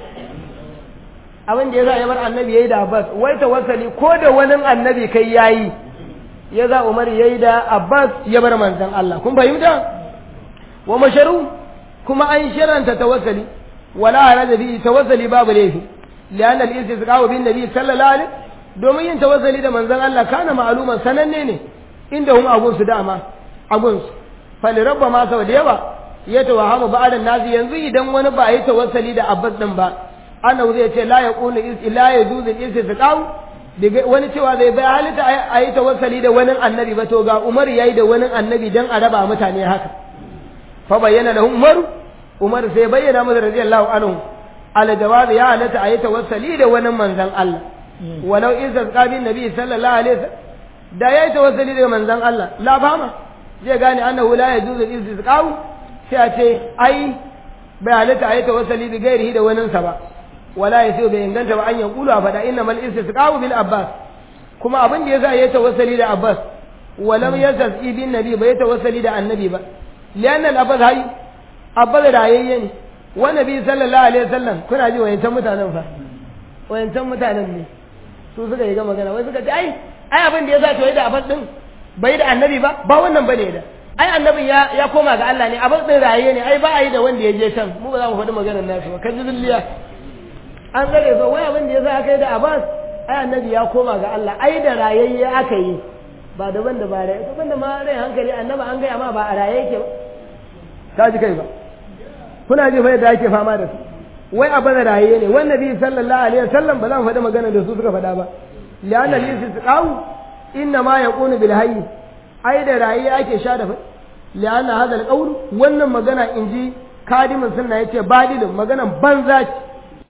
abin da ya za ya bar annabi yayi da abbas wai tawassali ko da wani annabi kai yayi ya za umar yayi da abbas ya bar manzon Allah kun fahimta wa masharu kuma an shiranta tawassali wala haraja bi tawassali babu laifi lian al-istisqa bin nabi sallallahu alaihi domin yin tawassali da manzon Allah kana ma'luman sananne ne inda hum abun su dama abun su fa li rabbama sau da yawa ya tawahamu ba'dan nazi yanzu idan wani ba yi tawassali da abbas din ba ana zai ce la yaqulu illa yajuzu al-istisqa wani cewa zai bai halitta a yi tawassali da wani annabi ba to ga umar yayi da wani annabi dan a raba mutane haka fa bayyana lahu umar umar sai bayyana masa radiyallahu anhu ala jawazi ya halatta a yi tawassali da wani manzon Allah walau istisqa bin nabi sallallahu alaihi wasallam da yayi tawassali da manzon Allah la fama zai gane annahu la yajuzu al-istisqa sai a ce ai bai halatta a yi tawassali da gairihi da wani sa ba wala yasu bai inganta ba an yaqulu a fada innamal istisqa bil abbas kuma abin da yasa yayi tawassali da abbas walam yastasqi bin nabi bai tawassali da annabi ba lianna al abbas hay abbas da yayye ne wa nabi sallallahu alaihi wasallam kuna ji wayancan mutanen fa wayancan mutanen ne su suka yi ga magana wai suka ce ai ai abin da yasa to yayi da abbas din bai da annabi ba ba wannan bane da ai annabin ya ya koma ga Allah ne abbas din raye ne ai ba ai da wanda ya je can mu ba za mu faɗi maganar nasu ba kaji zulliya an zare zo wai abin da yasa aka yi da abbas ai annabi ya koma ga Allah ai da rayayye aka yi ba daban da ba raye to banda ma rai hankali annabi an ga ma ba a raye yake ba ka ji kai ba kuna ji fa yadda ake fama da su wai a bada raye ne wannan nabi sallallahu alaihi wasallam ba zan faɗi magana da su suka faɗa ba li'anna listisqau inna ma yaqunu bil hayy ai da raye ake sha da fa li'anna hadha al qawl wannan magana inji kadimin sunna yace badilin maganan banza ce